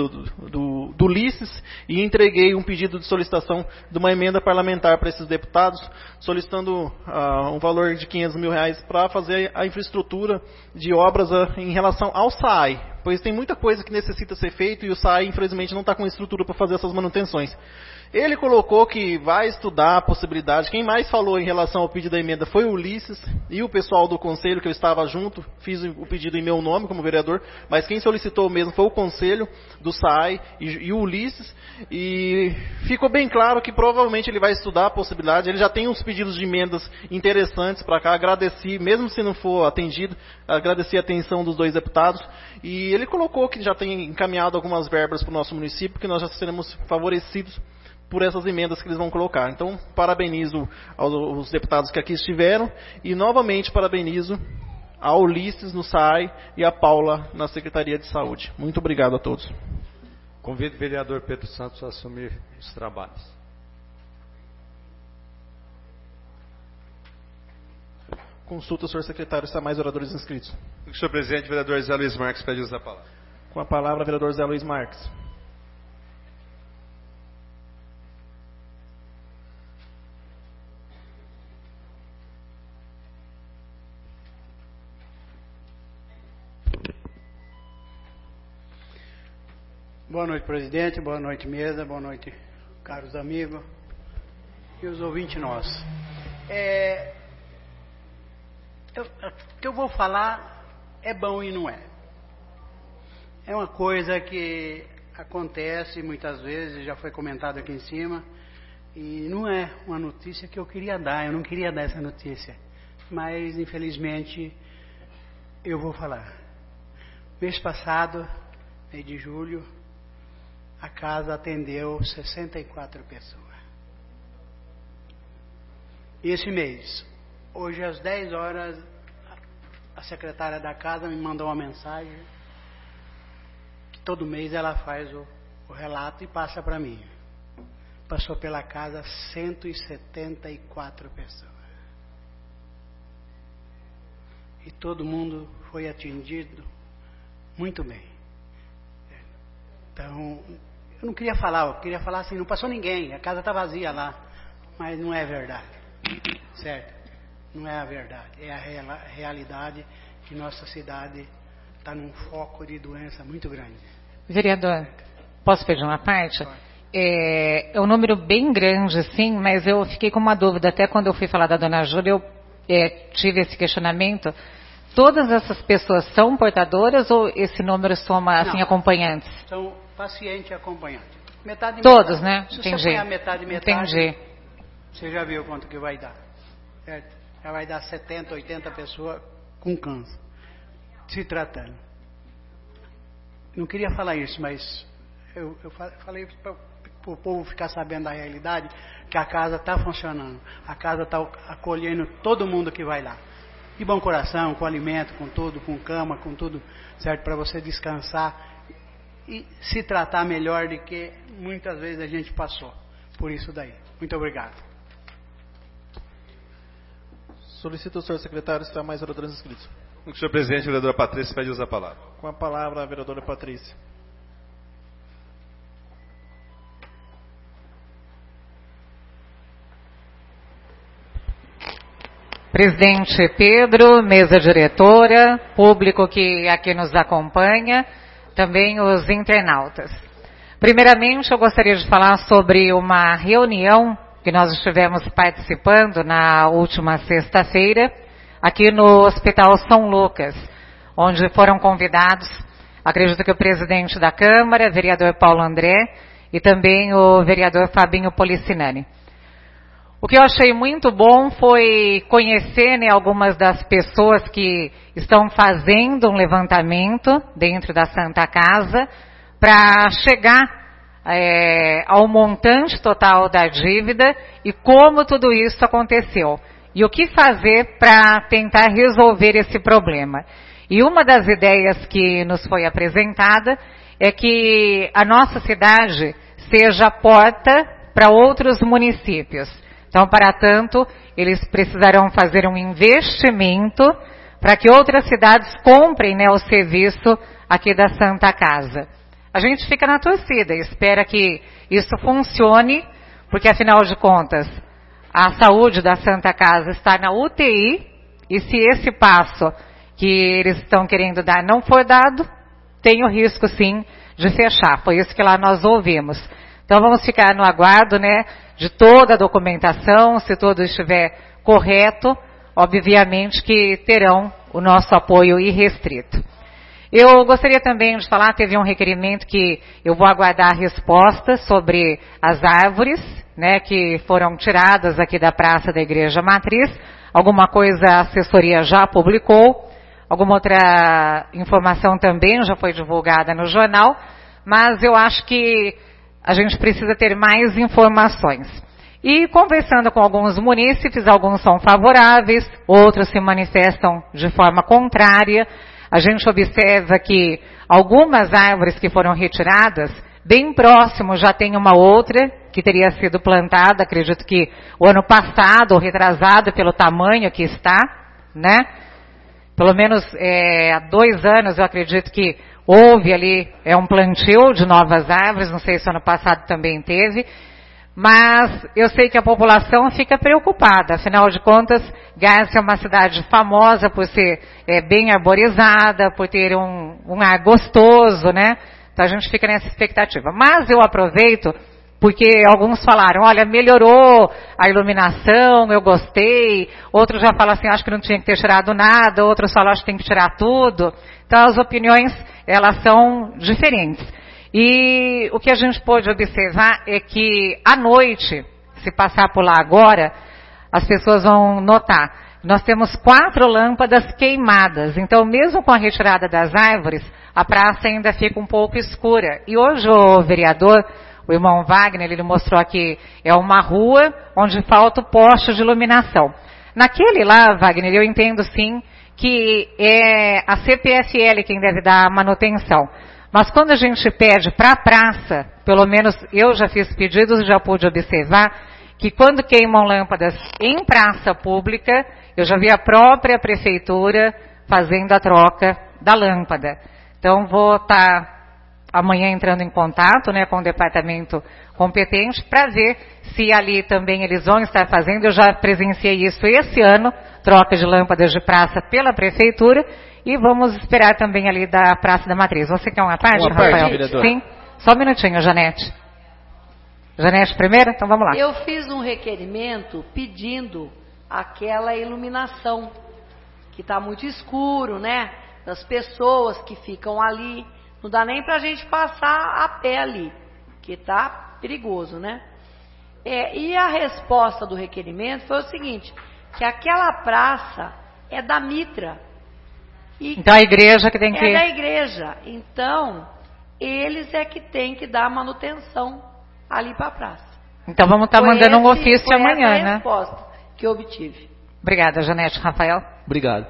do Ulisses e entreguei um pedido de solicitação de uma emenda parlamentar para esses deputados, solicitando um valor de R$500 mil para fazer a infraestrutura de obras em relação ao SAAI, pois tem muita coisa que necessita ser feita e o SAAI infelizmente não está com estrutura para fazer essas manutenções. Ele colocou que vai estudar a possibilidade. Quem mais falou em relação ao pedido da emenda foi o Ulisses e o pessoal do conselho, que eu estava junto. Fiz o pedido em meu nome como vereador, mas quem solicitou mesmo foi o conselho do SAAI e o Ulisses. E ficou bem claro que provavelmente ele vai estudar a possibilidade. Ele já tem uns pedidos de emendas interessantes para cá. Agradeci, mesmo se não for atendido, agradeci a atenção dos dois deputados. E ele colocou que já tem encaminhado algumas verbas para o nosso município, que nós já seremos favorecidos por essas emendas que eles vão colocar. Então, parabenizo aos deputados que aqui estiveram e, novamente, parabenizo ao Ulisses no SAAI e a Paula na Secretaria de Saúde. Muito obrigado a todos. Convido o vereador Pedro Santos a assumir os trabalhos. Consulta, senhor secretário, se há mais oradores inscritos. Senhor presidente, o vereador Zé Luiz Marques pede uso da palavra. Com a palavra, vereador Zé Luiz Marques. Boa noite, presidente. Boa noite, mesa. Boa noite, caros amigos e os ouvintes nossos. O que eu vou falar é bom e não é. É uma coisa que acontece muitas vezes, já foi comentado aqui em cima, e não é uma notícia que eu queria dar, eu não queria dar essa notícia, mas infelizmente eu vou falar. Mês passado, mês de julho, a casa atendeu 64 pessoas. Esse mês, hoje às 10 horas, a secretária da casa me mandou uma mensagem que todo mês ela faz o relato e passa para mim. Passou pela casa 174 pessoas. E todo mundo foi atendido muito bem. Então, eu não queria falar, eu queria falar assim, não passou ninguém, a casa está vazia lá. Mas não é verdade, certo? Não é a verdade, é a realidade que nossa cidade está num foco de doença muito grande. Vereador, posso pedir uma parte? É um número bem grande, sim, mas eu fiquei com uma dúvida, até quando eu fui falar da dona Júlia, eu tive esse questionamento. Todas essas pessoas são portadoras ou esse número soma, assim, acompanhantes? São paciente e acompanhante. Metade, todos, metade. né? Se Entendi. você põe a metade, Entendi. Você já viu quanto que vai dar, certo? Já vai dar 70, 80 pessoas com câncer, se tratando. Não queria falar isso, mas eu falei para o povo ficar sabendo da realidade, que a casa está funcionando, a casa está acolhendo todo mundo que vai lá. De bom coração, com alimento, com tudo, com cama, com tudo, certo? Para você descansar e se tratar melhor do que muitas vezes a gente passou por isso daí. Muito obrigado. Solicito ao senhor secretário se há mais oradores inscritos. O senhor presidente, a vereadora Patrícia pede usar a palavra. Com a palavra, a vereadora Patrícia. Presidente Pedro, mesa diretora, público que aqui nos acompanha, também os internautas. Primeiramente, eu gostaria de falar sobre uma reunião que nós estivemos participando na última sexta-feira, aqui no Hospital São Lucas, onde foram convidados, acredito que o presidente da Câmara, vereador Paulo André, e também o vereador Fabinho Policinani. O que eu achei muito bom foi conhecer, né, algumas das pessoas que estão fazendo um levantamento dentro da Santa Casa para chegar ao montante total da dívida e como tudo isso aconteceu. E o que fazer para tentar resolver esse problema. E uma das ideias que nos foi apresentada é que a nossa cidade seja a porta para outros municípios. Então, para tanto, eles precisarão fazer um investimento para que outras cidades comprem, né, o serviço aqui da Santa Casa. A gente fica na torcida, espera que isso funcione, porque afinal de contas, a saúde da Santa Casa está na UTI, e se esse passo que eles estão querendo dar não for dado, tem o risco sim de fechar. Foi isso que lá nós ouvimos. Então vamos ficar no aguardo, né, de toda a documentação, se tudo estiver correto, obviamente que terão o nosso apoio irrestrito. Eu gostaria também de falar, teve um requerimento que eu vou aguardar a resposta sobre as árvores, né, que foram tiradas aqui da Praça da Igreja Matriz. Alguma coisa a assessoria já publicou, alguma outra informação também já foi divulgada no jornal, mas eu acho que a gente precisa ter mais informações. E conversando com alguns munícipes, alguns são favoráveis, outros se manifestam de forma contrária. A gente observa que algumas árvores que foram retiradas, bem próximo já tem uma outra que teria sido plantada, acredito que o ano passado, ou retrasado pelo tamanho que está, né? Pelo menos há 2 anos eu acredito que houve ali um plantio de novas árvores, não sei se ano passado também teve, mas eu sei que a população fica preocupada, afinal de contas, Garça é uma cidade famosa por ser bem arborizada, por ter um ar gostoso, né? Então a gente fica nessa expectativa. Mas eu aproveito Porque alguns falaram, olha, melhorou a iluminação, eu gostei. Outros já falam assim, acho que não tinha que ter tirado nada. Outros falam, acho que tem que tirar tudo. Então as opiniões, elas são diferentes. E o que a gente pôde observar é que à noite, se passar por lá agora, as pessoas vão notar. Nós temos 4 lâmpadas queimadas. Então mesmo com a retirada das árvores, a praça ainda fica um pouco escura. E hoje o vereador, o irmão Wagner, ele mostrou aqui, é uma rua onde falta o poste de iluminação. Naquele lá, Wagner, eu entendo sim que é a CPFL quem deve dar a manutenção. Mas quando a gente pede para a praça, pelo menos eu já fiz pedidos e já pude observar, que quando queimam lâmpadas em praça pública, eu já vi a própria prefeitura fazendo a troca da lâmpada. Então vou estar amanhã entrando em contato, né, com o departamento competente para ver se ali também eles vão estar fazendo. Eu já presenciei isso esse ano, troca de lâmpadas de praça pela prefeitura, e vamos esperar também ali da Praça da Matriz. Você quer uma parte, Rafael? Vereador. Sim. Só um minutinho, Janete. Janete primeiro? Então vamos lá. Eu fiz um requerimento pedindo aquela iluminação, que está muito escuro, né? Das pessoas que ficam ali. Não dá nem pra gente passar a pé ali, que tá perigoso, né? E a resposta do requerimento foi o seguinte, que aquela praça é da Mitra. Então a igreja que tem que... É da igreja. Então, eles é que tem que dar manutenção ali para a praça. Então vamos estar mandando um ofício amanhã, né? Foi essa a resposta que eu obtive. Obrigada, Janete. Rafael? Obrigado.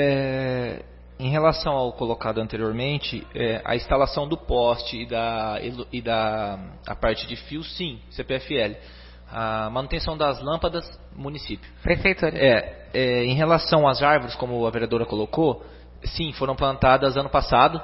Em relação ao colocado anteriormente, a instalação do poste e a parte de fio, sim, CPFL. A manutenção das lâmpadas, município. Prefeitura. Em relação às árvores, como a vereadora colocou, sim, foram plantadas ano passado,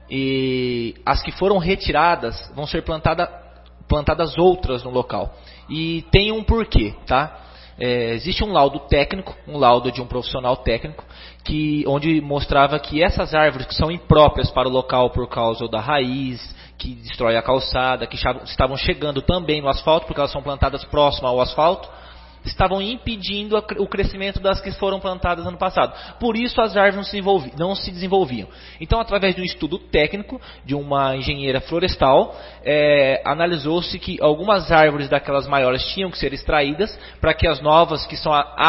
e as que foram retiradas vão ser plantadas outras no local. E tem um porquê, tá? Existe um laudo técnico, um laudo de um profissional técnico, onde mostrava que essas árvores que são impróprias para o local por causa da raiz, que destrói a calçada, que estavam chegando também no asfalto, porque elas são plantadas próximas ao asfalto, estavam impedindo o crescimento das que foram plantadas ano passado. Por isso as árvores não se desenvolviam. Então, através de um estudo técnico de uma engenheira florestal, analisou-se que algumas árvores daquelas maiores tinham que ser extraídas para que as novas, que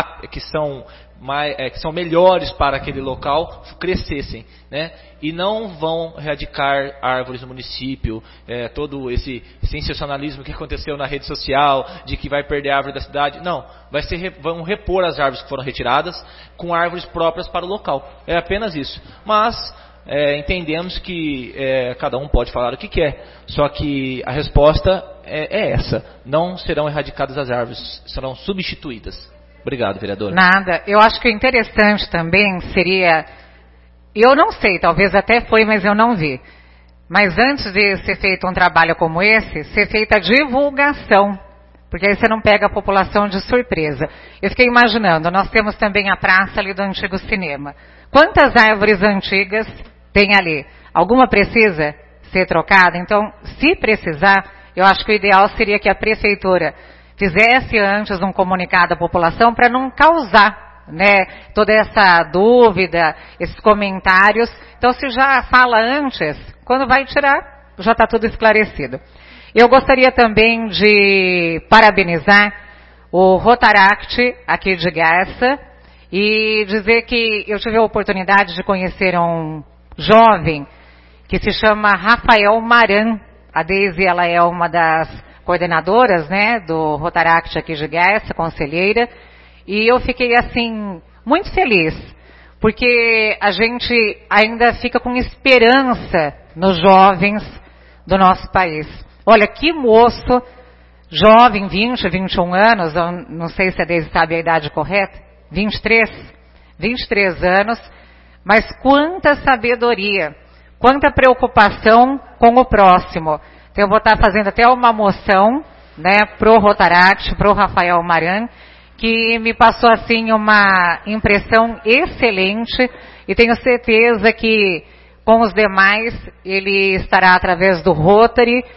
são melhores para aquele local, crescessem, né? E não vão erradicar árvores no município, todo esse sensacionalismo que aconteceu na rede social, de que vai perder a árvore da cidade. Não, vão repor as árvores que foram retiradas com árvores próprias para o local. É apenas isso. Mas entendemos que cada um pode falar o que quer, só que a resposta é essa: não serão erradicadas as árvores, serão substituídas. Obrigado, vereador. Nada. Eu acho que o interessante também seria, eu não sei, talvez até foi, mas eu não vi. Mas antes de ser feito um trabalho como esse, ser feita a divulgação, porque aí você não pega a população de surpresa. Eu fiquei imaginando, nós temos também a praça ali do antigo cinema. Quantas árvores antigas tem ali? Alguma precisa ser trocada? Então, se precisar, eu acho que o ideal seria que a prefeitura fizesse antes um comunicado à população para não causar, né, toda essa dúvida, esses comentários. Então, se já fala antes, quando vai tirar, já está tudo esclarecido. Eu gostaria também de parabenizar o Rotaract aqui de Garça e dizer que eu tive a oportunidade de conhecer um jovem que se chama Rafael Maran. A Deise, ela é uma das coordenadoras, né, do Rotaract aqui de Garça, conselheira, e eu fiquei assim muito feliz, porque a gente ainda fica com esperança nos jovens do nosso país. Olha, que moço, jovem, 20, 21 anos, eu não sei se a Deise sabe a idade correta, 23 anos, mas quanta sabedoria, quanta preocupação com o próximo. Então eu vou estar fazendo até uma moção, né, pro Rotaract, pro Rafael Maran, que me passou assim uma impressão excelente, e tenho certeza que com os demais ele estará através do Rotary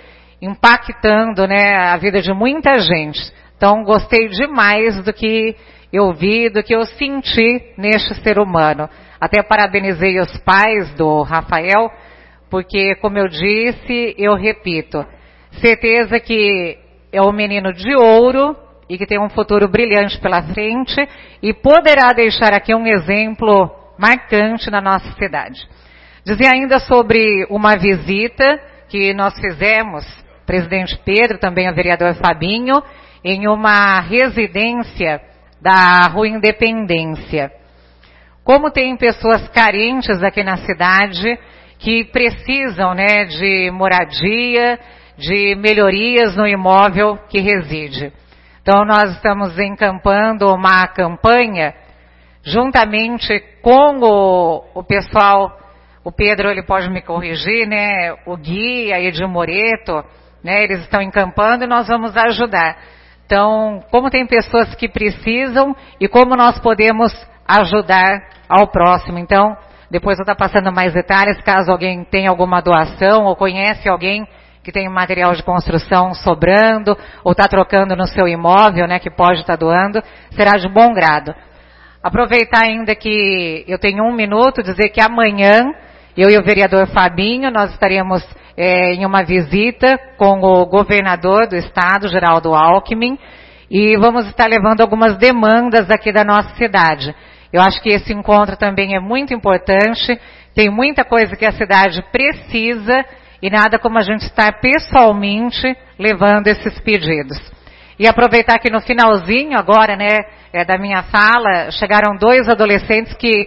impactando, né, a vida de muita gente. Então, gostei demais do que eu vi, do que eu senti neste ser humano. Até parabenizei os pais do Rafael, porque, como eu disse, eu repito, certeza que é um menino de ouro e que tem um futuro brilhante pela frente e poderá deixar aqui um exemplo marcante na nossa cidade. Dizer ainda sobre uma visita que nós fizemos, presidente Pedro, também o vereador Fabinho, em uma residência da Rua Independência. Como tem pessoas carentes aqui na cidade que precisam, né, de moradia, de melhorias no imóvel que reside. Então nós estamos encampando uma campanha juntamente com o pessoal, o Pedro ele pode me corrigir, né, o Gui, a Edir Moreto, né, eles estão encampando e nós vamos ajudar. Então, como tem pessoas que precisam e como nós podemos ajudar ao próximo. Então, depois eu estou passando mais detalhes, caso alguém tenha alguma doação ou conhece alguém que tem material de construção sobrando ou está trocando no seu imóvel, né, que pode estar doando, será de bom grado. Aproveitar ainda que eu tenho 1 minuto, dizer que amanhã, eu e o vereador Fabinho, nós estaremos em uma visita com o governador do estado, Geraldo Alckmin, e vamos estar levando algumas demandas aqui da nossa cidade. Eu acho que esse encontro também é muito importante, tem muita coisa que a cidade precisa e nada como a gente estar pessoalmente levando esses pedidos. E aproveitar que no finalzinho agora, né, da minha fala, chegaram 2 adolescentes que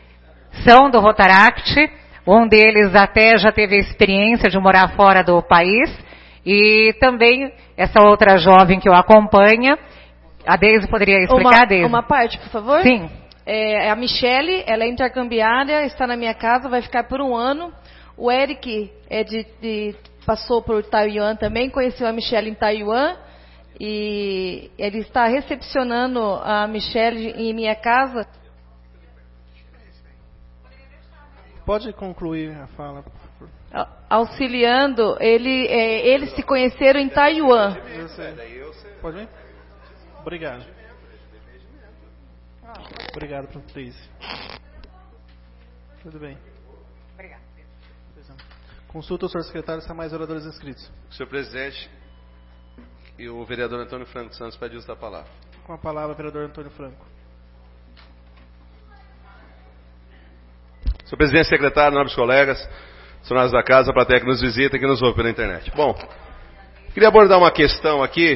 são do Rotaract. Um deles até já teve a experiência de morar fora do país. E também essa outra jovem que o acompanha. A Deise poderia explicar, Deise? Uma parte, por favor? Sim. A Michele, ela é intercambiária, está na minha casa, vai ficar por 1 ano. O Eric passou por Taiwan também, conheceu a Michele em Taiwan. E ele está recepcionando a Michele em minha casa. Pode concluir a fala, por favor. Auxiliando, eles se conheceram em Taiwan. Pode vir? Obrigado. Obrigado, Patrícia. Tudo bem. Obrigado. Consulta o senhor secretário se há mais oradores inscritos. Senhor presidente, e o vereador Antônio Franco Santos pede uso da palavra. Com a palavra, vereador Antônio Franco. Senhor presidente, secretário, nobres colegas, funcionários da casa, a plateia que nos visita e que nos ouve pela internet. Bom, queria abordar uma questão aqui.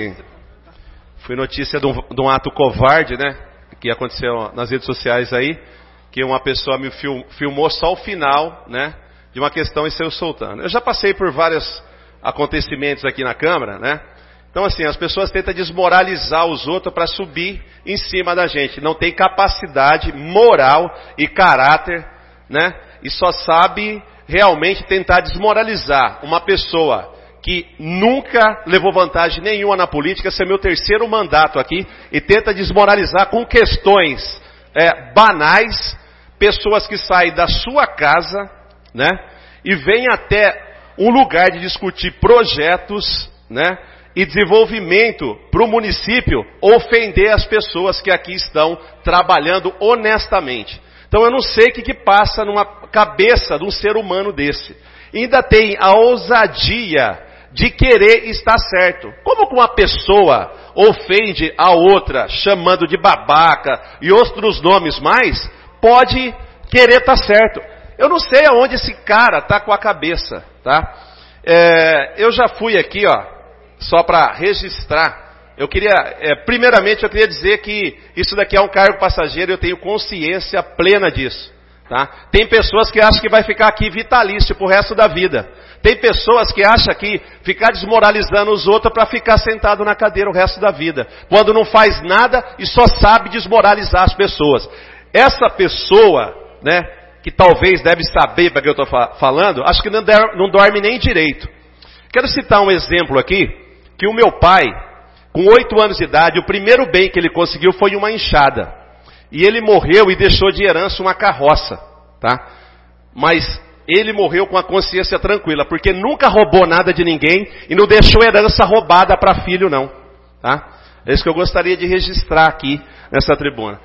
Fui notícia de um ato covarde, né? Que aconteceu nas redes sociais aí, que uma pessoa me filmou só o final, né? De uma questão e saiu soltando. Eu já passei por vários acontecimentos aqui na Câmara, né? Então, assim, as pessoas tentam desmoralizar os outros para subir em cima da gente. Não tem capacidade moral e caráter, né? E só sabe realmente tentar desmoralizar uma pessoa que nunca levou vantagem nenhuma na política. Esse é meu 3º mandato aqui. E tenta desmoralizar com questões banais, pessoas que saem da sua casa, né? E vêm até um lugar de discutir projetos, né? E desenvolvimento para o município, ofender as pessoas que aqui estão trabalhando honestamente. Então eu não sei o que passa numa cabeça de um ser humano desse. Ainda tem a ousadia de querer estar certo. Como que uma pessoa ofende a outra, chamando de babaca e outros nomes mais, pode querer estar certo? Eu não sei aonde esse cara está com a cabeça, tá? Eu já fui aqui, ó, só para registrar. Primeiramente eu queria dizer que isso daqui é um cargo passageiro e eu tenho consciência plena disso, tá? Tem pessoas que acham que vai ficar aqui vitalício pro resto da vida. Tem pessoas que acham que ficar desmoralizando os outros para ficar sentado na cadeira o resto da vida, quando não faz nada e só sabe desmoralizar as pessoas. Essa pessoa, né, que talvez deve saber para que eu estou falando, acho que não dorme nem direito. Quero citar um exemplo aqui, que o meu pai, com 8 anos de idade, o primeiro bem que ele conseguiu foi uma enxada. E ele morreu e deixou de herança uma carroça, tá? Mas ele morreu com a consciência tranquila, porque nunca roubou nada de ninguém e não deixou herança roubada para filho, não. Tá? É isso que eu gostaria de registrar aqui nessa tribuna.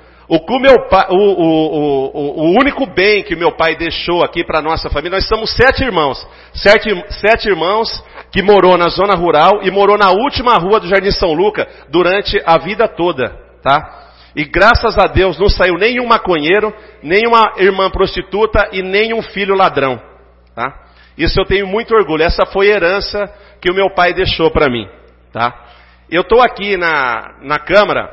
O único bem que meu pai deixou aqui para nossa família, nós somos 7 irmãos. 7 irmãos que morou na zona rural e morou na última rua do Jardim São Lucas durante a vida toda, tá? E graças a Deus não saiu nenhum maconheiro, nenhuma irmã prostituta e nenhum filho ladrão, tá? Isso eu tenho muito orgulho. Essa foi a herança que o meu pai deixou para mim, tá? Eu estou aqui na Câmara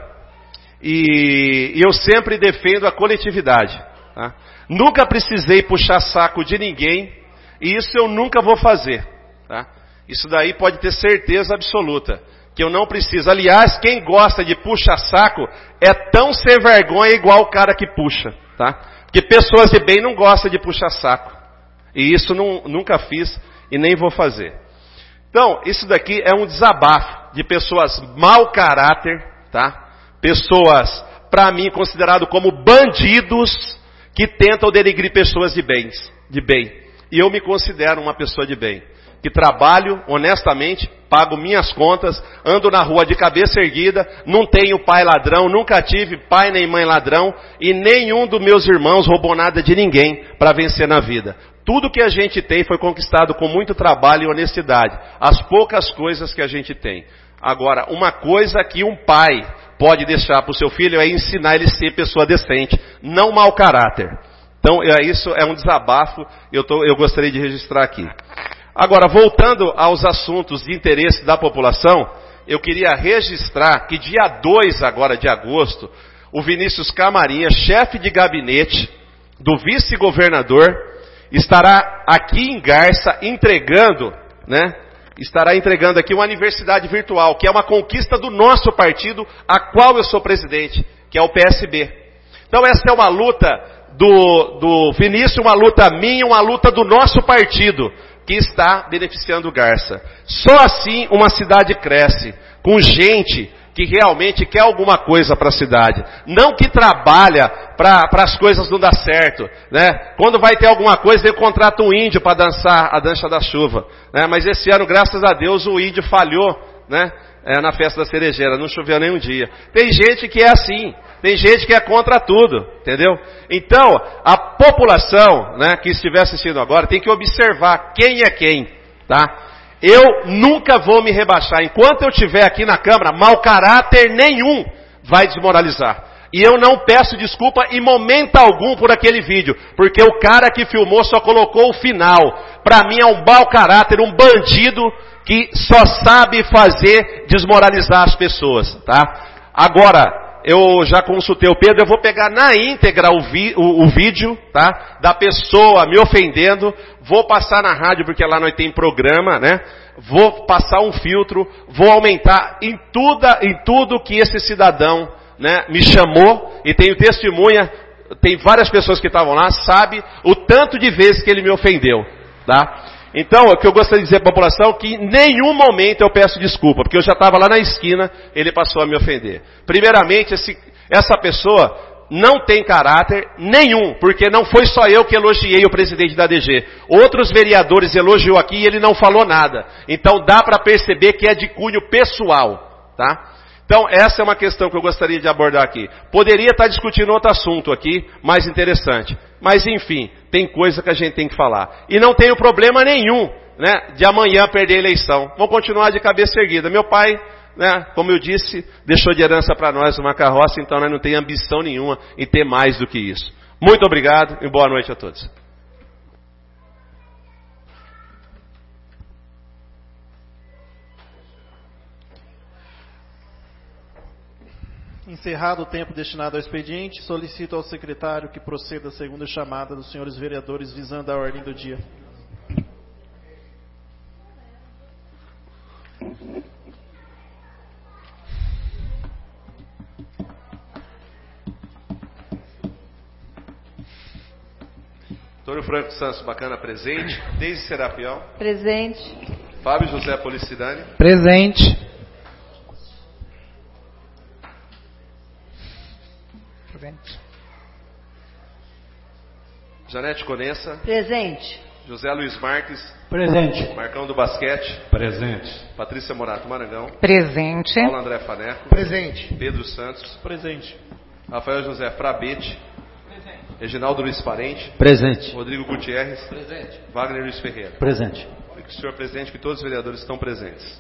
e eu sempre defendo a coletividade, tá? Nunca precisei puxar saco de ninguém e isso eu nunca vou fazer, tá? Isso daí pode ter certeza absoluta. Que eu não preciso. Aliás, quem gosta de puxa-saco é tão sem vergonha igual o cara que puxa, tá? Porque pessoas de bem não gostam de puxa-saco. E isso nunca fiz e nem vou fazer. Então, isso daqui é um desabafo de pessoas mau caráter, tá? Pessoas, para mim, consideradas como bandidos que tentam denegrir pessoas de bem. E eu me considero uma pessoa de bem. Que trabalho honestamente, pago minhas contas, ando na rua de cabeça erguida, não tenho pai ladrão, nunca tive pai nem mãe ladrão, e nenhum dos meus irmãos roubou nada de ninguém para vencer na vida. Tudo que a gente tem foi conquistado com muito trabalho e honestidade. As poucas coisas que a gente tem. Agora, uma coisa que um pai pode deixar para o seu filho é ensinar ele a ser pessoa decente, não mau caráter. Então, isso é um desabafo, eu gostaria de registrar aqui. Agora, voltando aos assuntos de interesse da população, eu queria registrar que dia 2 agora de agosto, o Vinícius Camarinha, chefe de gabinete do vice-governador, estará aqui em Garça entregando aqui uma universidade virtual, que é uma conquista do nosso partido, a qual eu sou presidente, que é o PSB. Então essa é uma luta do Vinícius, uma luta minha, uma luta do nosso partido, que está beneficiando Garça. Só assim uma cidade cresce, com gente que realmente quer alguma coisa para a cidade. Não que trabalha para as coisas não dar certo, né? Quando vai ter alguma coisa, ele contrata um índio para dançar a dança da chuva, né? Mas esse ano, graças a Deus, o índio falhou, né? Na festa da cerejeira, não choveu nem um dia. Tem gente que é assim, tem gente que é contra tudo, entendeu? Então, a população, né, que estiver assistindo agora, tem que observar quem é quem, tá? Eu nunca vou me rebaixar. Enquanto eu estiver aqui na Câmara, mau caráter nenhum vai desmoralizar. E eu não peço desculpa em momento algum por aquele vídeo, porque o cara que filmou só colocou o final. Para mim é um mau caráter, um bandido que só sabe fazer desmoralizar as pessoas, tá? Agora, eu já consultei o Pedro, eu vou pegar na íntegra o vídeo, tá? Da pessoa me ofendendo, vou passar na rádio, porque lá nós tem programa, né? Vou passar um filtro, vou aumentar em tudo que esse cidadão, né, me chamou, e tenho testemunha, tem várias pessoas que estavam lá, sabe o tanto de vezes que ele me ofendeu, tá? Então, o que eu gostaria de dizer para a população é que em nenhum momento eu peço desculpa, porque eu já estava lá na esquina, ele passou a me ofender. Primeiramente, essa pessoa não tem caráter nenhum, porque não foi só eu que elogiei o presidente da DG. Outros vereadores elogiou aqui e ele não falou nada. Então dá para perceber que é de cunho pessoal, tá? Então, essa é uma questão que eu gostaria de abordar aqui. Poderia estar discutindo outro assunto aqui, mais interessante. Mas, enfim, tem coisa que a gente tem que falar. E não tenho problema nenhum, né, de amanhã perder a eleição. Vou continuar de cabeça erguida. Meu pai, né, como eu disse, deixou de herança para nós uma carroça, então nós não temos ambição nenhuma em ter mais do que isso. Muito obrigado e boa noite a todos. Encerrado o tempo destinado ao expediente, solicito ao secretário que proceda a segunda chamada dos senhores vereadores visando a ordem do dia. Antônio Franco Santos Bacana, presente. Deise Serapião. Presente. Fábio José Policidani. Presente. Janete Conessa. Presente. José Luiz Marques. Presente. Marcão do Basquete. Presente. Patrícia Morato Marangão. Presente. Paulo André Faneco. Presente. Pedro Santos. Presente. Rafael José Frabete. Presente. Reginaldo Luiz Parente. Presente. Rodrigo Gutierrez. Presente. Wagner Luiz Ferreira. Presente. Que o senhor presidente, que todos os vereadores estão presentes.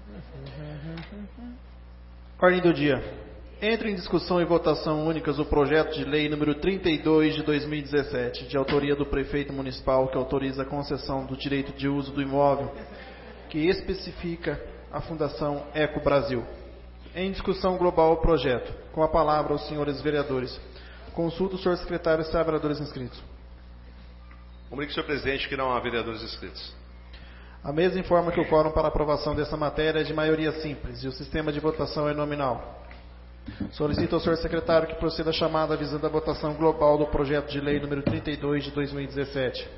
Ordem do dia. Entra em discussão e votação únicas o projeto de lei número 32 de 2017, de autoria do prefeito municipal, que autoriza a concessão do direito de uso do imóvel, que especifica a Fundação Eco Brasil. Em discussão global o projeto. Com a palavra aos senhores vereadores. Consulta o senhor secretário se há vereadores inscritos. Comunique, senhor presidente, que não há vereadores inscritos. A mesa informa que o quórum para aprovação dessa matéria é de maioria simples e o sistema de votação é nominal. Solicito ao senhor secretário que proceda a chamada visando a votação global do projeto de lei número 32 de 2017.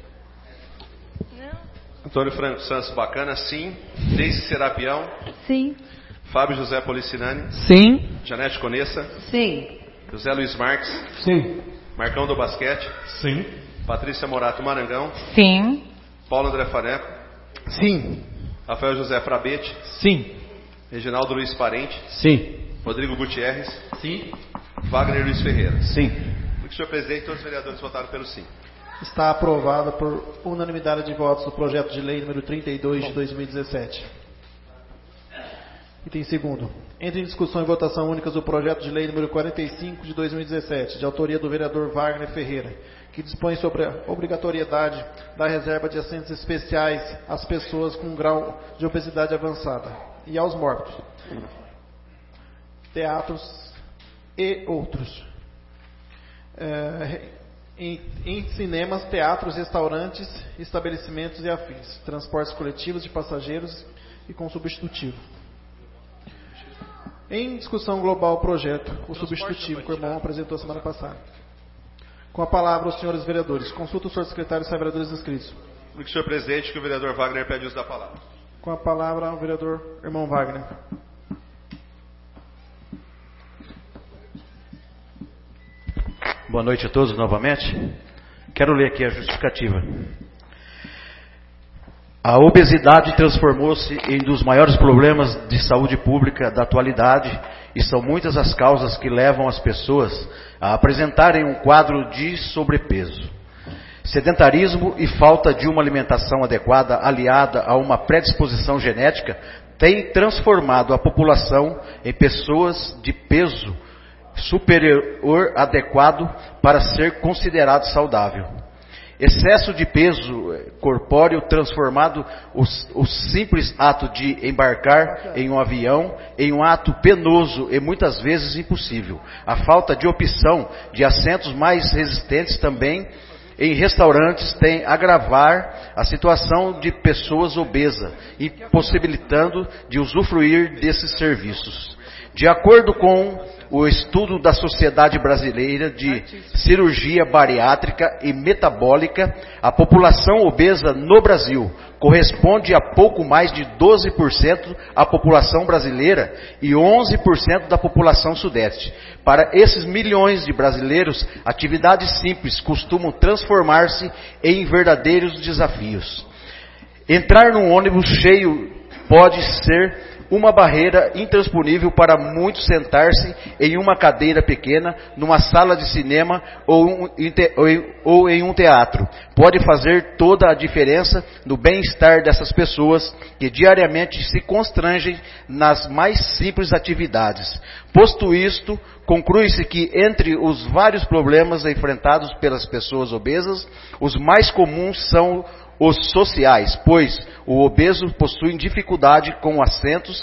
Antônio Franco Santos Bacana, sim. Deise Serapião. Sim. Fábio José Policinani. Sim. Janete Conessa. Sim. José Luiz Marques. Sim. Marcão do Basquete. Sim. Patrícia Morato Marangão. Sim. Paulo André Faneco. Sim. Rafael José Frabete. Sim. Reginaldo Luiz Parente. Sim. Rodrigo Gutierrez. Sim. Wagner Luiz Ferreira. Sim. Porque, senhor presidente, todos os vereadores votaram pelo sim. Está aprovada por unanimidade de votos o projeto de lei número 32 de 2017. Item segundo. Entra em discussão e votação únicas o projeto de lei número 45 de 2017, de autoria do vereador Wagner Ferreira, que dispõe sobre a obrigatoriedade da reserva de assentos especiais às pessoas com grau de obesidade avançada e aos mortos, teatros e outros. Em cinemas, teatros, restaurantes, estabelecimentos e afins, transportes coletivos de passageiros e com substitutivo. Em discussão global o projeto, o substitutivo que o irmão apresentou semana passada. Com a palavra os senhores vereadores. Consulta o senhor secretário se há vereadores inscritos. Porque, senhor presidente, que o vereador Wagner pede uso da palavra. Com a palavra o vereador irmão Wagner. Boa noite a todos novamente. Quero ler aqui a justificativa. A obesidade transformou-se em um dos maiores problemas de saúde pública da atualidade e são muitas as causas que levam as pessoas a apresentarem um quadro de sobrepeso. Sedentarismo e falta de uma alimentação adequada aliada a uma predisposição genética têm transformado a população em pessoas de peso superior adequado para ser considerado saudável. Excesso de peso corpóreo transformado o simples ato de embarcar em um avião em um ato penoso e muitas vezes impossível. A falta de opção de assentos mais resistentes também em restaurantes tem agravar a situação de pessoas obesas, impossibilitando de usufruir desses serviços. De acordo com o estudo da Sociedade Brasileira de Cirurgia Bariátrica e Metabólica, a população obesa no Brasil corresponde a pouco mais de 12% da população brasileira e 11% da população sudeste. Para esses milhões de brasileiros, atividades simples costumam transformar-se em verdadeiros desafios. Entrar num ônibus cheio pode ser uma barreira intransponível para muitos sentar-se em uma cadeira pequena, numa sala de cinema ou em um teatro. Pode fazer toda a diferença no bem-estar dessas pessoas que diariamente se constrangem nas mais simples atividades. Posto isto, conclui-se que entre os vários problemas enfrentados pelas pessoas obesas, os mais comuns são os sociais, pois o obeso possui dificuldade com assentos,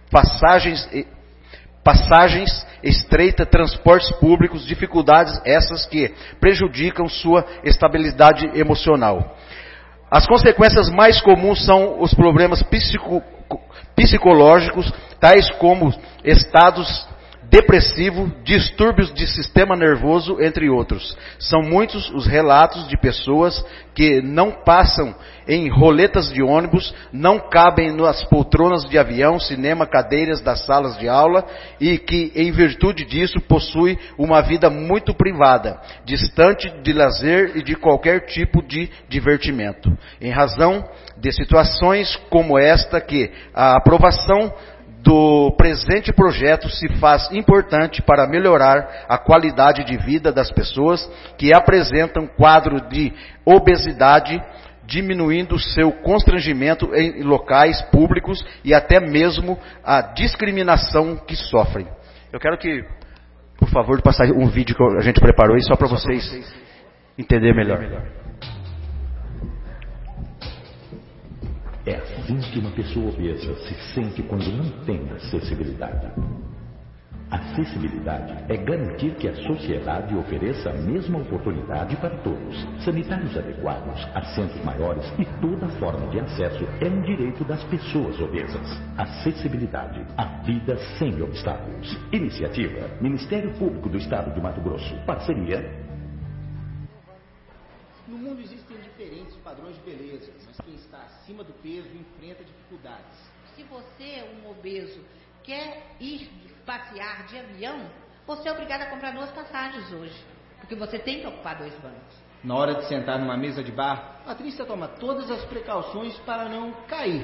passagens estreitas, transportes públicos, dificuldades essas que prejudicam sua estabilidade emocional. As consequências mais comuns são os problemas psicológicos, tais como estados depressivo, distúrbios de sistema nervoso, entre outros. São muitos os relatos de pessoas que não passam em roletas de ônibus, não cabem nas poltronas de avião, cinema, cadeiras das salas de aula e que, em virtude disso, possuem uma vida muito privada, distante de lazer e de qualquer tipo de divertimento. Em razão de situações como esta que a aprovação do presente projeto se faz importante para melhorar a qualidade de vida das pessoas que apresentam quadro de obesidade, diminuindo seu constrangimento em locais públicos e até mesmo a discriminação que sofrem. Eu quero que, por favor, passar um vídeo que a gente preparou aí só para vocês entenderem melhor. É assim que uma pessoa obesa se sente quando não tem acessibilidade. Acessibilidade é garantir que a sociedade ofereça a mesma oportunidade para todos. Sanitários adequados, assentos maiores e toda forma de acesso é um direito das pessoas obesas. Acessibilidade, a vida sem obstáculos. Iniciativa, Ministério Público do Estado de Mato Grosso. Parceria. No mundo existem diferentes padrões de beleza, mas quem está acima do peso enfrenta dificuldades. Se você é um obeso, quer ir passear de avião, você é obrigado a comprar 2 passagens hoje, porque você tem que ocupar 2 bancos. Na hora de sentar numa mesa de bar, a Patrícia toma todas as precauções para não cair.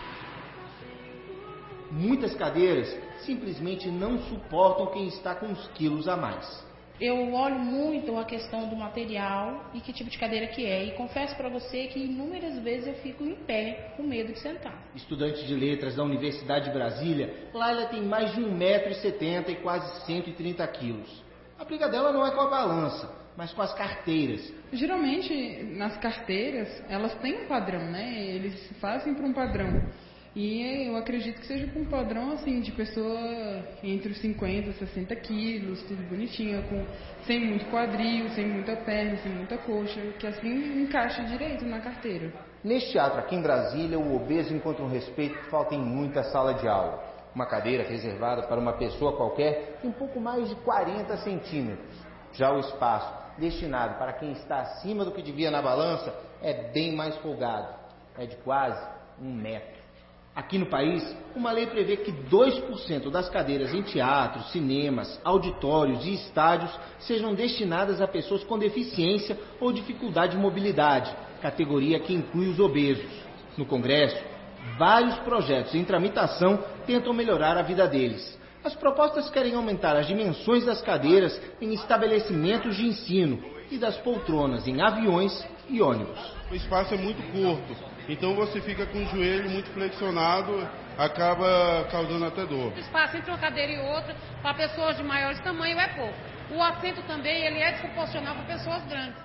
Muitas cadeiras simplesmente não suportam quem está com uns quilos a mais. Eu olho muito a questão do material e que tipo de cadeira que é. E confesso para você que inúmeras vezes eu fico em pé com medo de sentar. Estudante de letras da Universidade de Brasília, Laila tem mais de 1,70 m e quase 130 quilos. A briga dela não é com a balança, mas com as carteiras. Geralmente, nas carteiras, elas têm um padrão, né? Eles fazem para um padrão. E eu acredito que seja com um padrão assim, de pessoa entre os 50 e 60 quilos, tudo bonitinho, sem muito quadril, sem muita perna, sem muita coxa, que assim encaixa direito na carteira. Neste teatro aqui em Brasília, o obeso encontra um respeito que falta em muita sala de aula. Uma cadeira reservada para uma pessoa qualquer tem um pouco mais de 40 centímetros. Já o espaço destinado para quem está acima do que devia na balança é bem mais folgado, é de quase 1 metro. Aqui no país, uma lei prevê que 2% das cadeiras em teatros, cinemas, auditórios e estádios sejam destinadas a pessoas com deficiência ou dificuldade de mobilidade, categoria que inclui os obesos. No Congresso, vários projetos em tramitação tentam melhorar a vida deles. As propostas querem aumentar as dimensões das cadeiras em estabelecimentos de ensino e das poltronas em aviões e ônibus. O espaço é muito curto. Então você fica com o joelho muito flexionado, acaba causando até dor. O espaço entre uma cadeira e outra, para pessoas de maiores tamanho, é pouco. O assento também ele é desproporcional para pessoas grandes.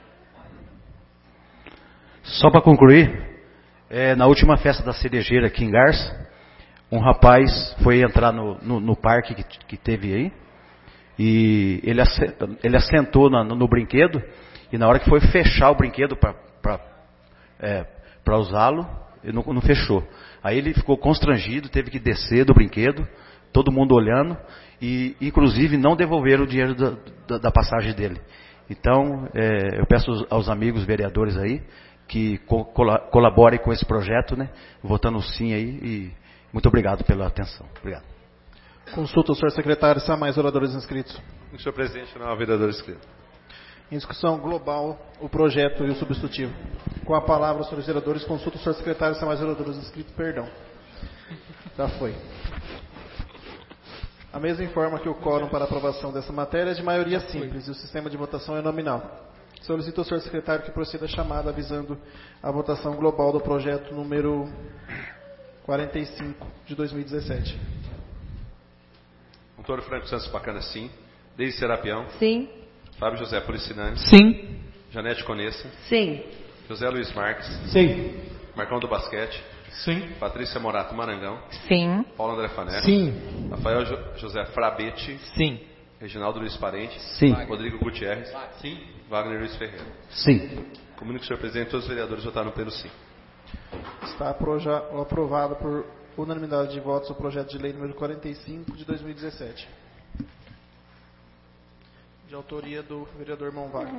Só para concluir, na última festa da cerejeira aqui em Garça, um rapaz foi entrar no parque que teve aí, e ele assentou no brinquedo, e na hora que foi fechar o brinquedo para usá-lo, não fechou. Aí ele ficou constrangido, teve que descer do brinquedo, todo mundo olhando, e inclusive não devolveram o dinheiro da passagem dele. Então, eu peço aos amigos vereadores aí, que colaborem com esse projeto, né, votando sim aí, e muito obrigado pela atenção. Obrigado. Consulta o senhor secretário, se há mais oradores inscritos. Senhor presidente, não há vereador inscrito. Em discussão global, o projeto e o substitutivo. Com a palavra, os senhores vereadores, consulta o senhor secretário, se há mais vereadores inscritos. Perdão. Já foi. A mesa informa que o quórum para aprovação dessa matéria é de maioria simples e o sistema de votação é nominal. Solicito ao senhor secretário que proceda a chamada avisando a votação global do projeto número 45 de 2017. Antônio Franco Santos Bacana, sim. Deise Serapião. Sim. Fábio José Policinani. Sim. Janete Conessa. Sim. José Luiz Marques. Sim. Marcão do Basquete. Sim. Patrícia Morato Marangão. Sim. Paulo André Fanera. Sim. Rafael José Frabete. Sim. Reginaldo Luiz Parente. Sim. Rodrigo Gutierrez. Sim. Wagner Luiz Ferreira. Sim. Comunico, senhor presidente, todos os vereadores votaram pelo sim. Está aprovado por unanimidade de votos o projeto de lei número 45 de 2017. de autoria do vereador Irmão Wagner.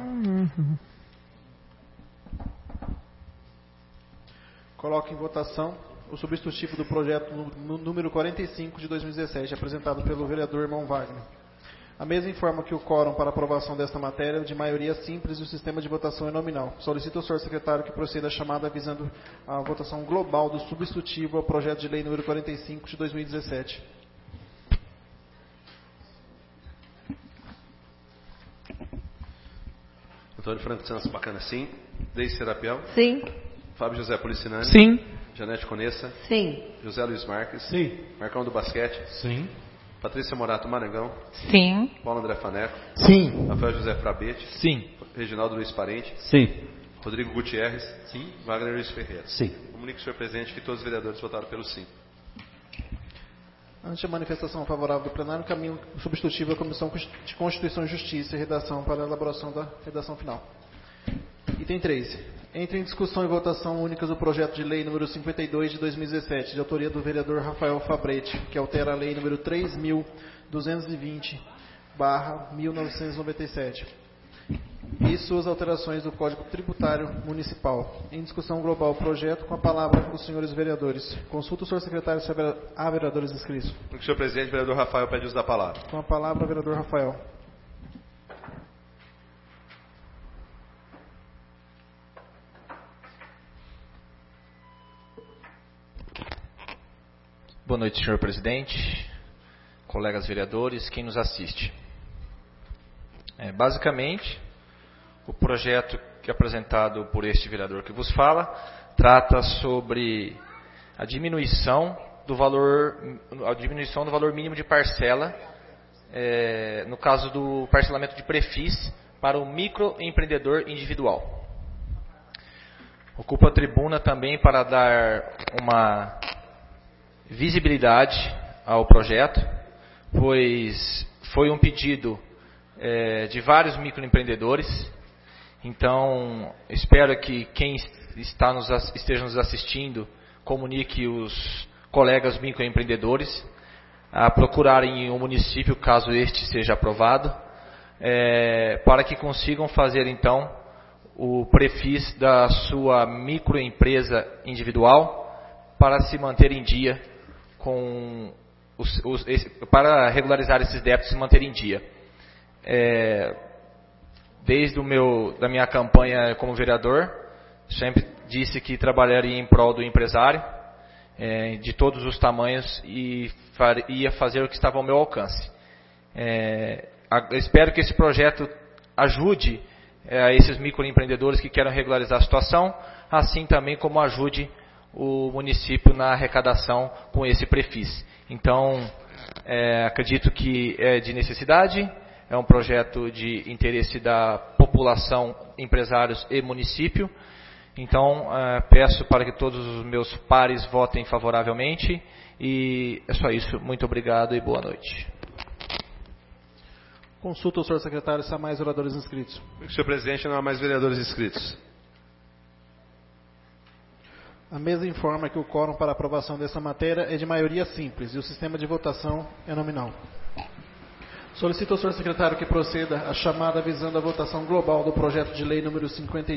Coloco em votação o substitutivo do projeto número 45 de 2017, apresentado pelo vereador Irmão Wagner. A mesa informa que o quórum para aprovação desta matéria é de maioria simples e o sistema de votação é nominal. Solicito ao senhor secretário que proceda a chamada avisando a votação global do substitutivo ao projeto de lei número 45 de 2017. Antônio Franco Santos, bacana, sim. Deise Serapião? Sim. Fábio José Policinani? Sim. Janete Conessa? Sim. José Luiz Marques? Sim. Marcão do Basquete? Sim. Patrícia Morato Marangão? Sim. Paulo André Faneco? Sim. Rafael José Frabete? Sim. Reginaldo Luiz Parente? Sim. Rodrigo Gutierrez? Sim. Wagner Luiz Ferreira? Sim. Comunico ao senhor presidente que todos os vereadores votaram pelo sim. Ante a manifestação favorável do plenário, caminho substitutivo à Comissão de Constituição e Justiça e Redação para a elaboração da redação final. Item 3. Entra em discussão e votação únicas o projeto de lei número 52 de 2017, de autoria do vereador Rafael Fabrete, que altera a lei número 3.220/1997 e suas alterações do Código Tributário Municipal. Em discussão global o projeto, com a palavra os senhores vereadores. Consulta o senhor secretário se há vereadores inscritos. O senhor presidente, o vereador Rafael pede uso da palavra. Com a palavra, o vereador Rafael. Boa noite, senhor presidente, colegas vereadores, quem nos assiste. Basicamente, o projeto que é apresentado por este vereador que vos fala trata sobre a diminuição do valor mínimo de parcela, no caso do parcelamento de prefis para o microempreendedor individual. Ocupo a tribuna também para dar uma visibilidade ao projeto, pois foi um pedido de vários microempreendedores. Então, espero que quem esteja nos assistindo comunique os colegas microempreendedores a procurarem o município, caso este seja aprovado, para que consigam fazer então o prefis da sua microempresa individual para se manter em dia para regularizar esses débitos e se manter em dia. Desde da minha campanha como vereador, sempre disse que trabalharia em prol do empresário, de todos os tamanhos, e ia fazer o que estava ao meu alcance. Espero que esse projeto ajude a esses microempreendedores que querem regularizar a situação, assim também como ajude o município na arrecadação com esse prefis. Então, acredito que é de necessidade, é um projeto de interesse da população, empresários e município. Então, peço para que todos os meus pares votem favoravelmente. E é só isso. Muito obrigado e boa noite. Consulta o senhor secretário se há mais oradores inscritos. Senhor presidente, não há mais vereadores inscritos. A mesa informa que o quórum para aprovação dessa matéria é de maioria simples e o sistema de votação é nominal. Solicito ao senhor secretário que proceda a chamada avisando a votação global do projeto de lei número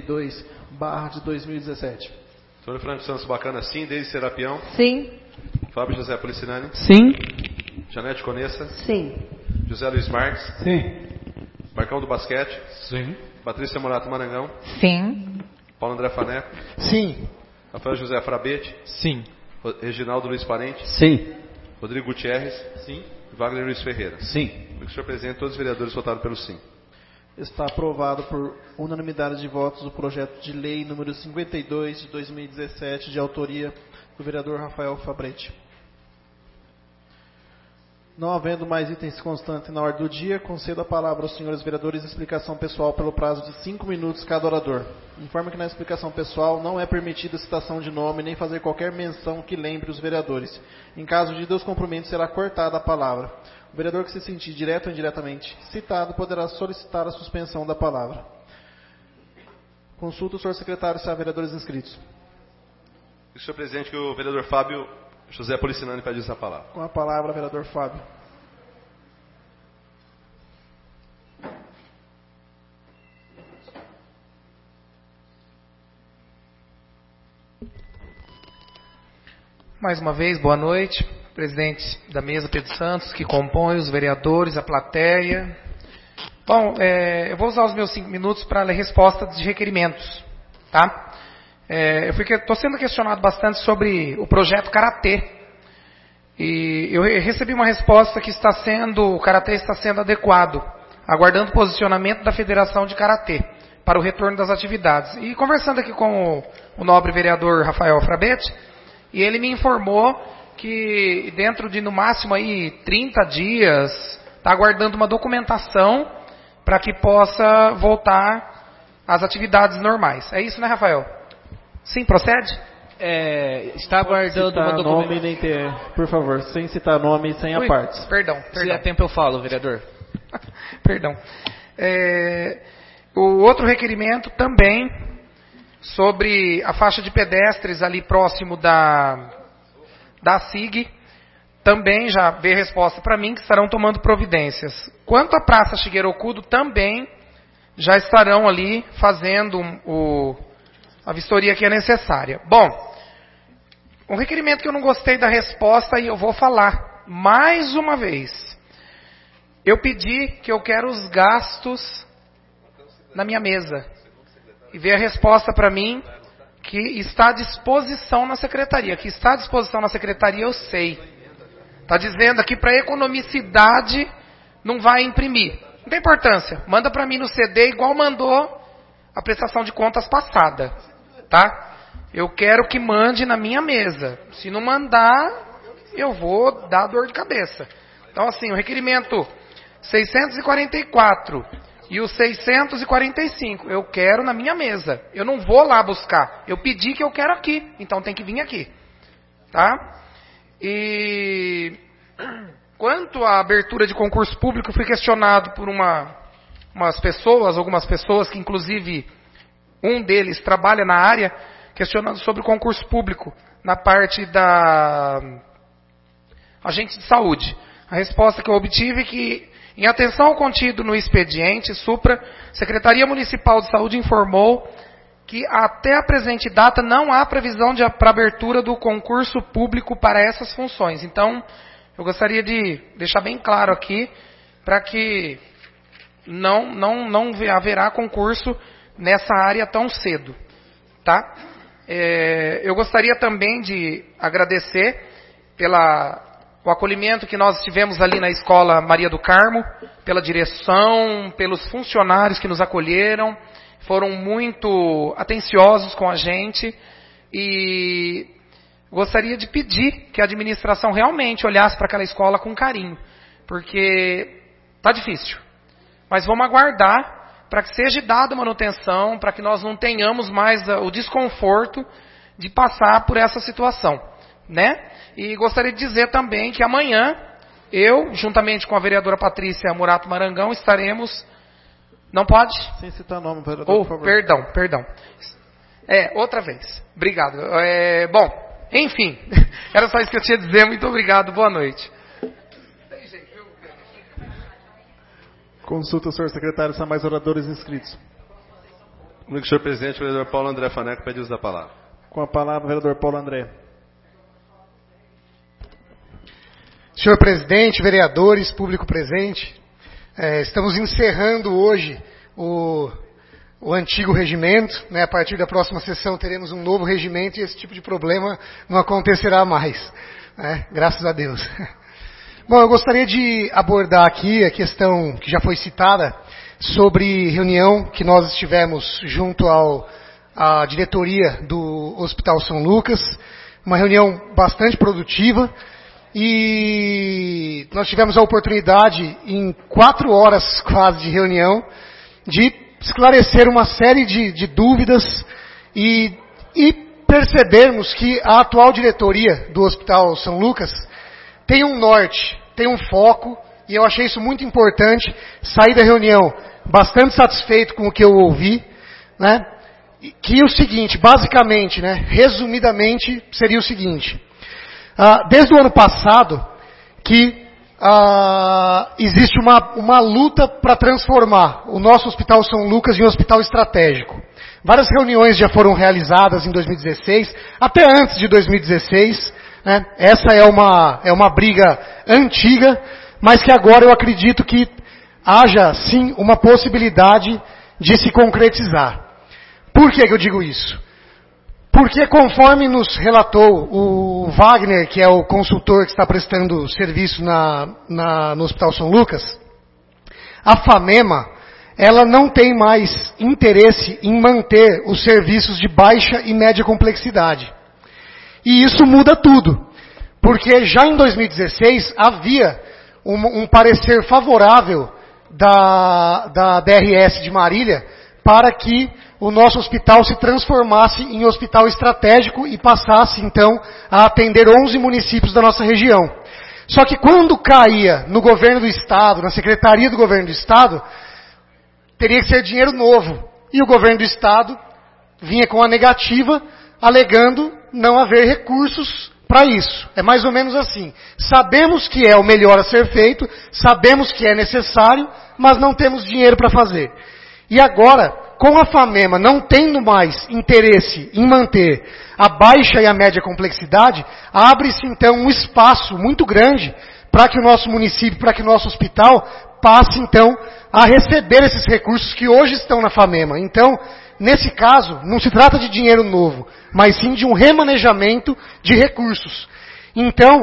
52/2017. Antônio Franco Santos, bacana, sim. Deise Serapião? Sim. Fábio José Policinani? Sim. Janete Conessa? Sim. José Luiz Marques? Sim. Marcão do Basquete? Sim. Patrícia Morato Marangão? Sim. Paulo André Faneco? Sim. Rafael José Frabete? Sim. Reginaldo Luiz Parente? Sim. Rodrigo Gutierrez? Sim. Wagner Luiz Ferreira? Sim. Senhor presidente, todos os vereadores votaram pelo sim. Está aprovado por unanimidade de votos o projeto de lei número 52 de 2017, de autoria do vereador Rafael Fabrete. Não havendo mais itens constantes na ordem do dia, concedo a palavra aos senhores vereadores em explicação pessoal pelo prazo de 5 minutos cada orador. Informo que na explicação pessoal não é permitida citação de nome nem fazer qualquer menção que lembre os vereadores. Em caso de descumprimento, será cortada a palavra. O vereador que se sentir direto ou indiretamente citado poderá solicitar a suspensão da palavra. Consulta o senhor secretário se há vereadores inscritos. Senhor presidente, que o vereador Fábio José Policinani pede essa palavra. Com a palavra, vereador Fábio. Mais uma vez, boa noite. Presidente da mesa, Pedro Santos, que compõe os vereadores, a plateia. Bom, eu vou usar os meus 5 minutos para ler resposta de requerimentos. Tá? Eu estou sendo questionado bastante sobre o projeto Karatê. E eu recebi uma resposta que o Karatê está sendo adequado, aguardando o posicionamento da Federação de Karatê para o retorno das atividades. E conversando aqui com o nobre vereador Rafael Frabetti, e ele me informou que dentro de, no máximo, aí 30 dias, está aguardando uma documentação para que possa voltar às atividades normais. É isso, né, Rafael? Sim, procede? Está aguardando uma documentação. Por favor, sem citar nome e sem a partes. Perdão. Se der tempo eu falo, vereador. Perdão. O outro requerimento também sobre a faixa de pedestres ali próximo da SIG, também já veio resposta para mim que estarão tomando providências. Quanto à Praça Shigeru Okudo, também já estarão ali fazendo a vistoria que é necessária. Bom, um requerimento que eu não gostei da resposta e eu vou falar mais uma vez. Eu pedi que eu quero os gastos na minha mesa. E veio a resposta para mim que está à disposição na secretaria. Que está à disposição na secretaria, eu sei. Está dizendo aqui para economicidade não vai imprimir. Não tem importância. Manda para mim no CD igual mandou a prestação de contas passada. Tá? Eu quero que mande na minha mesa. Se não mandar, eu vou dar dor de cabeça. Então, assim, o requerimento 644 e o 645, eu quero na minha mesa. Eu não vou lá buscar. Eu pedi que eu quero aqui. Então tem que vir aqui. Tá? E quanto à abertura de concurso público, fui questionado por algumas pessoas, que inclusive um deles trabalha na área, questionando sobre o concurso público na parte da agente de saúde. A resposta que eu obtive é que, em atenção ao contido no expediente Supra, Secretaria Municipal de Saúde informou que até a presente data não há previsão para abertura do concurso público para essas funções. Então, eu gostaria de deixar bem claro aqui, para que não haverá concurso nessa área tão cedo. Tá? Eu gostaria também de agradecer o acolhimento que nós tivemos ali na Escola Maria do Carmo, pela direção, pelos funcionários que nos acolheram, foram muito atenciosos com a gente, e gostaria de pedir que a administração realmente olhasse para aquela escola com carinho, porque está difícil, mas vamos aguardar para que seja dada manutenção, para que nós não tenhamos mais o desconforto de passar por essa situação, né? E gostaria de dizer também que amanhã, eu, juntamente com a vereadora Patrícia Murato Marangão, estaremos... Não pode? Sem citar nome, vereador, por favor. Perdão. Outra vez. Obrigado. Bom, enfim, era só isso que eu tinha a dizer. Muito obrigado. Boa noite. Consulta o senhor secretário, são mais oradores inscritos. Comigo, senhor presidente, o vereador Paulo André Faneco pede uso da palavra. Com a palavra, o vereador Paulo André. Senhor presidente, vereadores, público presente, estamos encerrando hoje o antigo regimento, né? A partir da próxima sessão teremos um novo regimento e esse tipo de problema não acontecerá mais, né? Graças a Deus. Bom, eu gostaria de abordar aqui a questão que já foi citada sobre reunião que nós estivemos junto à diretoria do Hospital São Lucas, uma reunião bastante produtiva, e nós tivemos a oportunidade, em 4 horas quase de reunião, de esclarecer uma série de dúvidas e percebermos que a atual diretoria do Hospital São Lucas tem um norte, tem um foco, e eu achei isso muito importante. Saí da reunião bastante satisfeito com o que eu ouvi, né? Que é o seguinte, basicamente, né, resumidamente, seria o seguinte: desde o ano passado que existe uma luta para transformar o nosso Hospital São Lucas em um hospital estratégico. Várias reuniões já foram realizadas em 2016, até antes de 2016, né? Essa é uma briga antiga, mas que agora eu acredito que haja, sim, uma possibilidade de se concretizar. Por que eu digo isso? Porque, conforme nos relatou o Wagner, que é o consultor que está prestando serviço no Hospital São Lucas, a FAMEMA, ela não tem mais interesse em manter os serviços de baixa e média complexidade. E isso muda tudo, porque já em 2016 havia um parecer favorável da DRS de Marília para que o nosso hospital se transformasse em hospital estratégico e passasse, então, a atender 11 municípios da nossa região. Só que quando caía no governo do Estado, na Secretaria do Governo do Estado, teria que ser dinheiro novo. E o governo do Estado vinha com a negativa, alegando não haver recursos para isso. É mais ou menos assim. Sabemos que é o melhor a ser feito, sabemos que é necessário, mas não temos dinheiro para fazer. E agora, com a FAMEMA não tendo mais interesse em manter a baixa e a média complexidade, abre-se então um espaço muito grande para que o nosso município, para que o nosso hospital passe então a receber esses recursos que hoje estão na FAMEMA. Então, nesse caso, não se trata de dinheiro novo, mas sim de um remanejamento de recursos. Então,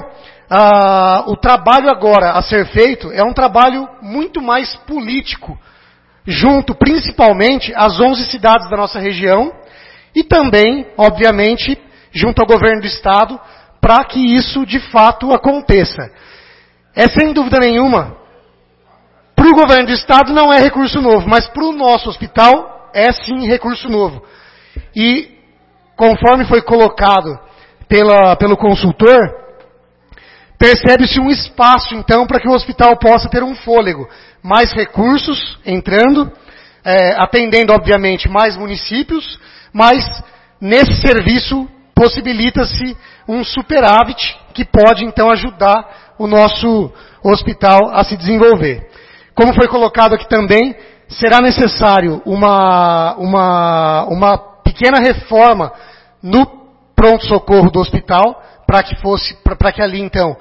o trabalho agora a ser feito é um trabalho muito mais político, junto principalmente às 11 cidades da nossa região e também, obviamente, junto ao governo do Estado, para que isso de fato aconteça. É sem dúvida nenhuma, para o governo do Estado não é recurso novo, mas para o nosso hospital é sim recurso novo. E, conforme foi colocado pelo consultor, percebe-se um espaço, então, para que o hospital possa ter um fôlego. Mais recursos entrando, atendendo, obviamente, mais municípios, mas nesse serviço possibilita-se um superávit que pode, então, ajudar o nosso hospital a se desenvolver. Como foi colocado aqui também, será necessário uma pequena reforma no pronto-socorro do hospital, para que ali, então,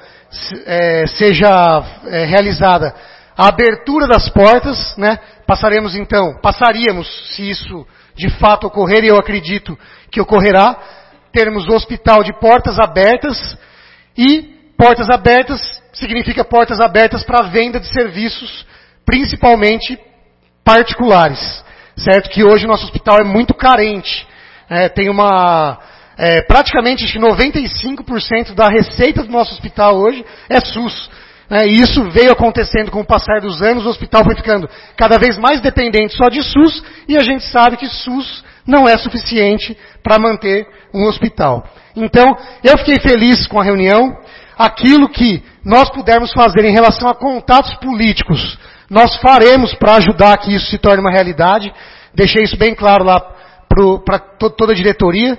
seja realizada a abertura das portas, né? Passaríamos, se isso de fato ocorrer, e eu acredito que ocorrerá, termos o hospital de portas abertas, e portas abertas significa portas abertas para a venda de serviços, principalmente particulares, certo? Que hoje o nosso hospital é muito carente, tem praticamente 95% da receita do nosso hospital hoje é SUS. E isso veio acontecendo com o passar dos anos, o hospital foi ficando cada vez mais dependente só de SUS, e a gente sabe que SUS não é suficiente para manter um hospital. Então, eu fiquei feliz com a reunião. Aquilo que nós pudermos fazer em relação a contatos políticos, nós faremos para ajudar que isso se torne uma realidade. Deixei isso bem claro lá para toda a diretoria.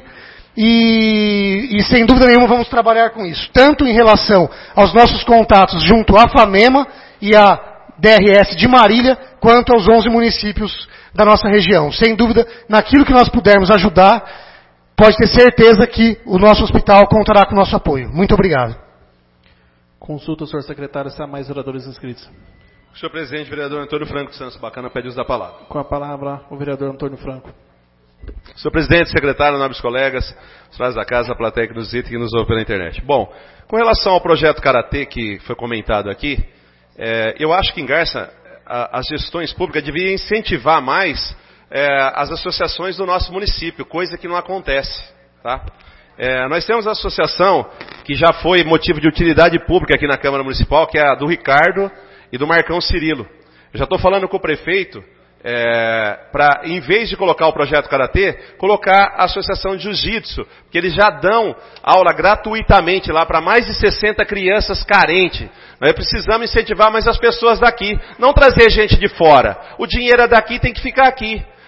E sem dúvida nenhuma vamos trabalhar com isso, tanto em relação aos nossos contatos junto à FAMEMA e à DRS de Marília, quanto aos 11 municípios da nossa região. Sem dúvida, naquilo que nós pudermos ajudar, pode ter certeza que o nosso hospital contará com o nosso apoio. Muito obrigado. Consulta o senhor secretário se há mais oradores inscritos. Senhor presidente, vereador Antônio Franco Santos Bacana pede uso da palavra. Com a palavra, o vereador Antônio Franco. Senhor presidente, secretário, nobres colegas, senhores da casa, a plateia que nos visita e que nos ouve pela internet. Bom, com relação ao projeto Karatê que foi comentado aqui, eu acho que em Garça as gestões públicas deviam incentivar mais as associações do nosso município, coisa que não acontece. Tá? Nós temos a associação que já foi motivo de utilidade pública aqui na Câmara Municipal, que é a do Ricardo e do Marcão Cirilo. Eu já estou falando com o prefeito, para, em vez de colocar o projeto Karatê, colocar a Associação de Jiu-Jitsu, que eles já dão aula gratuitamente lá para mais de 60 crianças carentes. Nós precisamos incentivar mais as pessoas daqui, não trazer gente de fora. O dinheiro é daqui, tem que ficar aqui.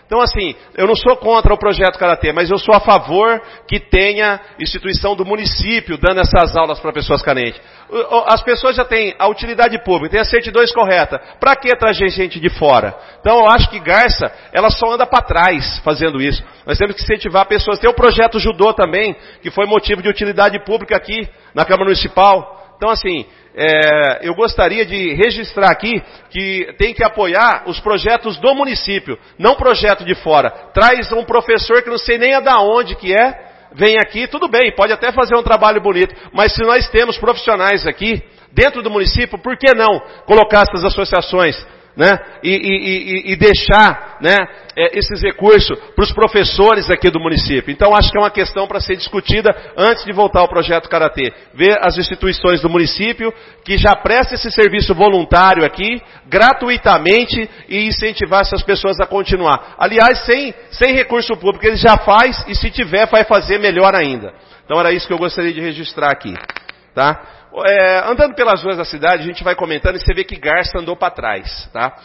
Então, assim, eu não sou contra o projeto Karatê, mas eu sou a favor que tenha instituição do município dando essas aulas para pessoas carentes. As pessoas já têm a utilidade pública, têm a certidão correta. Para que trazer gente de fora? Então, eu acho que Garça, ela só anda para trás fazendo isso. Nós temos que incentivar pessoas. Tem o projeto Judô também, que foi motivo de utilidade pública aqui na Câmara Municipal. Então, assim, eu gostaria de registrar aqui que tem que apoiar os projetos do município, não projeto de fora. Traz um professor que não sei nem da onde que vem aqui, tudo bem, pode até fazer um trabalho bonito, mas se nós temos profissionais aqui, dentro do município, por que não colocar essas associações, né? E deixar, né, esses recursos para os professores aqui do município. Então acho que é uma questão para ser discutida antes de voltar ao projeto Karatê. Ver as instituições do município que já prestam esse serviço voluntário aqui, gratuitamente, e incentivar essas pessoas a continuar. Aliás, sem recurso público, ele já faz, e se tiver, vai fazer melhor ainda. Então era isso que eu gostaria de registrar aqui. Tá? Andando pelas ruas da cidade, a gente vai comentando e você vê que Garça andou para trás, tá?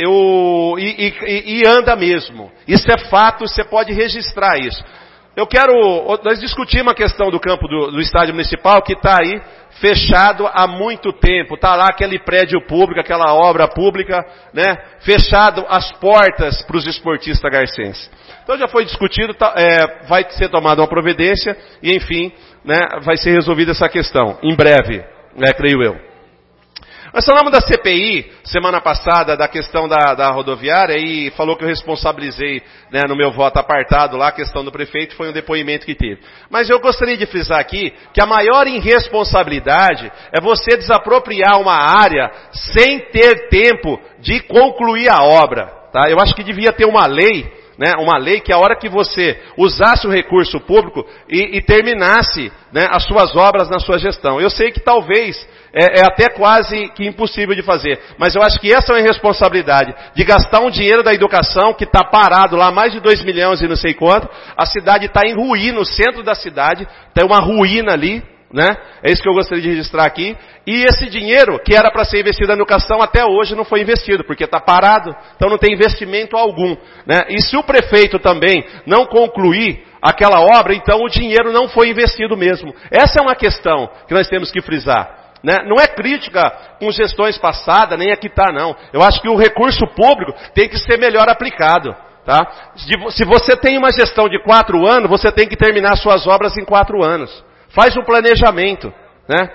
E anda mesmo. Isso é fato, você pode registrar isso. Nós discutimos a questão do campo do estádio municipal, que está aí fechado há muito tempo. Está lá aquele prédio público, aquela obra pública, né? Fechado as portas para os esportistas garcenses. Então já foi discutido, vai ser tomada uma providência e, enfim, né, vai ser resolvida essa questão, em breve, né, creio eu. Nós falamos da CPI, semana passada, da questão da rodoviária, e falou que eu responsabilizei, né, no meu voto apartado lá, a questão do prefeito, foi um depoimento que teve. Mas eu gostaria de frisar aqui que a maior irresponsabilidade é você desapropriar uma área sem ter tempo de concluir a obra. Tá? Eu acho que devia ter uma lei, né, uma lei que a hora que você usasse o recurso público e terminasse, né, as suas obras na sua gestão. Eu sei que talvez é até quase que impossível de fazer, mas eu acho que essa é uma irresponsabilidade de gastar um dinheiro da educação que está parado lá, mais de 2 milhões e não sei quanto, a cidade está em ruína, no centro da cidade, tem uma ruína ali, né? É isso que eu gostaria de registrar aqui. E esse dinheiro que era para ser investido na educação até hoje não foi investido, porque está parado, então não tem investimento algum, né? E se o prefeito também não concluir aquela obra, então o dinheiro não foi investido mesmo. Essa é uma questão que nós temos que frisar. Né? Não é crítica com gestões passadas, nem aqui está não. Eu acho que o recurso público tem que ser melhor aplicado. Tá? Se você tem uma gestão de 4 anos, você tem que terminar suas obras em 4 anos. Faz um planejamento. Né?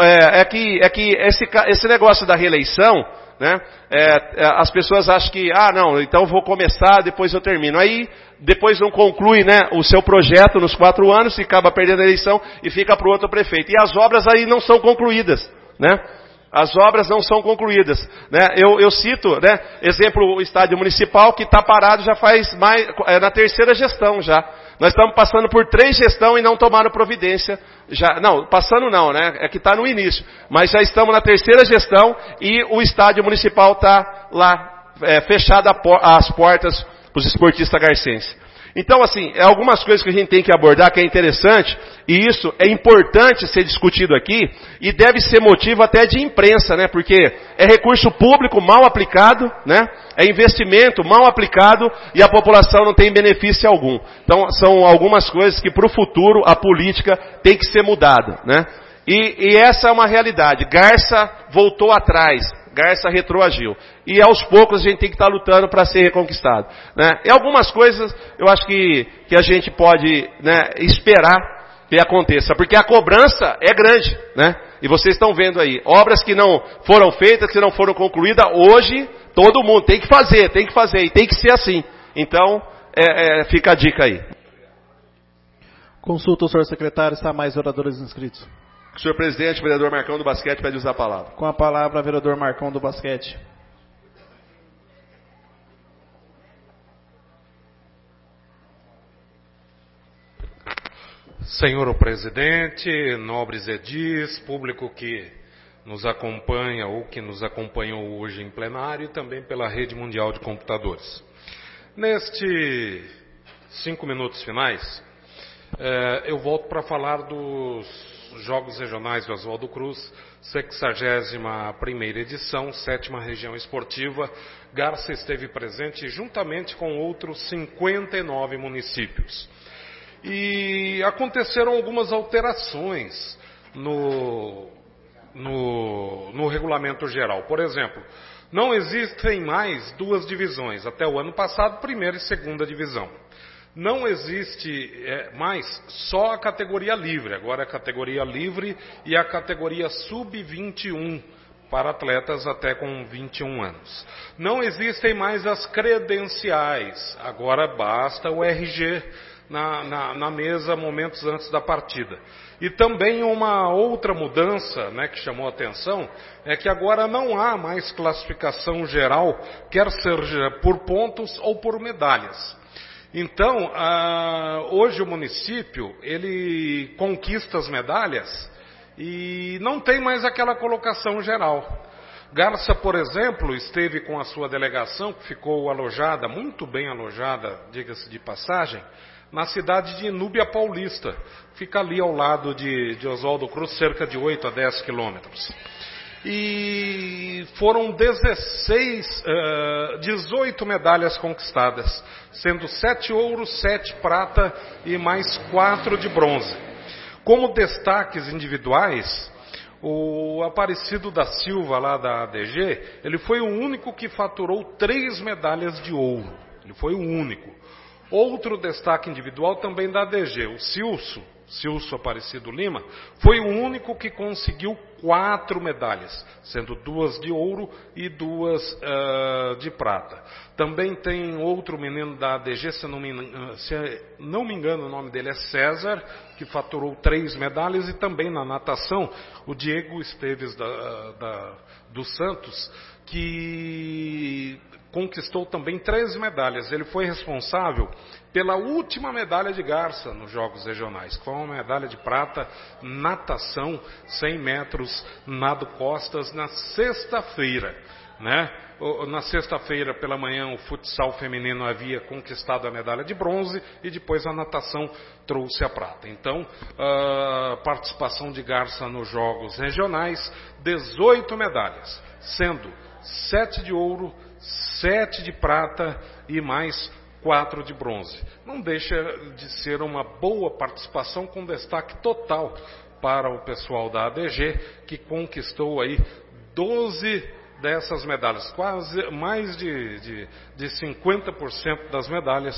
Esse negócio da reeleição, né? As pessoas acham que, não, então vou começar, depois eu termino. Aí, depois não conclui, né, o seu projeto nos 4 anos, e acaba perdendo a eleição e fica para o outro prefeito. E as obras aí não são concluídas, né? As obras não são concluídas, né? Eu cito, né, exemplo, o estádio municipal que está parado já faz mais, na 3ª gestão já. Nós estamos passando por 3 gestões e não tomaram providência. Passando não, né? É que está no início. Mas já estamos na 3ª gestão e o estádio municipal está lá, fechado as portas para os esportistas garcenses. Então, assim, algumas coisas que a gente tem que abordar que é interessante, e isso é importante ser discutido aqui, e deve ser motivo até de imprensa, né? Porque é recurso público mal aplicado, né? É investimento mal aplicado e a população não tem benefício algum. Então, são algumas coisas que para o futuro a política tem que ser mudada, né? E essa é uma realidade. Garça voltou atrás. Garça retroagiu. E aos poucos a gente tem que estar lutando para ser reconquistado. Né? E algumas coisas eu acho que a gente pode, né, esperar que aconteça. Porque a cobrança é grande. Né? E vocês estão vendo aí. Obras que não foram feitas, que não foram concluídas, hoje todo mundo tem que fazer. E tem que ser assim. Então, fica a dica aí. Consulta o senhor secretário, está mais oradores inscritos. Senhor presidente, o vereador Marcão do Basquete pede usar a palavra. Com a palavra, vereador Marcão do Basquete. Senhor presidente, nobres edis, público que nos acompanha ou que nos acompanhou hoje em plenário e também pela rede mundial de computadores. Nestes 5 minutos finais, eu volto para falar dos Jogos Regionais do Oswaldo Cruz, 61ª edição, 7ª Região Esportiva. Garça esteve presente juntamente com outros 59 municípios. E aconteceram algumas alterações no regulamento geral. Por exemplo, não existem mais duas divisões. Até o ano passado, primeira e segunda divisão. Não existe mais só a categoria livre. Agora é a categoria livre e a categoria sub-21 para atletas até com 21 anos. Não existem mais as credenciais. Agora basta o RG na mesa momentos antes da partida. E também uma outra mudança, né, que chamou a atenção, é que agora não há mais classificação geral, quer seja por pontos ou por medalhas. Então, hoje o município, ele conquista as medalhas e não tem mais aquela colocação geral. Garça, por exemplo, esteve com a sua delegação, que ficou alojada, muito bem alojada, diga-se de passagem, na cidade de Núbia Paulista. Fica ali ao lado de Oswaldo Cruz, cerca de 8 a 10 quilômetros. E foram 18 medalhas conquistadas, sendo 7 ouros, 7 prata e mais 4 de bronze. Como destaques individuais, o Aparecido da Silva, lá da ADG, ele foi o único que faturou 3 medalhas de ouro. Ele foi o único. Outro destaque individual também da ADG, o Cilso Aparecido Lima, foi o único que conseguiu 4 medalhas, sendo 2 de ouro e 2 de prata. Também tem outro menino da ADG, se não me engano o nome dele é César, que faturou 3 medalhas, e também na natação, o Diego Esteves dos Santos, que conquistou também 3 medalhas. Ele foi responsável pela última medalha de Garça nos Jogos Regionais, que foi uma medalha de prata, natação, 100 metros, nado costas, na sexta-feira, né? Na sexta-feira pela manhã o futsal feminino havia conquistado a medalha de bronze e depois a natação trouxe a prata. Então, participação de Garça nos Jogos Regionais, 18 medalhas, sendo 7 de ouro, 7 de prata e mais 4 de bronze. Não deixa de ser uma boa participação, com destaque total para o pessoal da ADG, que conquistou aí 12 dessas medalhas. Quase mais de 50% das medalhas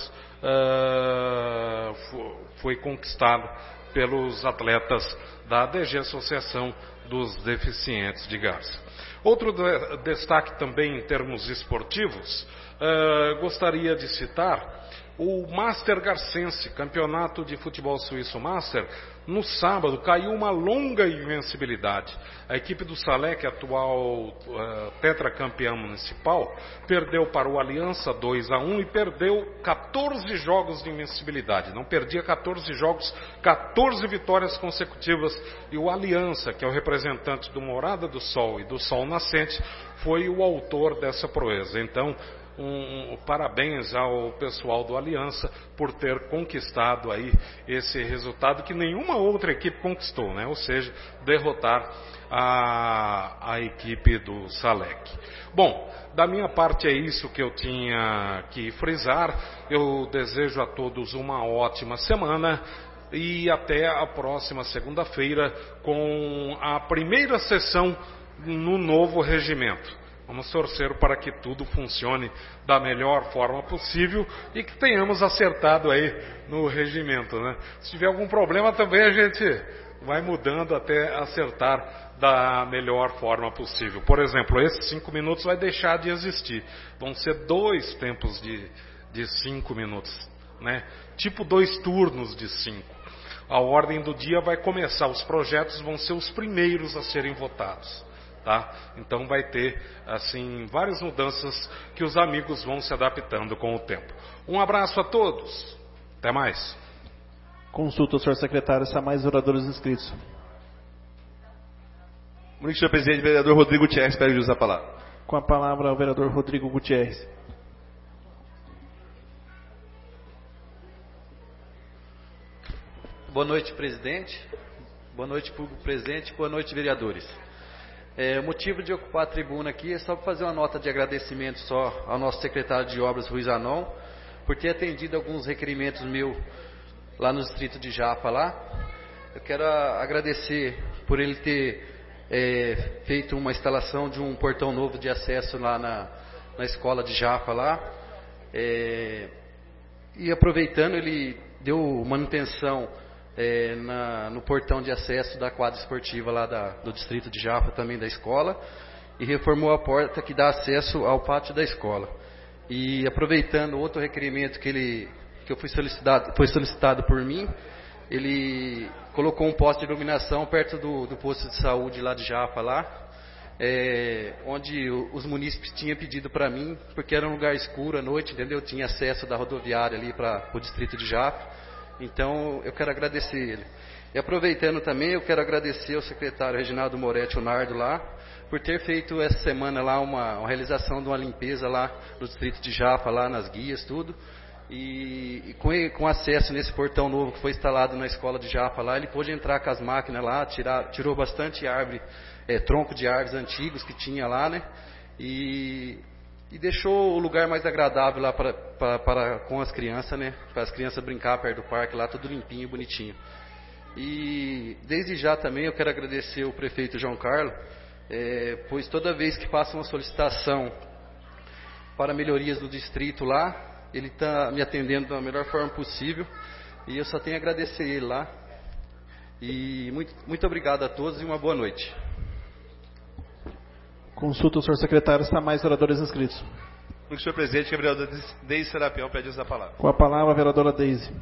foi conquistado pelos atletas da ADG, Associação dos Deficientes de Garça. Outro destaque também em termos esportivos, gostaria de citar o Master Garcense, campeonato de futebol suíço Master. No sábado caiu uma longa invencibilidade. A equipe do Salec, atual tetracampeã municipal, perdeu para o Aliança 2-1 e perdeu 14 jogos de invencibilidade. Não perdia 14 jogos, 14 vitórias consecutivas. E o Aliança, que é o representante do Morada do Sol e do Sol Nascente, foi o autor dessa proeza. Então, parabéns ao pessoal do Aliança por ter conquistado aí esse resultado que nenhuma outra equipe conquistou, né? Ou seja, derrotar a equipe do Salec. Bom, da minha parte é isso que eu tinha que frisar. Eu desejo a todos uma ótima semana e até a próxima segunda-feira com a primeira sessão no novo regimento. Vamos torcer para que tudo funcione da melhor forma possível e que tenhamos acertado aí no regimento, né? Se tiver algum problema também a gente vai mudando até acertar da melhor forma possível. Por exemplo, esses 5 minutos vai deixar de existir. Vão ser 2 tempos de 5 minutos, né? Tipo 2 turnos de 5. A ordem do dia vai começar, os projetos vão ser os primeiros a serem votados. Tá? Então vai ter assim várias mudanças que os amigos vão se adaptando com o tempo. Um abraço a todos. Até mais. Consulta o senhor secretário se há mais oradores inscritos. Muito senhor presidente, o vereador Rodrigo Gutierrez pede usar a palavra. Com a palavra o vereador Rodrigo Gutierrez. Boa noite, presidente. Boa noite, público presente. Boa noite, vereadores. O motivo de ocupar a tribuna aqui é só para fazer uma nota de agradecimento só ao nosso secretário de Obras, Rui Zanon, por ter atendido alguns requerimentos meus lá no distrito de Japa lá. Eu quero agradecer por ele ter feito uma instalação de um portão novo de acesso lá na escola de Japa lá. E aproveitando, ele deu manutenção no portão de acesso da quadra esportiva lá do distrito de Japa, também da escola, e reformou a porta que dá acesso ao pátio da escola. E aproveitando outro requerimento que foi solicitado por mim, ele colocou um poste de iluminação perto do posto de saúde lá de Japa lá, onde os munícipes tinham pedido para mim, porque era um lugar escuro à noite, entendeu? Tinha acesso da rodoviária ali para o distrito de Japa. Então, eu quero agradecer ele. E aproveitando também, eu quero agradecer ao secretário Reginaldo Moretti Nardo lá, por ter feito essa semana lá uma realização de uma limpeza lá no distrito de Japa, lá nas guias, tudo. E com acesso nesse portão novo que foi instalado na escola de Japa lá, ele pôde entrar com as máquinas lá, tirou bastante árvore, tronco de árvores antigos que tinha lá, né? E deixou o lugar mais agradável lá com as crianças, né? Para as crianças brincar perto do parque lá, tudo limpinho, bonitinho. E desde já também eu quero agradecer o prefeito João Carlos, pois toda vez que passa uma solicitação para melhorias no distrito lá, ele está me atendendo da melhor forma possível, e eu só tenho a agradecer ele lá. E muito obrigado a todos e uma boa noite. Consulta o senhor secretário, está mais vereadores inscritos. Senhor presidente, a vereadora Deise Serapião pede uso da palavra. Com a palavra, a vereadora Deise.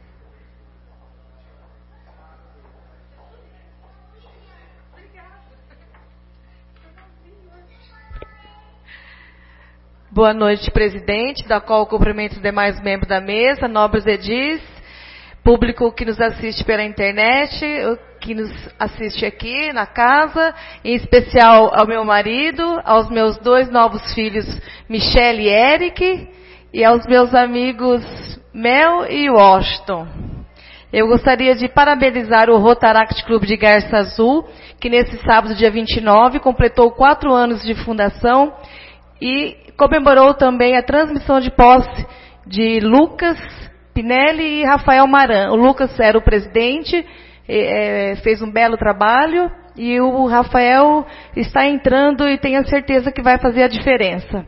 Boa noite, presidente, da qual cumprimento os demais membros da mesa, nobres edis, público que nos assiste pela internet, que nos assiste aqui na casa, em especial ao meu marido, aos meus 2 novos filhos, Michele e Eric, e aos meus amigos Mel e Washington. Eu gostaria de parabenizar o Rotaract Clube de Garça Azul, que nesse sábado, dia 29, completou 4 anos de fundação e comemorou também a transmissão de posse de Lucas Pinelli e Rafael Maran. O Lucas era o presidente, fez um belo trabalho, e o Rafael está entrando e tenho a certeza que vai fazer a diferença.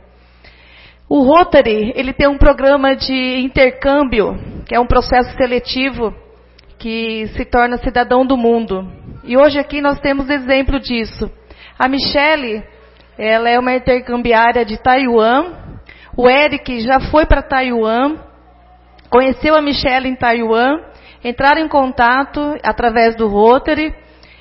O Rotary, ele tem um programa de intercâmbio, que é um processo seletivo que se torna cidadão do mundo. E hoje aqui nós temos exemplo disso. A Michele, ela é uma intercambiária de Taiwan. O Eric já foi para Taiwan, conheceu a Michele em Taiwan, entraram em contato através do Rotary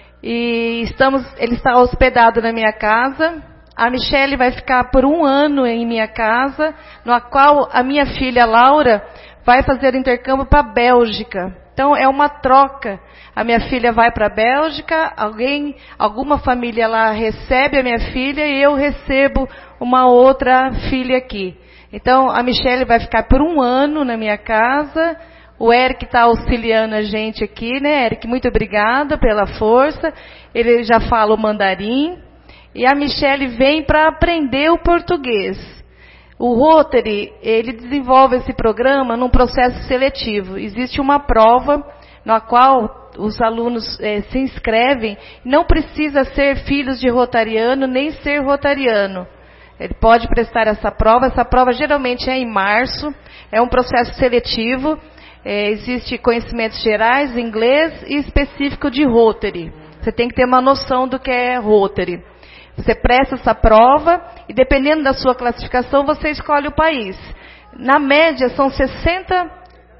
e ele está hospedado na minha casa. A Michele vai ficar por 1 ano em minha casa, no qual a minha filha Laura vai fazer intercâmbio para a Bélgica. Então é uma troca. A minha filha vai para a Bélgica, alguma família lá recebe a minha filha e eu recebo uma outra filha aqui. Então a Michele vai ficar por 1 ano na minha casa. O Eric está auxiliando a gente aqui, né, Eric? Muito obrigada pela força. Ele já fala o mandarim. E a Michele vem para aprender o português. O Rotary, ele desenvolve esse programa num processo seletivo. Existe uma prova na qual os alunos se inscrevem. Não precisa ser filhos de rotariano, nem ser rotariano. Ele pode prestar essa prova. Essa prova geralmente é em março. É um processo seletivo. Existe conhecimentos gerais, inglês e específico de Rotary. Você tem que ter uma noção do que é Rotary. Você presta essa prova e, dependendo da sua classificação, você escolhe o país. Na média, são 60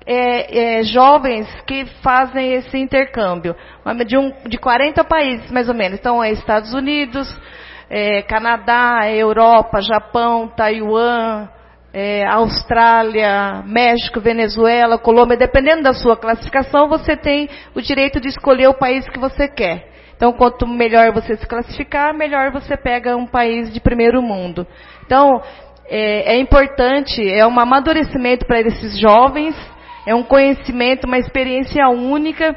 jovens que fazem esse intercâmbio. De 40 países, mais ou menos. Então, Estados Unidos, Canadá, Europa, Japão, Taiwan, Austrália, México, Venezuela, Colômbia. Dependendo da sua classificação, você tem o direito de escolher o país que você quer. Então, quanto melhor você se classificar, melhor você pega um país de primeiro mundo. Então, é importante, é um amadurecimento para esses jovens, é um conhecimento, uma experiência única.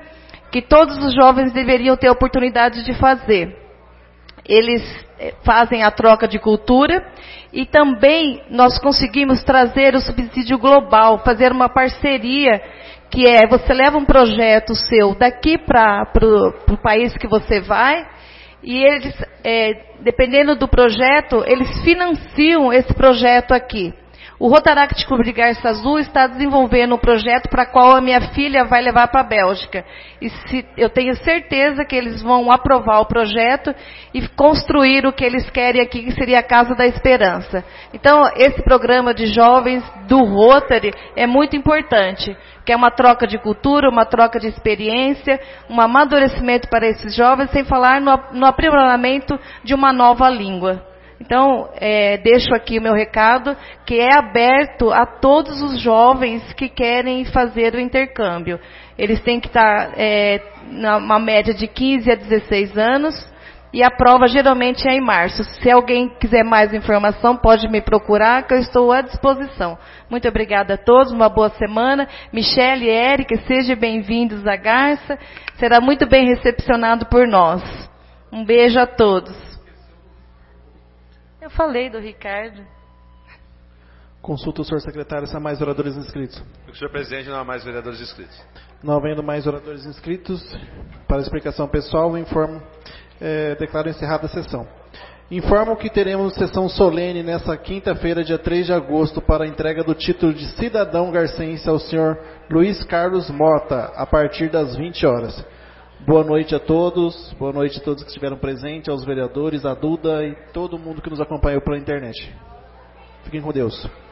que todos os jovens deveriam ter a oportunidade de fazer. Eles fazem a troca de cultura e também nós conseguimos trazer o subsídio global, fazer uma parceria, que é, você leva um projeto seu daqui para o país que você vai, e eles, dependendo do projeto, eles financiam esse projeto aqui. O Rotaract Clube de Garça Azul está desenvolvendo um projeto para qual a minha filha vai levar para a Bélgica. E eu tenho certeza que eles vão aprovar o projeto e construir o que eles querem aqui, que seria a Casa da Esperança. Então, esse programa de jovens do Rotary é muito importante, que é uma troca de cultura, uma troca de experiência, um amadurecimento para esses jovens, sem falar no aprimoramento de uma nova língua. Então, deixo aqui o meu recado, que é aberto a todos os jovens que querem fazer o intercâmbio. Eles têm que estar numa média de 15 a 16 anos, e a prova geralmente é em março. Se alguém quiser mais informação, pode me procurar, que eu estou à disposição. Muito obrigada a todos, uma boa semana. Michele e Érica, sejam bem-vindos à Garça. Será muito bem recepcionado por nós. Um beijo a todos. Eu falei do Ricardo. Consulta o senhor secretário se há mais oradores inscritos. Senhor presidente, não há mais vereadores inscritos. Não havendo mais oradores inscritos, para explicação pessoal, declaro encerrada a sessão. Informo que teremos sessão solene nesta quinta-feira, dia 3 de agosto, para a entrega do título de cidadão garcense ao senhor Luiz Carlos Mota, a partir das 20 horas. Boa noite a todos que estiveram presentes, aos vereadores, a Duda e todo mundo que nos acompanhou pela internet. Fiquem com Deus.